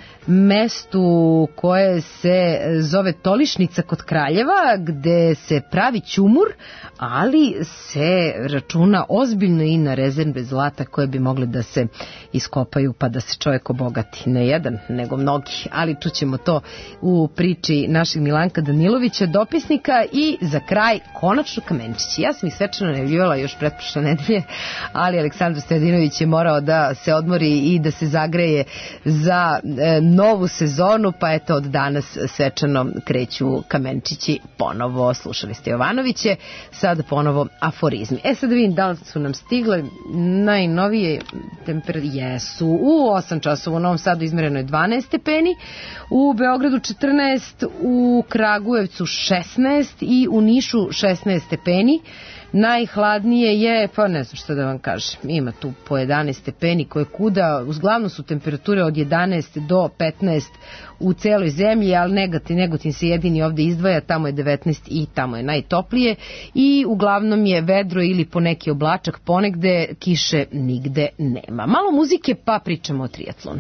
mestu koje se zove Tolišnica kod Kraljeva, gde se pravi ćumur, ali se računa ozbiljno i na rezerve zlata koje bi mogle da se iskopaju pa da se čovjek obogati. Ne jedan, nego mnogi, ali čućemo to u priči našeg Milanka Danilovića, dopisnika. I za kraj konačno kamenčići. Ja sam ih svečano najavljivala još pretprošle nedelje, ali Aleksandar Stojadinović je morao da se odmori i da se zagreje za e, novu sezonu, pa eto od danas svečano kreću kamenčići ponovo. Slušali ste Jovanoviće, sad ponovo aforizmi. E sad da vidim da li su nam stigle najnovije temperature. Jesu, u osam časova u Novom Sadu izmereno je dvanaest stepeni, u Beogradu četrnaest, u Kragujevcu šesnaest i u Nišu šesnaest stepeni. Najhladnije je, pa ne znam što da vam kažem, ima tu po jedanaest stepeni koje kuda, uglavnom su temperature od jedanaest do petnaest u celoj zemlji, ali Negotin, Negotin se jedini ovde izdvaja, tamo je devetnaest i tamo je najtoplije, i uglavnom je vedro ili poneki oblačak, ponegde kiše nigde nema. Malo muzike pa pričamo o trijatlonu.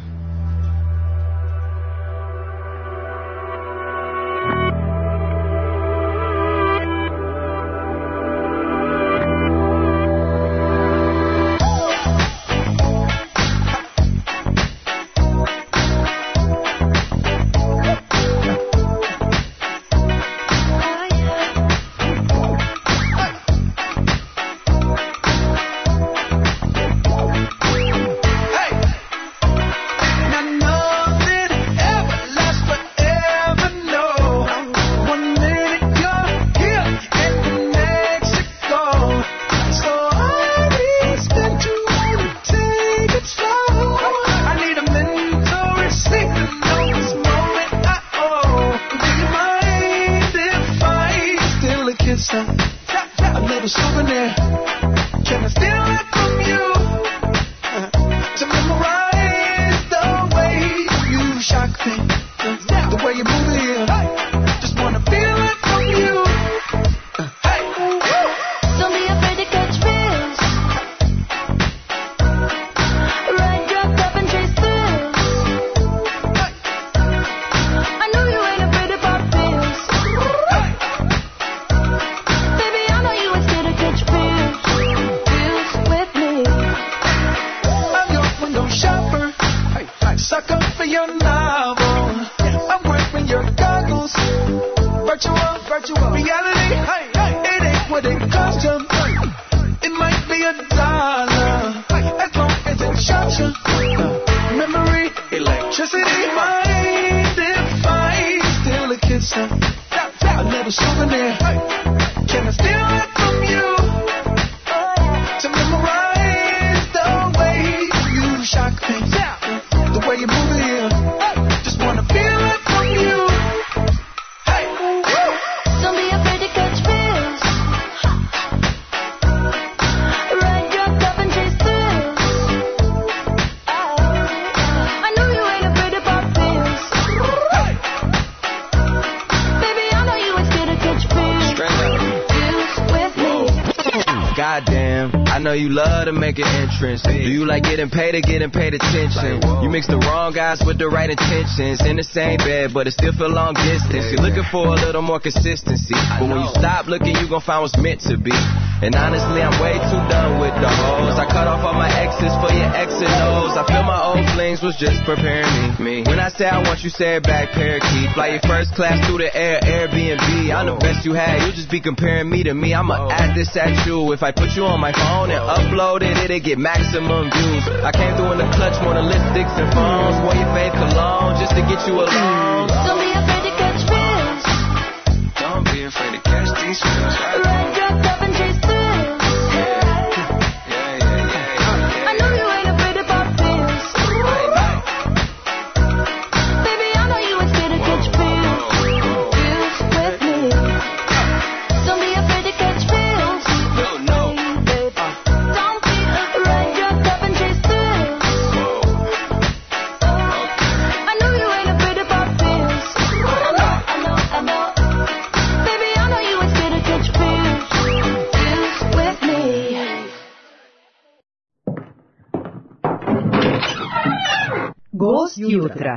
Straight up. know you love to make an entrance. Do you like getting paid or getting paid attention? You mix the wrong guys with the right intentions. In the same bed, but it still feel long distance. You're looking for a little more consistency, but when you stop looking, you gon' find what's meant to be. And honestly, I'm way too done with the hoes. I cut off all my exes for your X and O's. I feel my old flings was just preparing me. When I say I want you, say it back, parakeet. Fly your first class through the air, Airbnb. I'm the best you had, you'll just be comparing me to me. I'ma add this at you. If I put you on my phone and upload it, it'll get maximum views. I came through in the clutch, more than lipsticks and phones. Wore your faith cologne just to get you alone. Don't be afraid to catch feels. Don't be afraid to catch these feels. Ride dropped up and chase thrills. I know you ain't afraid about feels. Baby, I know you ain't scared to catch feels. Feels with me. Don't be afraid to catch feels. No, no. Don't be afraid, dropped up and chase thrills. I know you ain't afraid about feels. I know, I know, I know. Baby, I know you ain't scared to catch feels. Feels with me. Gost jutra.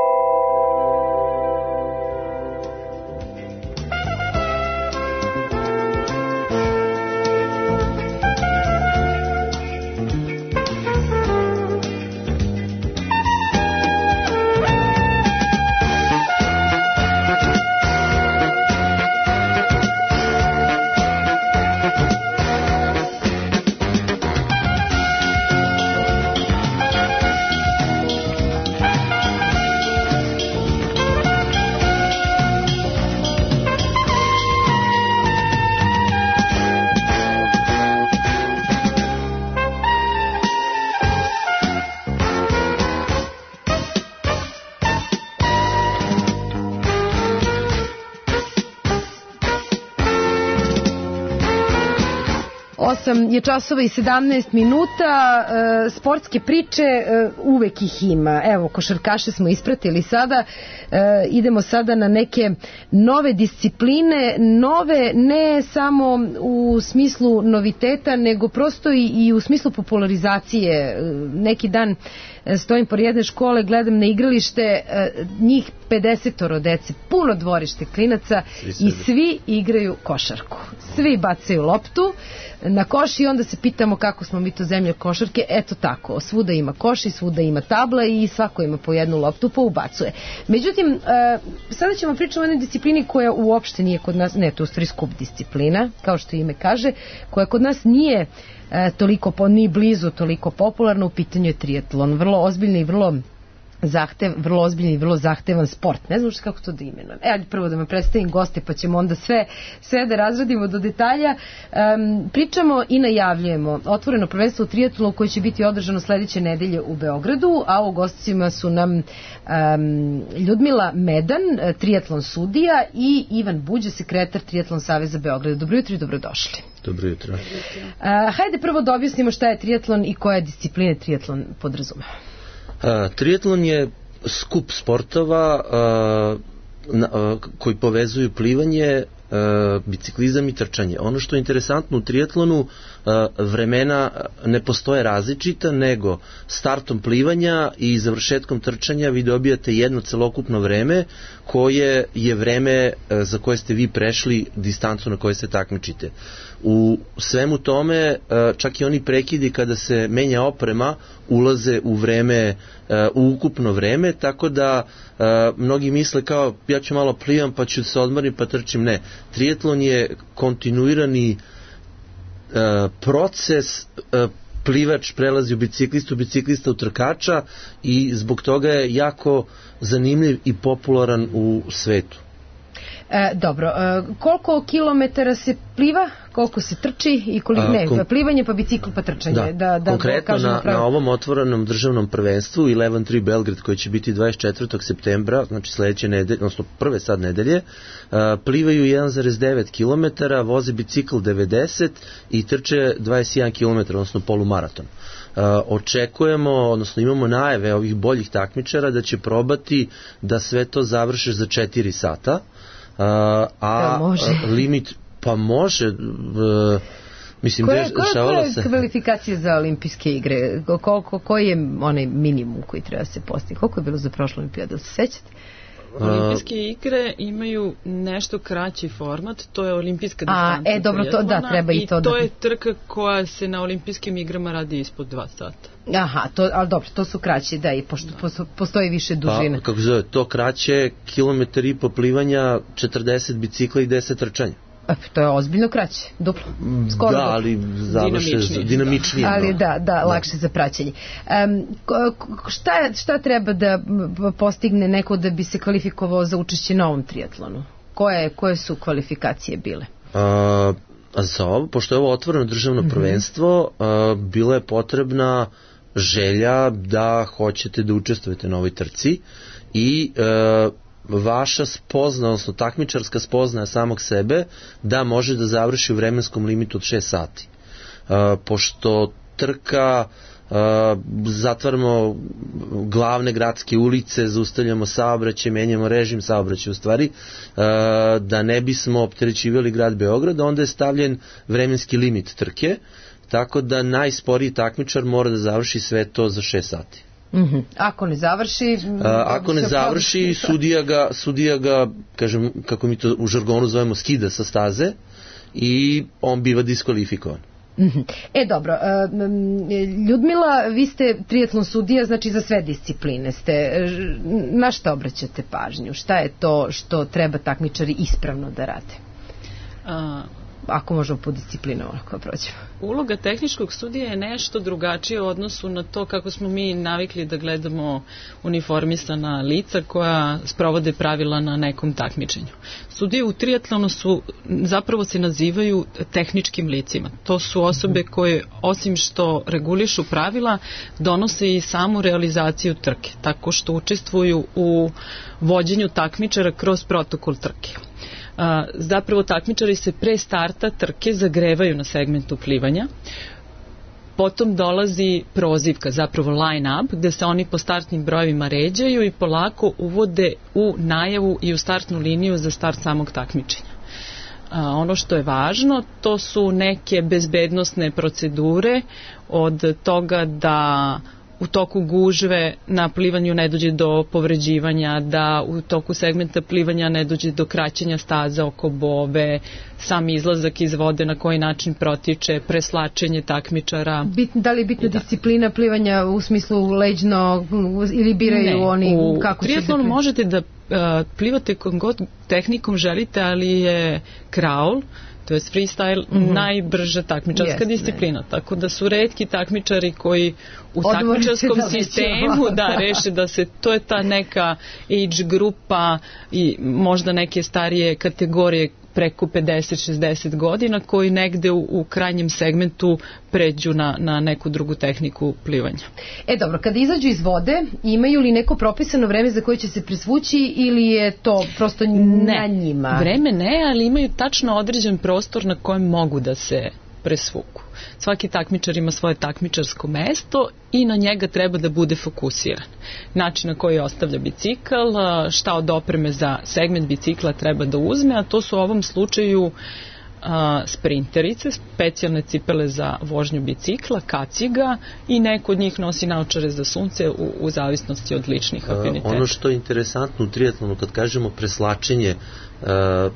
osam je časova i sedamnaest minuta, e, sportske priče e, uvek ih ima. Evo, košarkaše smo ispratili sada, e, idemo sada na neke nove discipline, nove ne samo u smislu noviteta, nego prosto i, i u smislu popularizacije. Neki dan stojim pored jedne škole, gledam na igralište, njih pedesetoro dece, puno dvorište klinaca i svi igraju košarku. Svi bacaju loptu na koš i onda se pitamo kako smo mi to zemlja košarke. Eto tako, svuda ima koš i svuda ima tabla i svako ima po jednu loptu pa ubacuje. Međutim, sada ćemo pričati o jednoj disciplini koja uopšte nije kod nas, ne, to je u stvari skup disciplina, kao što ime kaže, koja kod nas nije E, toliko, ni blizu toliko popularno. U pitanju je triatlon, vrlo ozbiljni i vrlo zahtev, vrlo ozbiljni i vrlo zahtevan sport. Ne znam što kako to da imenujem. E, ajde prvo da me predstavim goste, pa ćemo onda sve, sve da razradimo do detalja. Um, pričamo i najavljujemo otvoreno prvenstvo u triatlonu koje će biti održano sledeće nedelje u Beogradu, a u gostima su nam um, Ljudmila Medan, triatlon sudija, i Ivan Buđe, sekretar Triatlon saveza Beograda. Dobro jutro i dobrodošli. Dobro jutro. Uh, hajde prvo da objasnimo šta je triatlon i koje discipline triatlon podrazumeva. Uh, triatlon je skup sportova uh, na, uh, koji povezuju plivanje, uh, biciklizam i trčanje. Ono što je interesantno u triatlonu, uh, vremena ne postoje različita, nego startom plivanja i završetkom trčanja vi dobijate jedno celokupno vreme koje je vreme uh, za koje ste vi prešli distancu na kojoj se takmičite. U svemu tome, čak i oni prekidi kada se menja oprema ulaze u vreme, u ukupno vreme, tako da mnogi misle kao ja ću malo plivam pa ću se odmorim pa trčim. Ne, triatlon je kontinuirani proces, plivač prelazi u biciklistu, biciklista u trkača i zbog toga je jako zanimljiv i popularan u svetu. E, dobro, e, koliko kilometara se pliva, koliko se trči i koliko ne, kom... plivanje pa bicikl pa trčanje. Da, da, da konkretno na, na ovom otvorenom državnom prvenstvu Eleven tri Belgrade koji će biti dvadeset četvrtog septembra, znači sledeće nedelje, odnosno prve sad nedelje, a, plivaju jedan zarez devet kilometara, voze bicikl devedeset i trče dvadeset jedan kilometara, odnosno polumaraton. Uh, očekujemo, odnosno imamo najave ovih boljih takmičara da će probati da sve to završe za četiri sata. Uh, a može. limit pa može uh, Mislim, koje, dešavalo koje, koje se... kvalifikacije za olimpijske igre? Koliko, koji je onaj minimum koji treba se postići? Koliko je bilo za prošlu olimpijadu? Se sećate? Olimpijske igre imaju nešto kraći format, to je olimpijska distanca. A, e, dobro, to, da, treba i to. I to da... je trka koja se na olimpijskim igrama radi ispod dva sata. Aha, to, ali dobro, to su kraći, da, i pošto da. postoji više dužine. Pa, kako zove, to kraće, kilometar i po plivanja, četrdeset bicikla i deset trčanja. To je ozbiljno kraće, duplo. Skoro da, ali završe dinamičnije. Ali da, da, lakše za praćenje. Um, šta, šta treba da postigne neko da bi se kvalifikovao za učešće na ovom triatlonu? Koje, koje su kvalifikacije bile? A, za ovo, pošto je ovo otvoreno državno mm-hmm. prvenstvo, a, bila je potrebna želja da hoćete da učestvujete na ovoj trci i a, vaša spozna, odnosno takmičarska spoznaja samog sebe da može da završi u vremenskom limitu od šest sati. Uh, pošto trka, uh, zatvaramo glavne gradske ulice, zaustavljamo saobraćaj, menjamo režim saobraćaja u stvari, uh, da ne bismo opterećivali grad Beograd, onda je stavljen vremenski limit trke, tako da najsporiji takmičar mora da završi sve to za šest sati. Mm-hmm. Ako ne završi... A, ako ne završi, sudija ga, sudija ga, kažem, kako mi to u žargonu zovemo, skida sa staze i on biva diskvalifikovan. Mm-hmm. E, dobro. Ljudmila, vi ste triatlon sudija, znači za sve discipline ste. Na šta obraćate pažnju? Šta je to što treba takmičari ispravno da rade? A... Ako možemo po disciplinu ako prođemo. Uloga tehničkog sudija je nešto drugačije u odnosu na to kako smo mi navikli da gledamo uniformisana lica koja sprovode pravila na nekom takmičenju. Sudije u triatlonu su, zapravo se nazivaju tehničkim licima. To su osobe koje, osim što regulišu pravila, donose i samu realizaciju trke, tako što učestvuju u vođenju takmičara kroz protokol trke. A, zapravo takmičari se pre starta trke zagrevaju na segmentu plivanja, potom dolazi prozivka, zapravo line up, gde se oni po startnim brojevima ređaju i polako uvode u najavu i u startnu liniju za start samog takmičenja. A, ono što je važno, to su neke bezbednosne procedure, od toga da u toku gužve na plivanju ne dođe do povređivanja, da u toku segmenta plivanja ne dođe do kraćenja staza oko bobe, sam izlazak iz vode na koji način protiče, preslačenje takmičara. Bit, da li je bitna disciplina plivanja u smislu leđno ili biraju ne, oni kako će... U triatlonu možete da uh, plivate kod god tehnikom želite, ali je kraul, to je freestyle, mm-hmm. najbrža takmičarska yes, disciplina, ne. Tako da su retki takmičari koji u Odmorite takmičarskom da sistemu da reše da se, to je ta neka age grupa i možda neke starije kategorije preko pedeset šezdeset godina koji negde u, u krajnjem segmentu pređu na, na neku drugu tehniku plivanja. E dobro, kada izađu iz vode, imaju li neko propisano vreme za koje će se presvući ili je to prosto ne, na njima? Vreme ne, ali imaju tačno određen prostor na kojem mogu da se presvuku. Svaki takmičar ima svoje takmičarsko mesto i na njega treba da bude fokusiran. Način na koji ostavlja bicikl, šta od opreme za segment bicikla treba da uzme, a to su u ovom slučaju a, sprinterice, specijalne cipele za vožnju bicikla, kaciga i neko od njih nosi naočare za sunce u, u zavisnosti od ličnih afiniteta. Ono što je interesantno u triatlonu, kad kažemo preslačenje, a,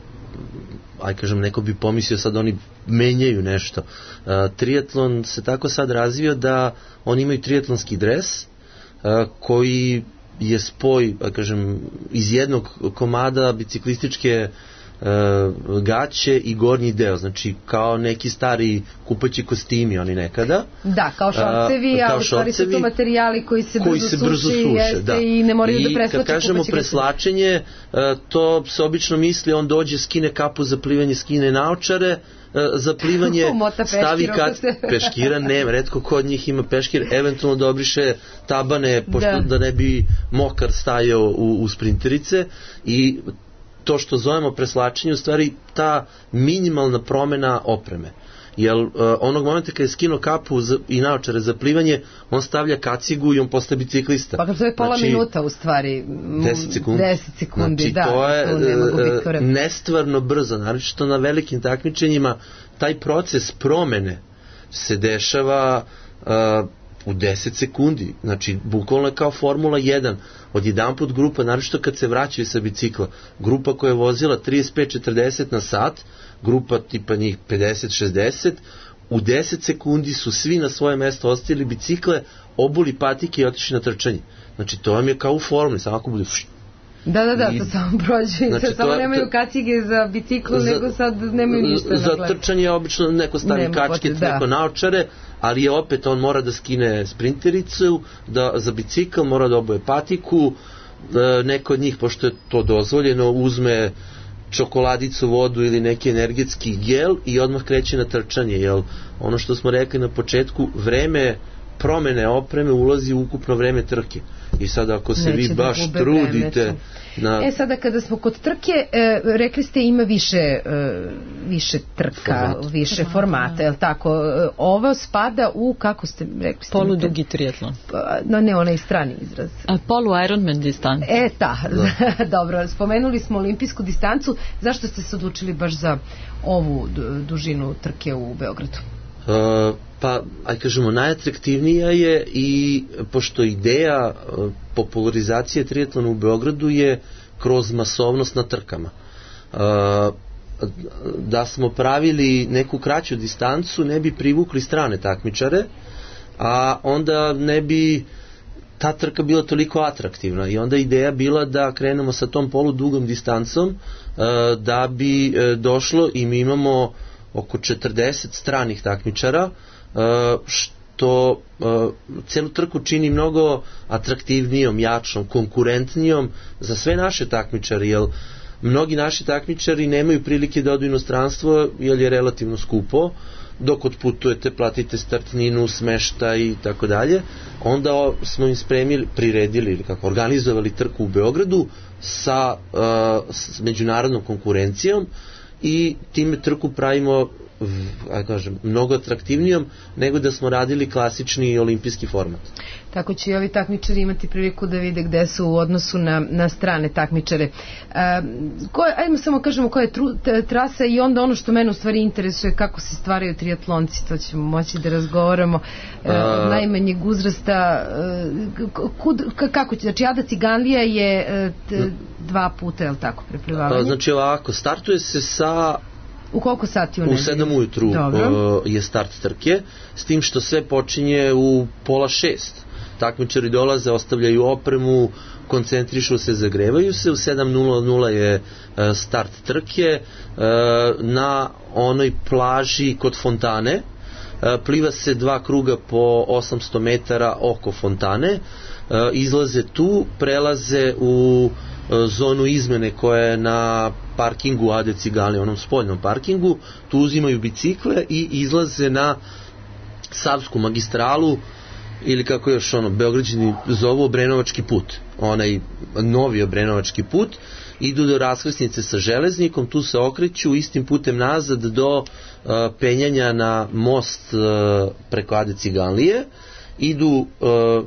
aj kažem, neko bi pomislio sad oni menjaju nešto. Uh, triatlon se tako sad razvio da oni imaju triatlonski dres uh, koji je spoj, aj kažem, iz jednog komada biciklističke uh, gaće i gornji deo, znači kao neki stari kupaći kostimi oni nekada. Da, kao šorcevi, uh, ali stvari su to materijali koji se koji brzo, se brzo suši, suše, jeste, da. I ne moraju I da preslače. I kad kažemo preslačenje, uh, to se obično misli, on dođe, skine kapu za plivanje, skine naočare, za plivanje stavi kad peškira, ne, retko kod njih ima peškir, eventualno da obriše tabane pošto da, da ne bi mokar stajao u, u sprinterice i to što zovemo preslačenje u stvari ta minimalna promena opreme. Jer uh, onog momenta kad je skinuo kapu za, i naočare za plivanje, on stavlja kacigu i on postaje biciklista. Pa to je pola znači, minuta u stvari. deset sekundi. deset sekundi, znači, da. To je uh, nestvarno brzo, naročito na velikim takmičenjima. Taj proces promene se dešava uh, u deset sekundi. Znači, bukvalno je kao Formula jedan. Od jedan put grupa, naročito kad se vraćaju sa bicikla, grupa koja je vozila trideset pet četrdeset na sat, grupa tipa njih pedeset šezdeset, u deset sekundi su svi na svoje mesto ostavili bicikle, obuli patike i otišli na trčanje. Znači, to vam je kao u formuli, samo ako bude... Da, da, da, I, to samo prođe, znači, samo to, nemaju kacige za biciklu, za, nego sad nemaju ništa. Za dakle. Trčanje obično neko stavi kačket, da. Neko naočare, ali je opet on mora da skine sprintericu, da za bicikl mora da oboje patiku, neko od njih, pošto je to dozvoljeno, uzme čokoladicu, vodu ili neki energetski gel i odmah kreće na trčanje, jer ono što smo rekli na početku, vreme promene opreme ulazi u ukupno vreme trke. I sada ako se Neće vi baš da trudite na... E sada kada smo kod trke, e, rekli ste ima više e, više trka, Format. više formata, je li tako? Ovo spada u, kako ste rekli? Poludugi triatlon. No ne, onaj strani izraz. A, polu Ironman distanca. E, ta, dobro. Spomenuli smo olimpijsku distancu. Zašto ste se odlučili baš za ovu dužinu trke u Beogradu? Uh, pa, aj kažemo, najatraktivnija je i pošto ideja uh, popularizacije triatlona u Beogradu je kroz masovnost na trkama. Uh, da smo pravili neku kraću distancu, ne bi privukli strane takmičare, a onda ne bi ta trka bila toliko atraktivna i onda ideja bila da krenemo sa tom poludugom distancom uh, da bi uh, došlo i mi imamo oko četrdeset stranih takmičara, što celu trku čini mnogo atraktivnijom, jačom, konkurentnijom za sve naše takmičare, jer mnogi naši takmičari nemaju prilike da odu u inostranstvo, jer je relativno skupo, dok odputujete, platite startninu, smeštaj i tako dalje. Onda smo im spremili, priredili ili kako, organizovali trku u Beogradu sa, s međunarodnom konkurencijom i time trku pravimo, aj kažem, mnogo atraktivnijom nego da smo radili klasični olimpijski format. Tako će i ovi takmičari imati priliku da vide gde su u odnosu na, na strane takmičare. E, koje, ajmo samo kažemo koja je tru, t, trasa i onda ono što mene u stvari interesuje kako se stvaraju triatlonci, to ćemo moći da razgovaramo e, od najmanjeg uzrasta. E, kud, kako će, znači Ada Ciganlija je e, t, dva puta, je li tako, preplivavanje? Znači ovako, startuje se sa u koliko sati u nedelju? U sedam ujutru uh, je start trke, s tim što sve počinje u pola šest. Takmičari dolaze, ostavljaju opremu, koncentrišu se, zagrevaju se, u sedam nula nula je uh, start trke, uh, na onoj plaži kod fontane, uh, pliva se dva kruga po osamsto metara oko fontane, uh, izlaze tu, prelaze u zonu izmene koja je na parkingu Ade Ciganlije, onom spoljnom parkingu, tu uzimaju bicikle i izlaze na Savsku magistralu ili kako još ono, Beograđani zovu Obrenovački put, onaj novi Obrenovački put, idu do raskrsnice sa železnikom, tu se okreću istim putem nazad do uh, penjanja na most uh, preko Ade Ciganlije, idu uh,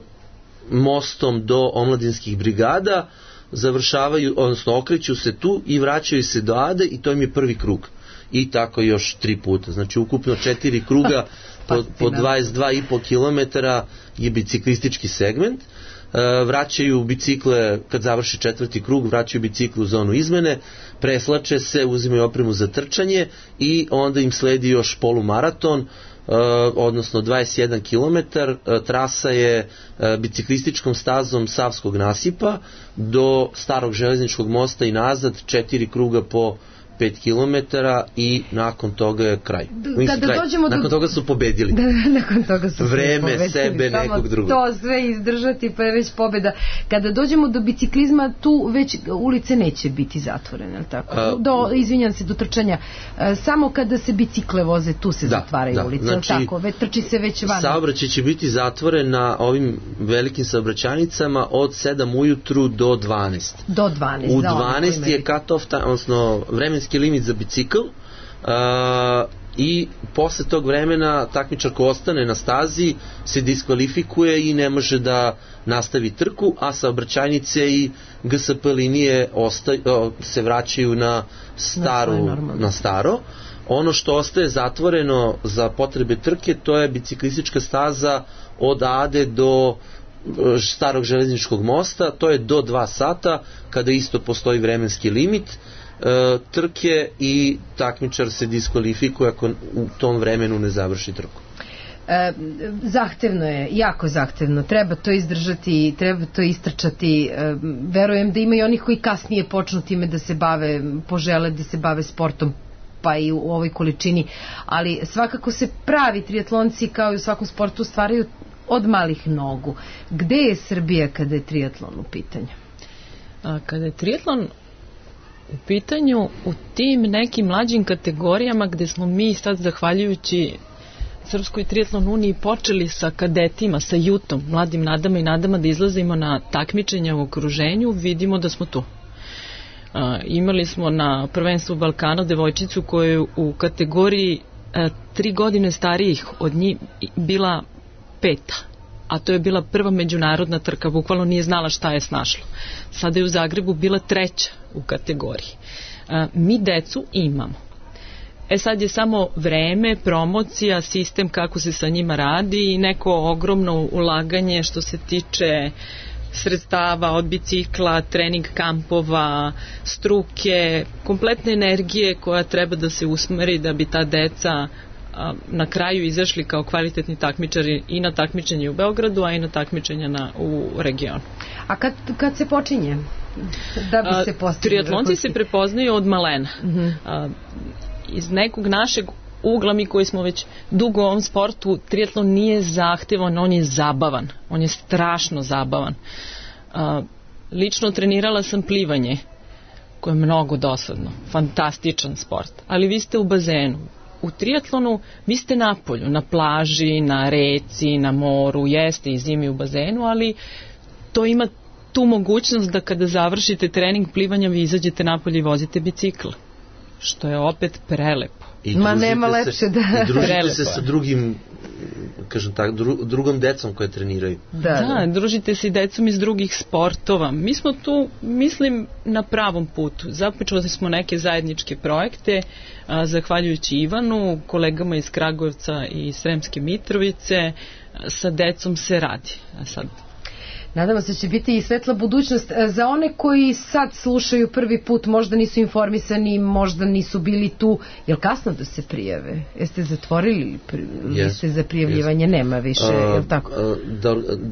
mostom do omladinskih brigada, završavaju, odnosno okreću se tu i vraćaju se do Ade i to im je prvi krug. I tako još tri puta. Znači ukupno četiri kruga po, po dvadeset dva i po kilometara je biciklistički segment. E, vraćaju bicikle, kad završi četvrti krug, vraćaju bicikle u zonu izmene, preslače se, uzimaju opremu za trčanje i onda im sledi još polumaraton, Uh, odnosno dvadeset jedan kilometar, uh, trasa je uh, biciklističkom stazom Savskog nasipa do starog železničkog mosta i nazad, četiri kruga po pet kilometara i nakon toga je kraj. Mislim, kraj. Nakon do... toga su pobedili. Da, nakon toga su vreme, pobedili. sebe, samo nekog drugog. To sve izdržati pa je već pobeda. Kada dođemo do biciklizma, tu već ulice neće biti zatvorene, tako? A, do, izvinjam se, do trčanja. Samo kada se bicikle voze, tu se da, zatvaraju da, ulice, znači, tako? Već, trči se već van. Saobraćaj će biti zatvoren na ovim velikim saobraćajnicama od sedam ujutru do dvanaest. Do dvanaest. U dvanaest je cut-off, odnosno vremenski limit za bicikl, uh, i posle tog vremena takmičar ko ostane na stazi se diskvalifikuje i ne može da nastavi trku, a saobraćajnice i G S P linije ostaju, se vraćaju na staru, na, na staro. Ono što ostaje zatvoreno za potrebe trke, to je biciklistička staza od Ade do starog železničkog mosta, to je do dva sata, kada isto postoji vremenski limit e, trke i takmičar se diskvalifikuje ako u tom vremenu ne završi trku. E, zahtevno je, jako zahtevno, treba to izdržati, treba to istrčati, e, verujem da ima i onih koji kasnije počnu time da se bave, požele da se bave sportom, pa i u ovoj količini, ali svakako se pravi triatlonci kao i u svakom sportu stvaraju od malih nogu. Gde je Srbija kada je triatlon u pitanju? A, kada je triatlon u pitanju u tim nekim mlađim kategorijama gde smo mi sad zahvaljujući Srpskoj triatlon uniji počeli sa kadetima, sa jutom, mladim nadama i nadama da izlazimo na takmičenja u okruženju, vidimo da smo tu. A, imali smo na prvenstvu Balkana devojčicu koja je u kategoriji a, tri godine starijih od njih bila peta, a to je bila prva međunarodna trka, bukvalno nije znala šta je snašlo. Sada je u Zagrebu bila treća u kategoriji. A, mi decu imamo. E sad je samo vreme, promocija, sistem kako se sa njima radi i neko ogromno ulaganje što se tiče sredstava od bicikla, trening kampova, struke, kompletne energije koja treba da se usmeri da bi ta deca na kraju izašli kao kvalitetni takmičari i na takmičenje u Beogradu, a i na takmičenja na, u regionu. A kad, kad se počinje? Da bi se postigli? Triatlonci se prepoznaju od malena. Uh-huh. A, iz nekog našeg ugla, mi koji smo već dugo u ovom sportu, triatlon nije zahtevan, on je zabavan. On je strašno zabavan. A, lično trenirala sam plivanje, koje je mnogo dosadno. Fantastičan sport. Ali vi ste u bazenu. U triatlonu vi ste na polju, na plaži, na reci, na moru, jeste i zimi u bazenu, ali to ima tu mogućnost da kada završite trening plivanja vi izađete napolje i vozite bicikl, što je opet prelepo. I Ma nema lepše se, da... I družite se sa drugim, kažem tako, dru, drugom decom koje treniraju. Da, da, da, družite se i decom iz drugih sportova. Mi smo tu, mislim, na pravom putu. Započeli smo neke zajedničke projekte, a, zahvaljujući Ivanu, kolegama iz Kragujevca i Sremske Mitrovice, a, sa decom se radi. A sad... Nadamo se će biti i svetla budućnost. Za one koji sad slušaju prvi put, možda nisu informisani, možda nisu bili tu, je li kasno da se prijave? Jeste zatvorili liste yes, za prijavljivanje? Yes. Nema više, uh, je li tako? Uh, da,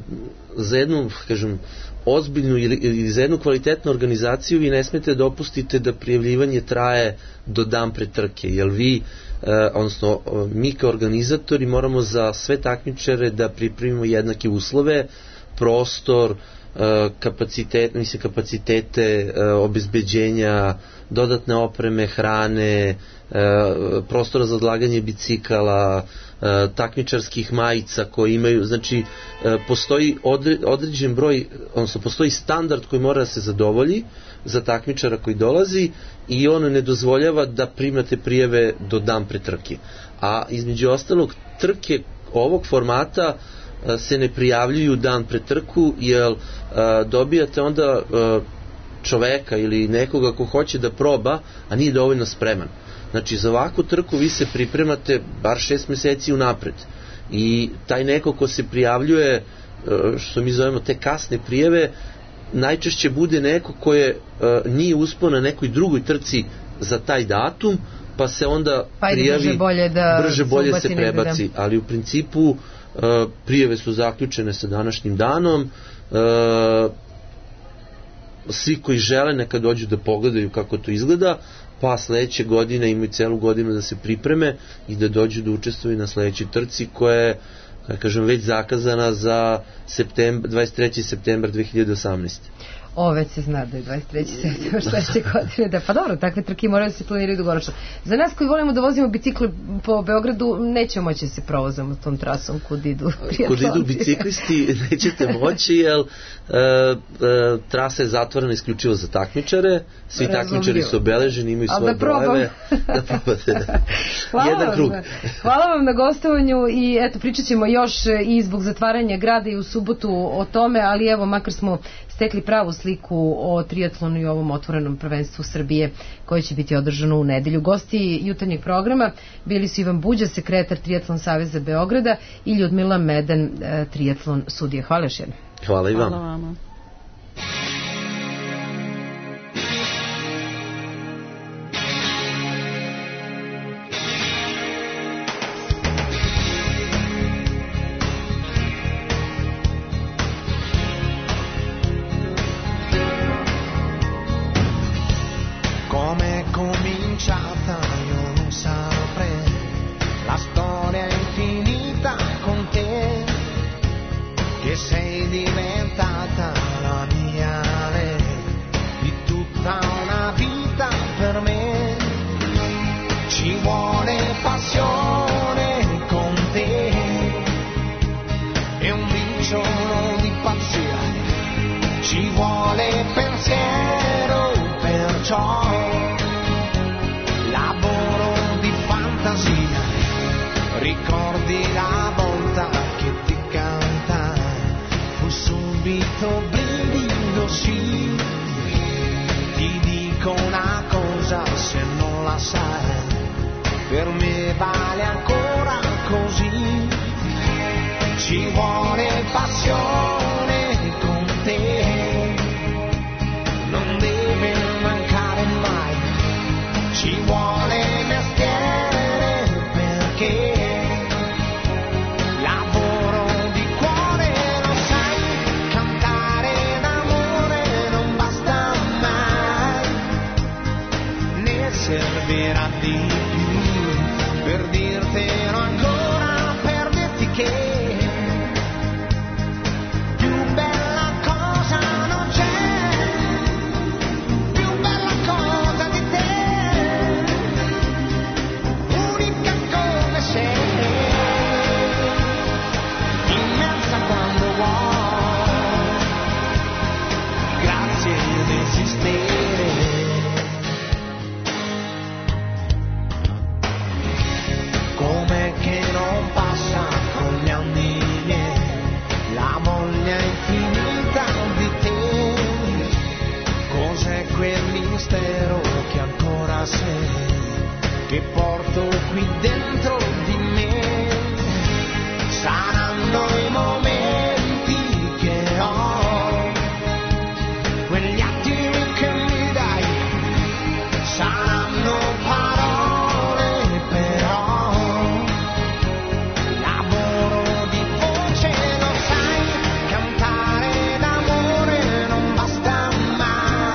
za jednu, kažem, ozbiljnu ili, ili za jednu kvalitetnu organizaciju vi ne smete dopustite da prijavljivanje traje do dan pre trke, jer vi Uh, odnosno uh, mi kao organizatori moramo za sve takmičare da pripremimo jednake uslove, prostor, kapacitet, mislim kapacitete obezbeđenja, dodatne opreme, hrane, prostora za odlaganje bicikala, takmičarskih majica koje imaju, znači postoji određen broj, odnosno postoji standard koji mora da se zadovolji za takmičara koji dolazi i on ne dozvoljava da primate prijave do dan pre trke. A između ostalog trke ovog formata se ne prijavljuju dan pre trku, jer uh, dobijate onda uh, čoveka ili nekoga ko hoće da proba, a nije dovoljno spreman. Znači za ovakvu trku vi se pripremate bar šest meseci unapred i taj neko ko se prijavljuje, uh, što mi zovemo te kasne prijave, najčešće bude neko ko je uh, nije uspeo na nekoj drugoj trci za taj datum, pa se onda pa prijavi, brže bolje, da brže bolje se prebaci, da... ali u principu Uh, prijave su zaključene sa današnjim danom, uh, svi koji žele neka dođu da pogledaju kako to izgleda, pa sledeće godine imaju celu godinu da se pripreme i da dođu da učestvuju na sledećoj trci koja je, kažem, već zakazana za septembar, dvadeset trećeg septembra dve hiljade osamnaeste. O, već se zna da je dvadeset treći septembar sledeće godine. Da, pa dobro, takve trke moraju se planirati dugoročno. Za nas koji volimo da vozimo bicikle po Beogradu, nećemo moći da se provozamo tom trasom kud idu Kud idu biciklisti, nećete moći, jer uh, uh, trasa je zatvorena isključivo za takmičare, svi takmičari su obeleženi, imaju svoje da brojeve. Da probate. Hvala Jedan vam, krug. Hvala vam na gostovanju i eto, pričat ćemo još i zbog zatvaranja grada i u subotu o tome, ali evo, makar smo stekli pravu sliku o trijatlonu i ovom otvorenom prvenstvu Srbije koje će biti održano u nedelju. Gosti jutarnjeg programa bili su Ivan Buđa, sekretar Trijatlon Saveza Beograda, i Ljudmila Medan, trijatlon sudija. Hvala još jednom. Hvala i vam. Hvala vama.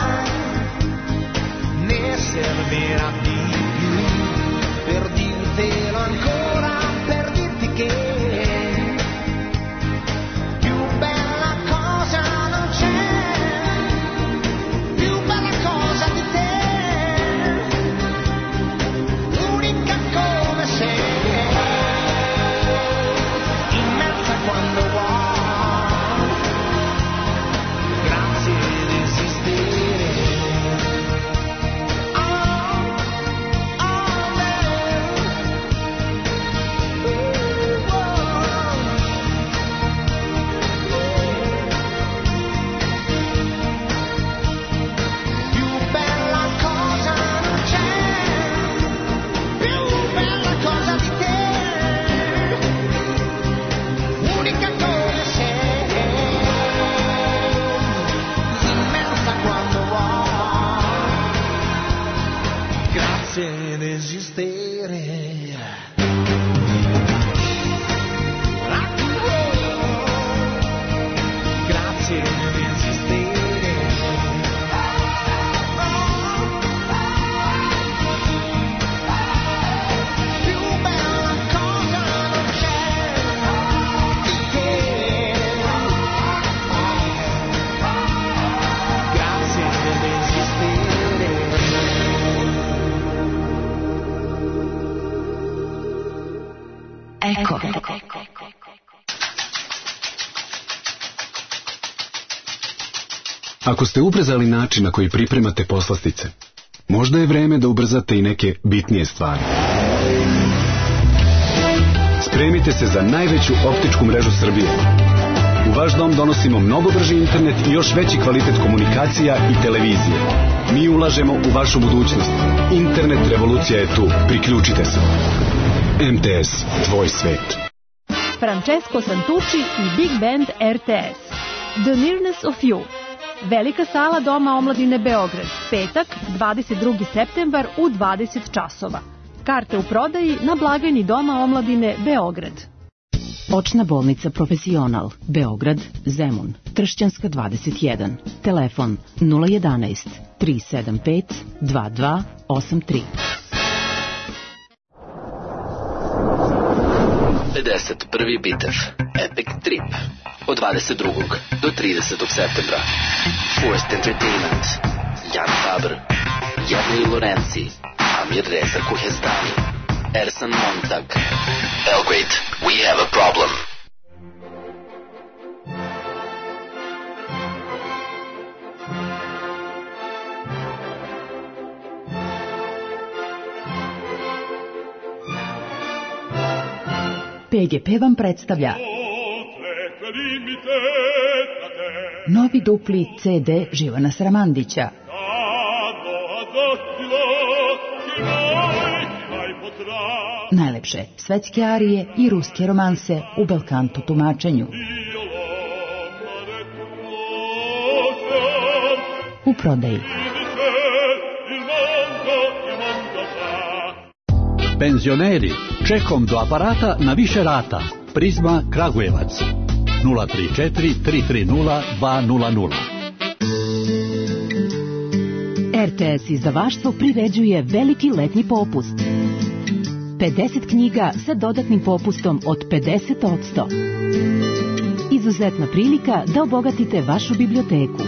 Servirà di più per dirti Ako ste ubrzali način na koji pripremate poslastice, možda je vreme da ubrzate i neke bitnije stvari. Spremite se za najveću optičku mrežu Srbije. U vaš dom donosimo mnogo brži internet i još veći kvalitet komunikacija i televizije. Mi ulažemo u vašu budućnost. Internet revolucija je tu. Priključite se. M T S, tvoj svet. Francesco Santucci i Big Band R T S. The Nearness of You. Velika sala Doma omladine Beograd. Petak, dvadeset drugi septembar u dvadeset časova. Karte u prodaji na blagajni Doma omladine Beograd. Očna bolnica Profesional, Beograd, Zemun, Tršćanska dvadeset jedan. Telefon nula jedanaest tri sedam pet dva dva osam tri. pedeset prvi bitev Epic Trip od dvadeset drugog do tridesetog septembra. Forced Entertainment, Jan Faber, Jernej Lorenzi, Amir Reza Kuhestani, Ersan Montag. Belgrade, we have a problem. P G P vam predstavlja novi dupli C D Živana Sramandića. Najlepše svetske arije i ruske romanse u belkanto tumačenju. U prodaji. Penzioneri, čekom do aparata na više rata. Prizma Kragujevac. nula tri četiri tri tri nula dva nula nula. R T S izdavaštvo priređuje veliki letnji popust. pedeset knjiga sa dodatnim popustom od pedeset posto. Izuzetna prilika da obogatite vašu biblioteku.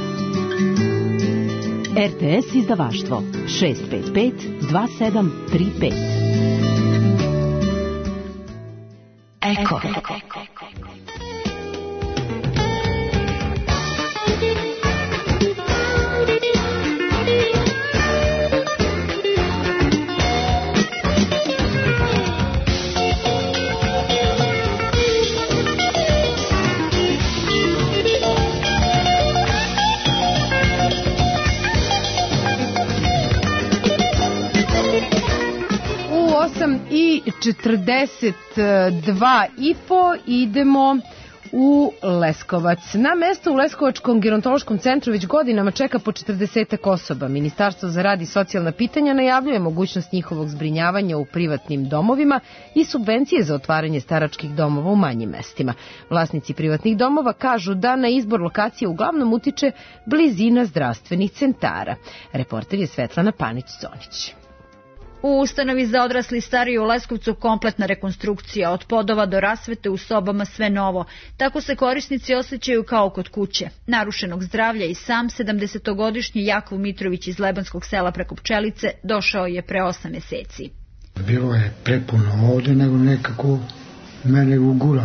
R T S izdavaštvo šest pet pet dva sedam tri pet. Eko. I četrdeset dva i po idemo u Leskovac. Na mesto u Leskovačkom gerontološkom centru već godinama čeka po četrdesetak osoba. Ministarstvo za rad i socijalna pitanja najavljuje mogućnost njihovog zbrinjavanja u privatnim domovima i subvencije za otvaranje staračkih domova u manjim mestima. Vlasnici privatnih domova kažu da na izbor lokacije uglavnom utiče blizina zdravstvenih centara. Reporter je Svetlana Panić-Zonić. U ustanovi za odrasli stariji u Leskovcu kompletna rekonstrukcija, od podova do rasvete u sobama sve novo. Tako se korisnici osjećaju kao kod kuće. Narušenog zdravlja i sam sedamdesetogodišnji Jakov Mitrović iz Lebanskog sela preko Pčelice došao je pre osam meseci. Bilo je prepuno ovde, nego nekako mene ugurali.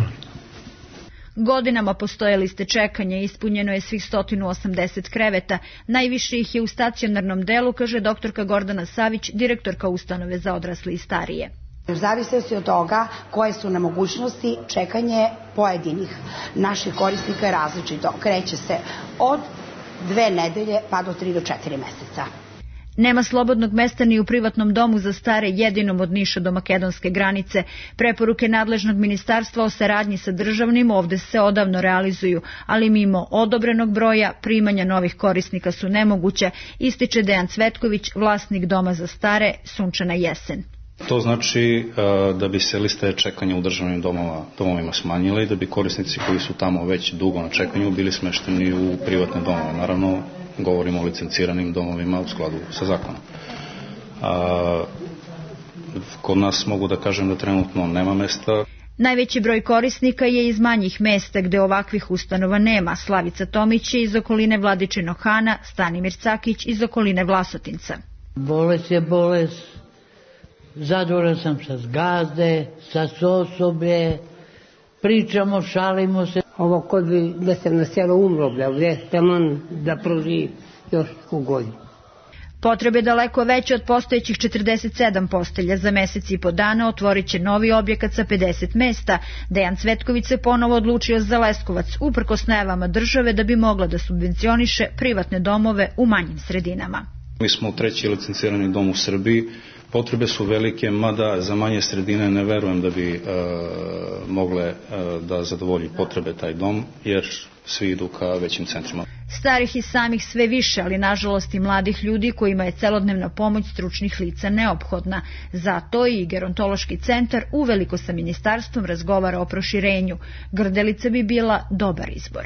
Godinama postoje liste čekanja, ispunjeno je svih sto osamdeset kreveta. Najviše ih je u stacionarnom delu, kaže doktorka Gordana Savić, direktorka ustanove za odrasle i starije. U zavisnosti od toga koje su na mogućnosti, čekanje pojedinih naših korisnika je različito. Kreće se od dve nedelje pa do tri do četiri meseca. Nema slobodnog mesta ni u privatnom domu za stare, jedinom od Niša do makedonske granice. Preporuke nadležnog ministarstva o saradnji sa državnim ovde se odavno realizuju, ali mimo odobrenog broja primanja novih korisnika su nemoguće, ističe Dejan Cvetković, vlasnik doma za stare Sunčana Jesen. To znači da bi se liste čekanja u državnim domova, domovima smanjile i da bi korisnici koji su tamo već dugo na čekanju bili smešteni u privatne domove. Naravno, govorimo o licenciranim domovima u skladu sa zakonom. A, kod nas mogu da kažem da trenutno nema mesta. Najveći broj korisnika je iz manjih mesta gde ovakvih ustanova nema. Slavica Tomić je iz okoline Vladičinog Hana, Stanimir Cakić iz okoline Vlasotinca. Bolest je bolest. Zadovoljan sam sa zgazde, sa osobe, pričamo, šalimo se. ovo kod bi da se na selo umro, gdje taman da proživi još u godinu. Potrebe daleko veće od postojećih četrdeset sedam postelja. Za mesec i po dana otvorit će novi objekat sa pedeset mesta. Dejan Cvetković se ponovo odlučio za Leskovac, uprkos najavama države da bi mogla da subvencioniše privatne domove u manjim sredinama. Mi smo treći licencirani dom u Srbiji. Potrebe su velike, mada za manje sredine ne verujem da bi e, mogle e, da zadovolji potrebe taj dom, jer svi idu ka većim centrima. Starih i samih sve više, ali nažalost i mladih ljudi kojima je celodnevna pomoć stručnih lica neophodna. Zato i gerontološki centar uveliko sa ministarstvom razgovara o proširenju. Grdelica bi bila dobar izbor.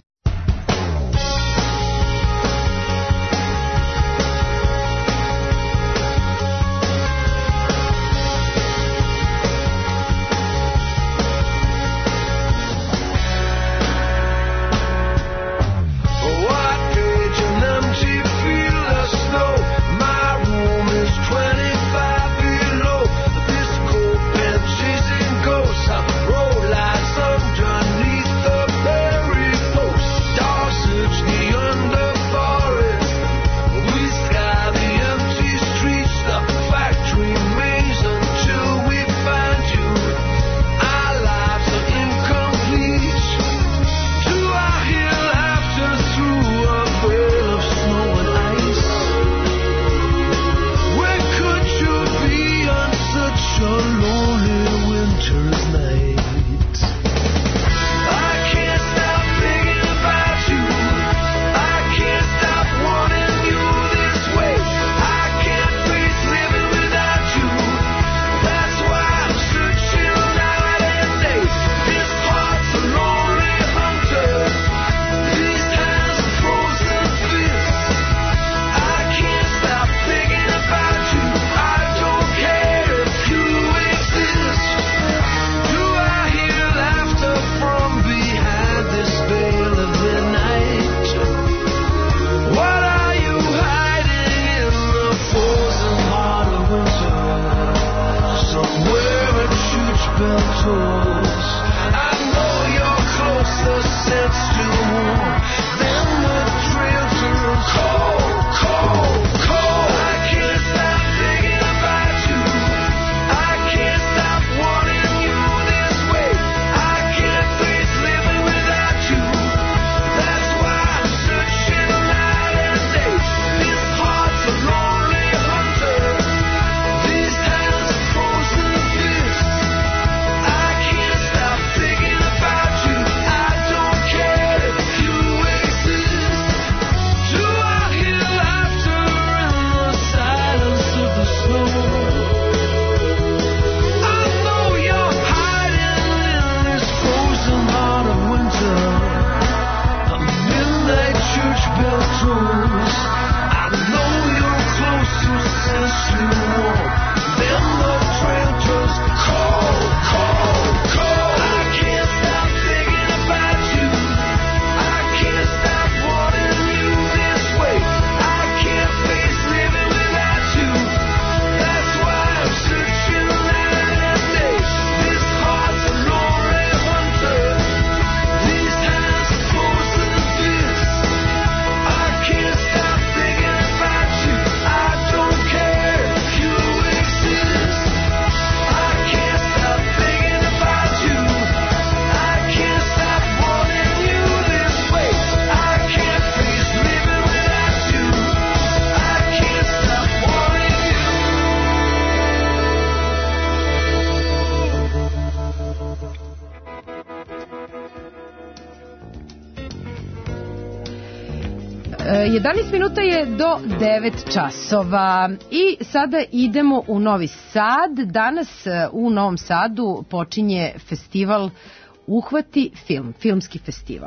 jedanaest minuta je do devet časova i sada idemo u Novi Sad. Danas u Novom Sadu počinje festival Uhvati film, filmski festival.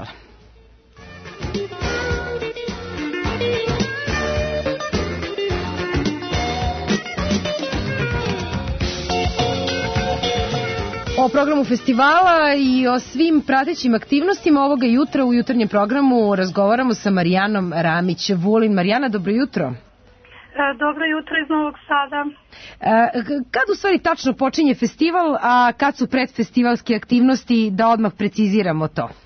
O programu festivala i o svim pratećim aktivnostima ovoga jutra u jutarnjem programu razgovaramo sa Marijanom Ramić-Vulin. Marijana, dobro jutro. Dobro jutro iz Novog Sada. Kad u stvari tačno počinje festival, a kad su predfestivalske aktivnosti, da odmah preciziramo to?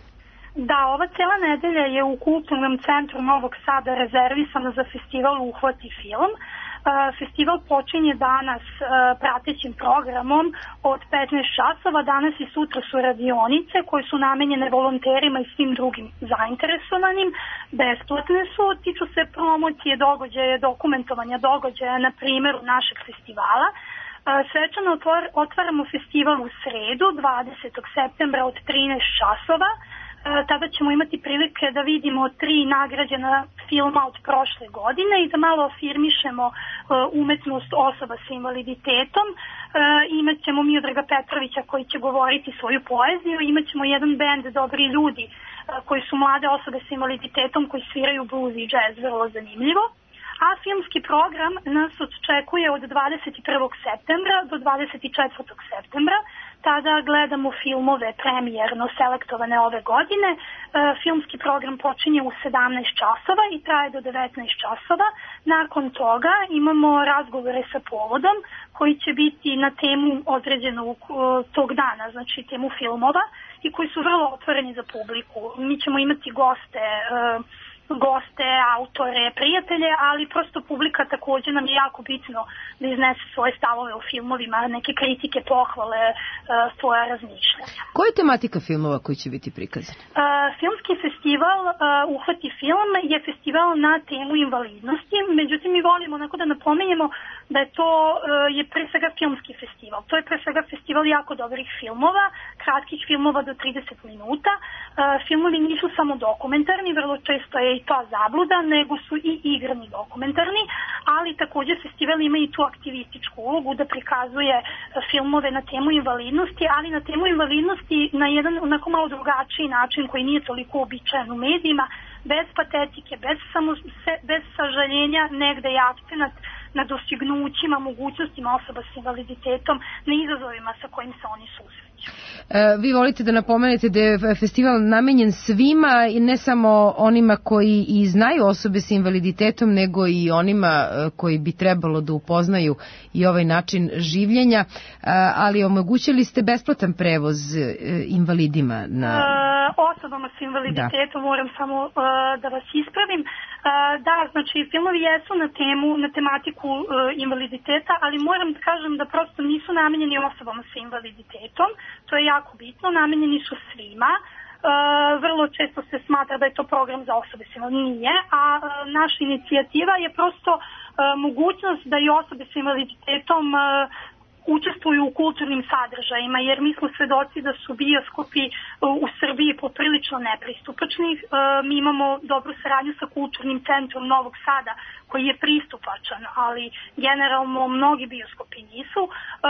Da, ova cijela nedelja je u Kulturnom centru Novog Sada rezervisana za festival Uhvati film. Festival počinje danas pratećim programom od petnaest časova. Danas i sutra su radionice koje su namenjene volonterima i svim drugim zainteresovanim. Besplatne su, tiču se promocije događaja, dokumentovanja događaja na primjeru našeg festivala. Svečano otvaramo festival u sredu, dvadesetog septembra od trinaest časova. Tada ćemo imati prilike da vidimo tri nagrađena filma od prošle godine i da malo afirmišemo umetnost osoba sa invaliditetom. Imaćemo Miodraga Petrovića koji će govoriti svoju poeziju, imaćemo jedan bend Dobri ljudi koji su mlade osobe sa invaliditetom koji sviraju blues i jazz, vrlo zanimljivo. A filmski program nas očekuje od dvadeset prvog septembra do dvadeset četvrtog septembra. Tada gledamo filmove premijerno selektovane ove godine. E, filmski program počinje u sedamnaest časova i traje do devetnaest časova. Nakon toga imamo razgovore sa povodom koji će biti na temu određenog tog dana, znači temu filmova i koji su vrlo otvoreni za publiku. Mi ćemo imati goste, e, goste, autore, prijatelje, ali prosto publika također nam je jako bitno da iznese svoje stavove o filmovima, neke kritike, pohvale, svoja razmišljanja. Koja je tematika filmova koji će biti prikazani? Filmski festival Uhvati film je festival na temu invalidnosti, međutim mi volimo onako da napomenjemo da je to je pre svega filmski festival. To je pre svega festival jako dobrih filmova, kratkih filmova do trideset minuta. Filmovi nisu samo dokumentarni, vrlo često je i to zabluda, nego su i igrani dokumentarni, ali također festival ima i tu aktivističku ulogu da prikazuje filmove na temu invalidnosti, ali na temu invalidnosti na jedan onako malo drugačiji način koji nije toliko uobičajen u medijima, bez patetike, bez, samo, bez sažaljenja, negde je akcenat na dostignućima, mogućnostima osoba s invaliditetom, na izazovima sa kojim se oni susreću. Vi volite da napomenete da je festival namenjen svima i ne samo onima koji i znaju osobe s invaliditetom, nego i onima koji bi trebalo da upoznaju i ovaj način življenja, ali omogućili ste besplatan prevoz invalidima na... Osobama s invaliditetom, da. Moram samo uh, da vas ispravim. Uh, da, znači filmovi jesu na temu, na tematiku uh, invaliditeta, ali moram da kažem da prosto nisu namenjeni osobama sa invaliditetom. To je jako bitno, namenjeni su svima. Uh, vrlo često se smatra da je to program za osobe s invaliditetom, nije, a uh, naša inicijativa je prosto uh, mogućnost da i osobe s invaliditetom uh, učestvuju u kulturnim sadržajima, jer mi smo svedoci da su bioskopi u Srbiji poprilično nepristupačni. Mi imamo dobru saradnju sa Kulturnim centrom Novog Sada koji je pristupačan, ali generalno mnogi bioskopi nisu.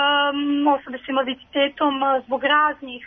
Osobe s invaliditetom zbog raznih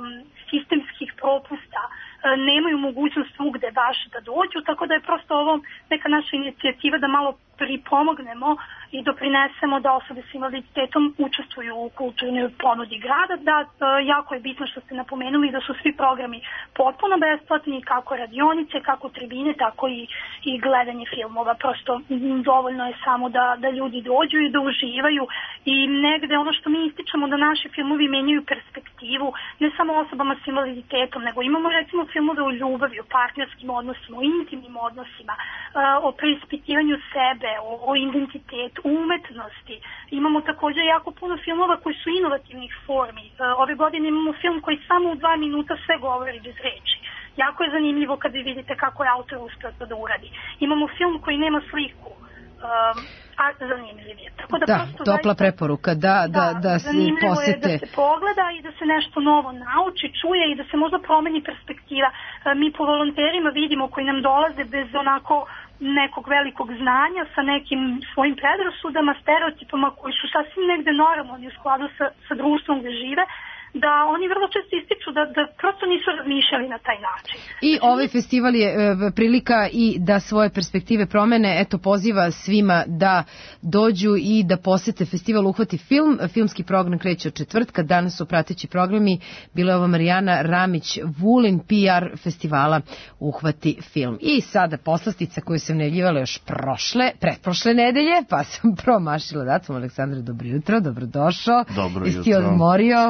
sistemskih propusta nemaju mogućnost svugde baš da dođu, tako da je prosto ovo neka naša inicijativa da malo pripomognemo i doprinesemo da osobe s invaliditetom učestvuju u kulturnoj ponudi grada. Da, jako je bitno što ste napomenuli da su svi programi potpuno besplatni, kako radionice, kako tribine, tako i, i gledanje filmova. Prosto dovoljno je samo da, da ljudi dođu i da uživaju i negde ono što mi ističemo da naši filmovi menjaju perspektivu ne samo osobama s invaliditetom, nego imamo recimo filmove o ljubavi, o partnerskim odnosima, o intimnim odnosima, o preispitivanju sebe, o, o identitetu, o umetnosti. Imamo također jako puno filmova koji su inovativnih formi. Ove godine imamo film koji samo u dva minuta sve govori bez reči. Jako je zanimljivo kad vi vidite kako je autor uspio to da uradi. Imamo film koji nema sliku. Um, a zanimljiv je. Tako da, da prosto topla zaista, preporuka da, da, da, da se posete. Je da se pogleda i da se nešto novo nauči, čuje i da se možda promeni perspektiva. Mi po volonterima vidimo koji nam dolaze bez onako nekog velikog znanja, sa nekim svojim predrasudama, stereotipama koji su sasvim negde normalni u skladu sa, sa društvom gde žive, da oni vrlo često ističu da, da prosto nisu razmišljali na taj način. I ovaj festival je e, prilika i da svoje perspektive promene. Eto, poziva svima da dođu i da posete festival Uhvati film. Filmski program kreće od četvrtka. Danas su prateći programi. Bila je ova Marijana Ramić-Vulin, P R festivala Uhvati film. I sada poslastica koju sam najavljivala još prošle, pretprošle nedelje, pa sam promašila datum. Aleksandre, dobro jutro, dobrodošao. Dobro jutro. Jesi ti jutro. odmorio? Uh,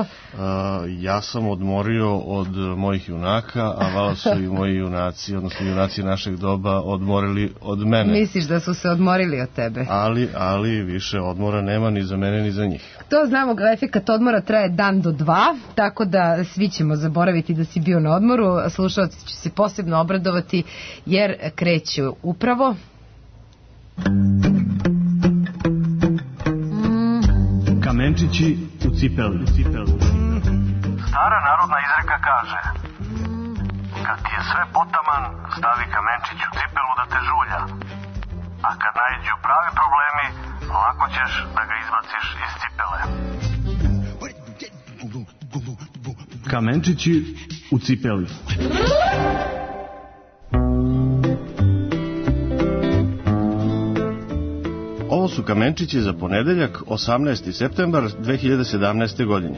ja sam odmorio od mojih junaka, a valjda su i moji junaci, odnosno junaci našeg doba, odmorili od mene. Misliš da su se odmorili od tebe? Ali, ali više odmora nema ni za mene ni za njih. To znamo, efekat odmora traje dan do dva, tako da svi ćemo zaboraviti da si bio na odmoru. Slušalci će se posebno obradovati jer kreću upravo. Kamenčići u cipeli. Stara narodna izreka kaže: kad ti je sve potaman, stavi kamenčić u cipelu da te žulja. A kad naiđu pravi problemi, lako ćeš da ga izbaciš iz cipele. Kamenčići u cipeli. Ovo su kamenčići za ponedeljak, osamnaesti septembar dve hiljade sedamnaeste. godine.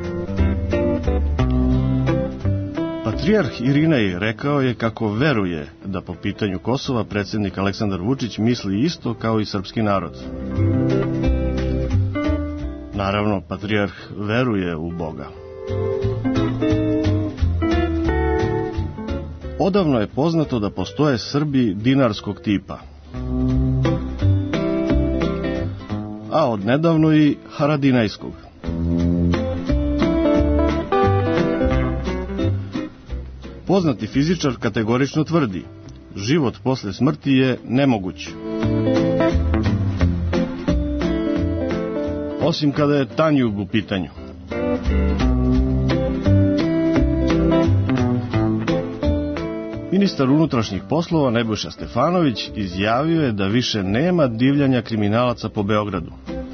Patrijarh Irinej rekao je kako veruje da po pitanju Kosova predsjednik Aleksandar Vučić misli isto kao i srpski narod. Naravno, patrijarh veruje u Boga. Odavno je poznato da postoje Srbi dinarskog tipa, a odnedavno i haradinajskog. Poznati fizičar kategorično tvrdi: život posle smrti je nemoguć. Osim kada je Tanjug u pitanju. Ministar unutrašnjih poslova Nebojša Stefanović izjavio je da više nema divljanja kriminalaca po Beogradu.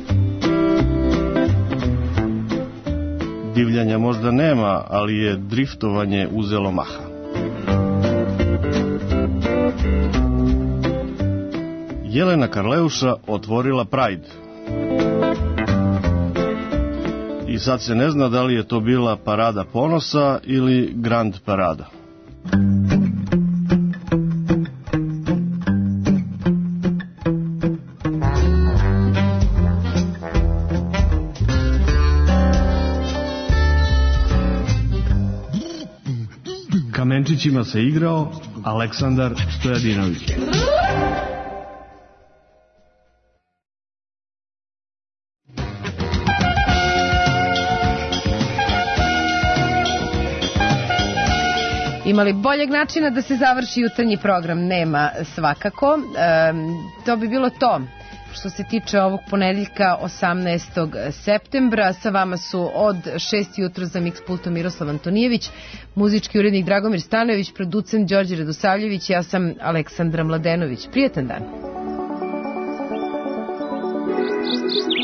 Divljanja možda nema, ali je driftovanje uzelo maha. Jelena Karleuša otvorila Pride. I sad se ne zna da li je to bila parada ponosa ili grand parada. Kamenčićima se igrao Aleksandar Stojadinović. Imali boljeg načina da se završi jutarnji program? Nema svakako. E, to bi bilo to što se tiče ovog ponedeljka osamnaestog septembra. Sa vama su od šest jutro za Mix pultom Miroslav Antonijević, muzički urednik Dragomir Stanojević, producent Đorđe Radosavljević, ja sam Aleksandra Mladenović. Prijetan dan.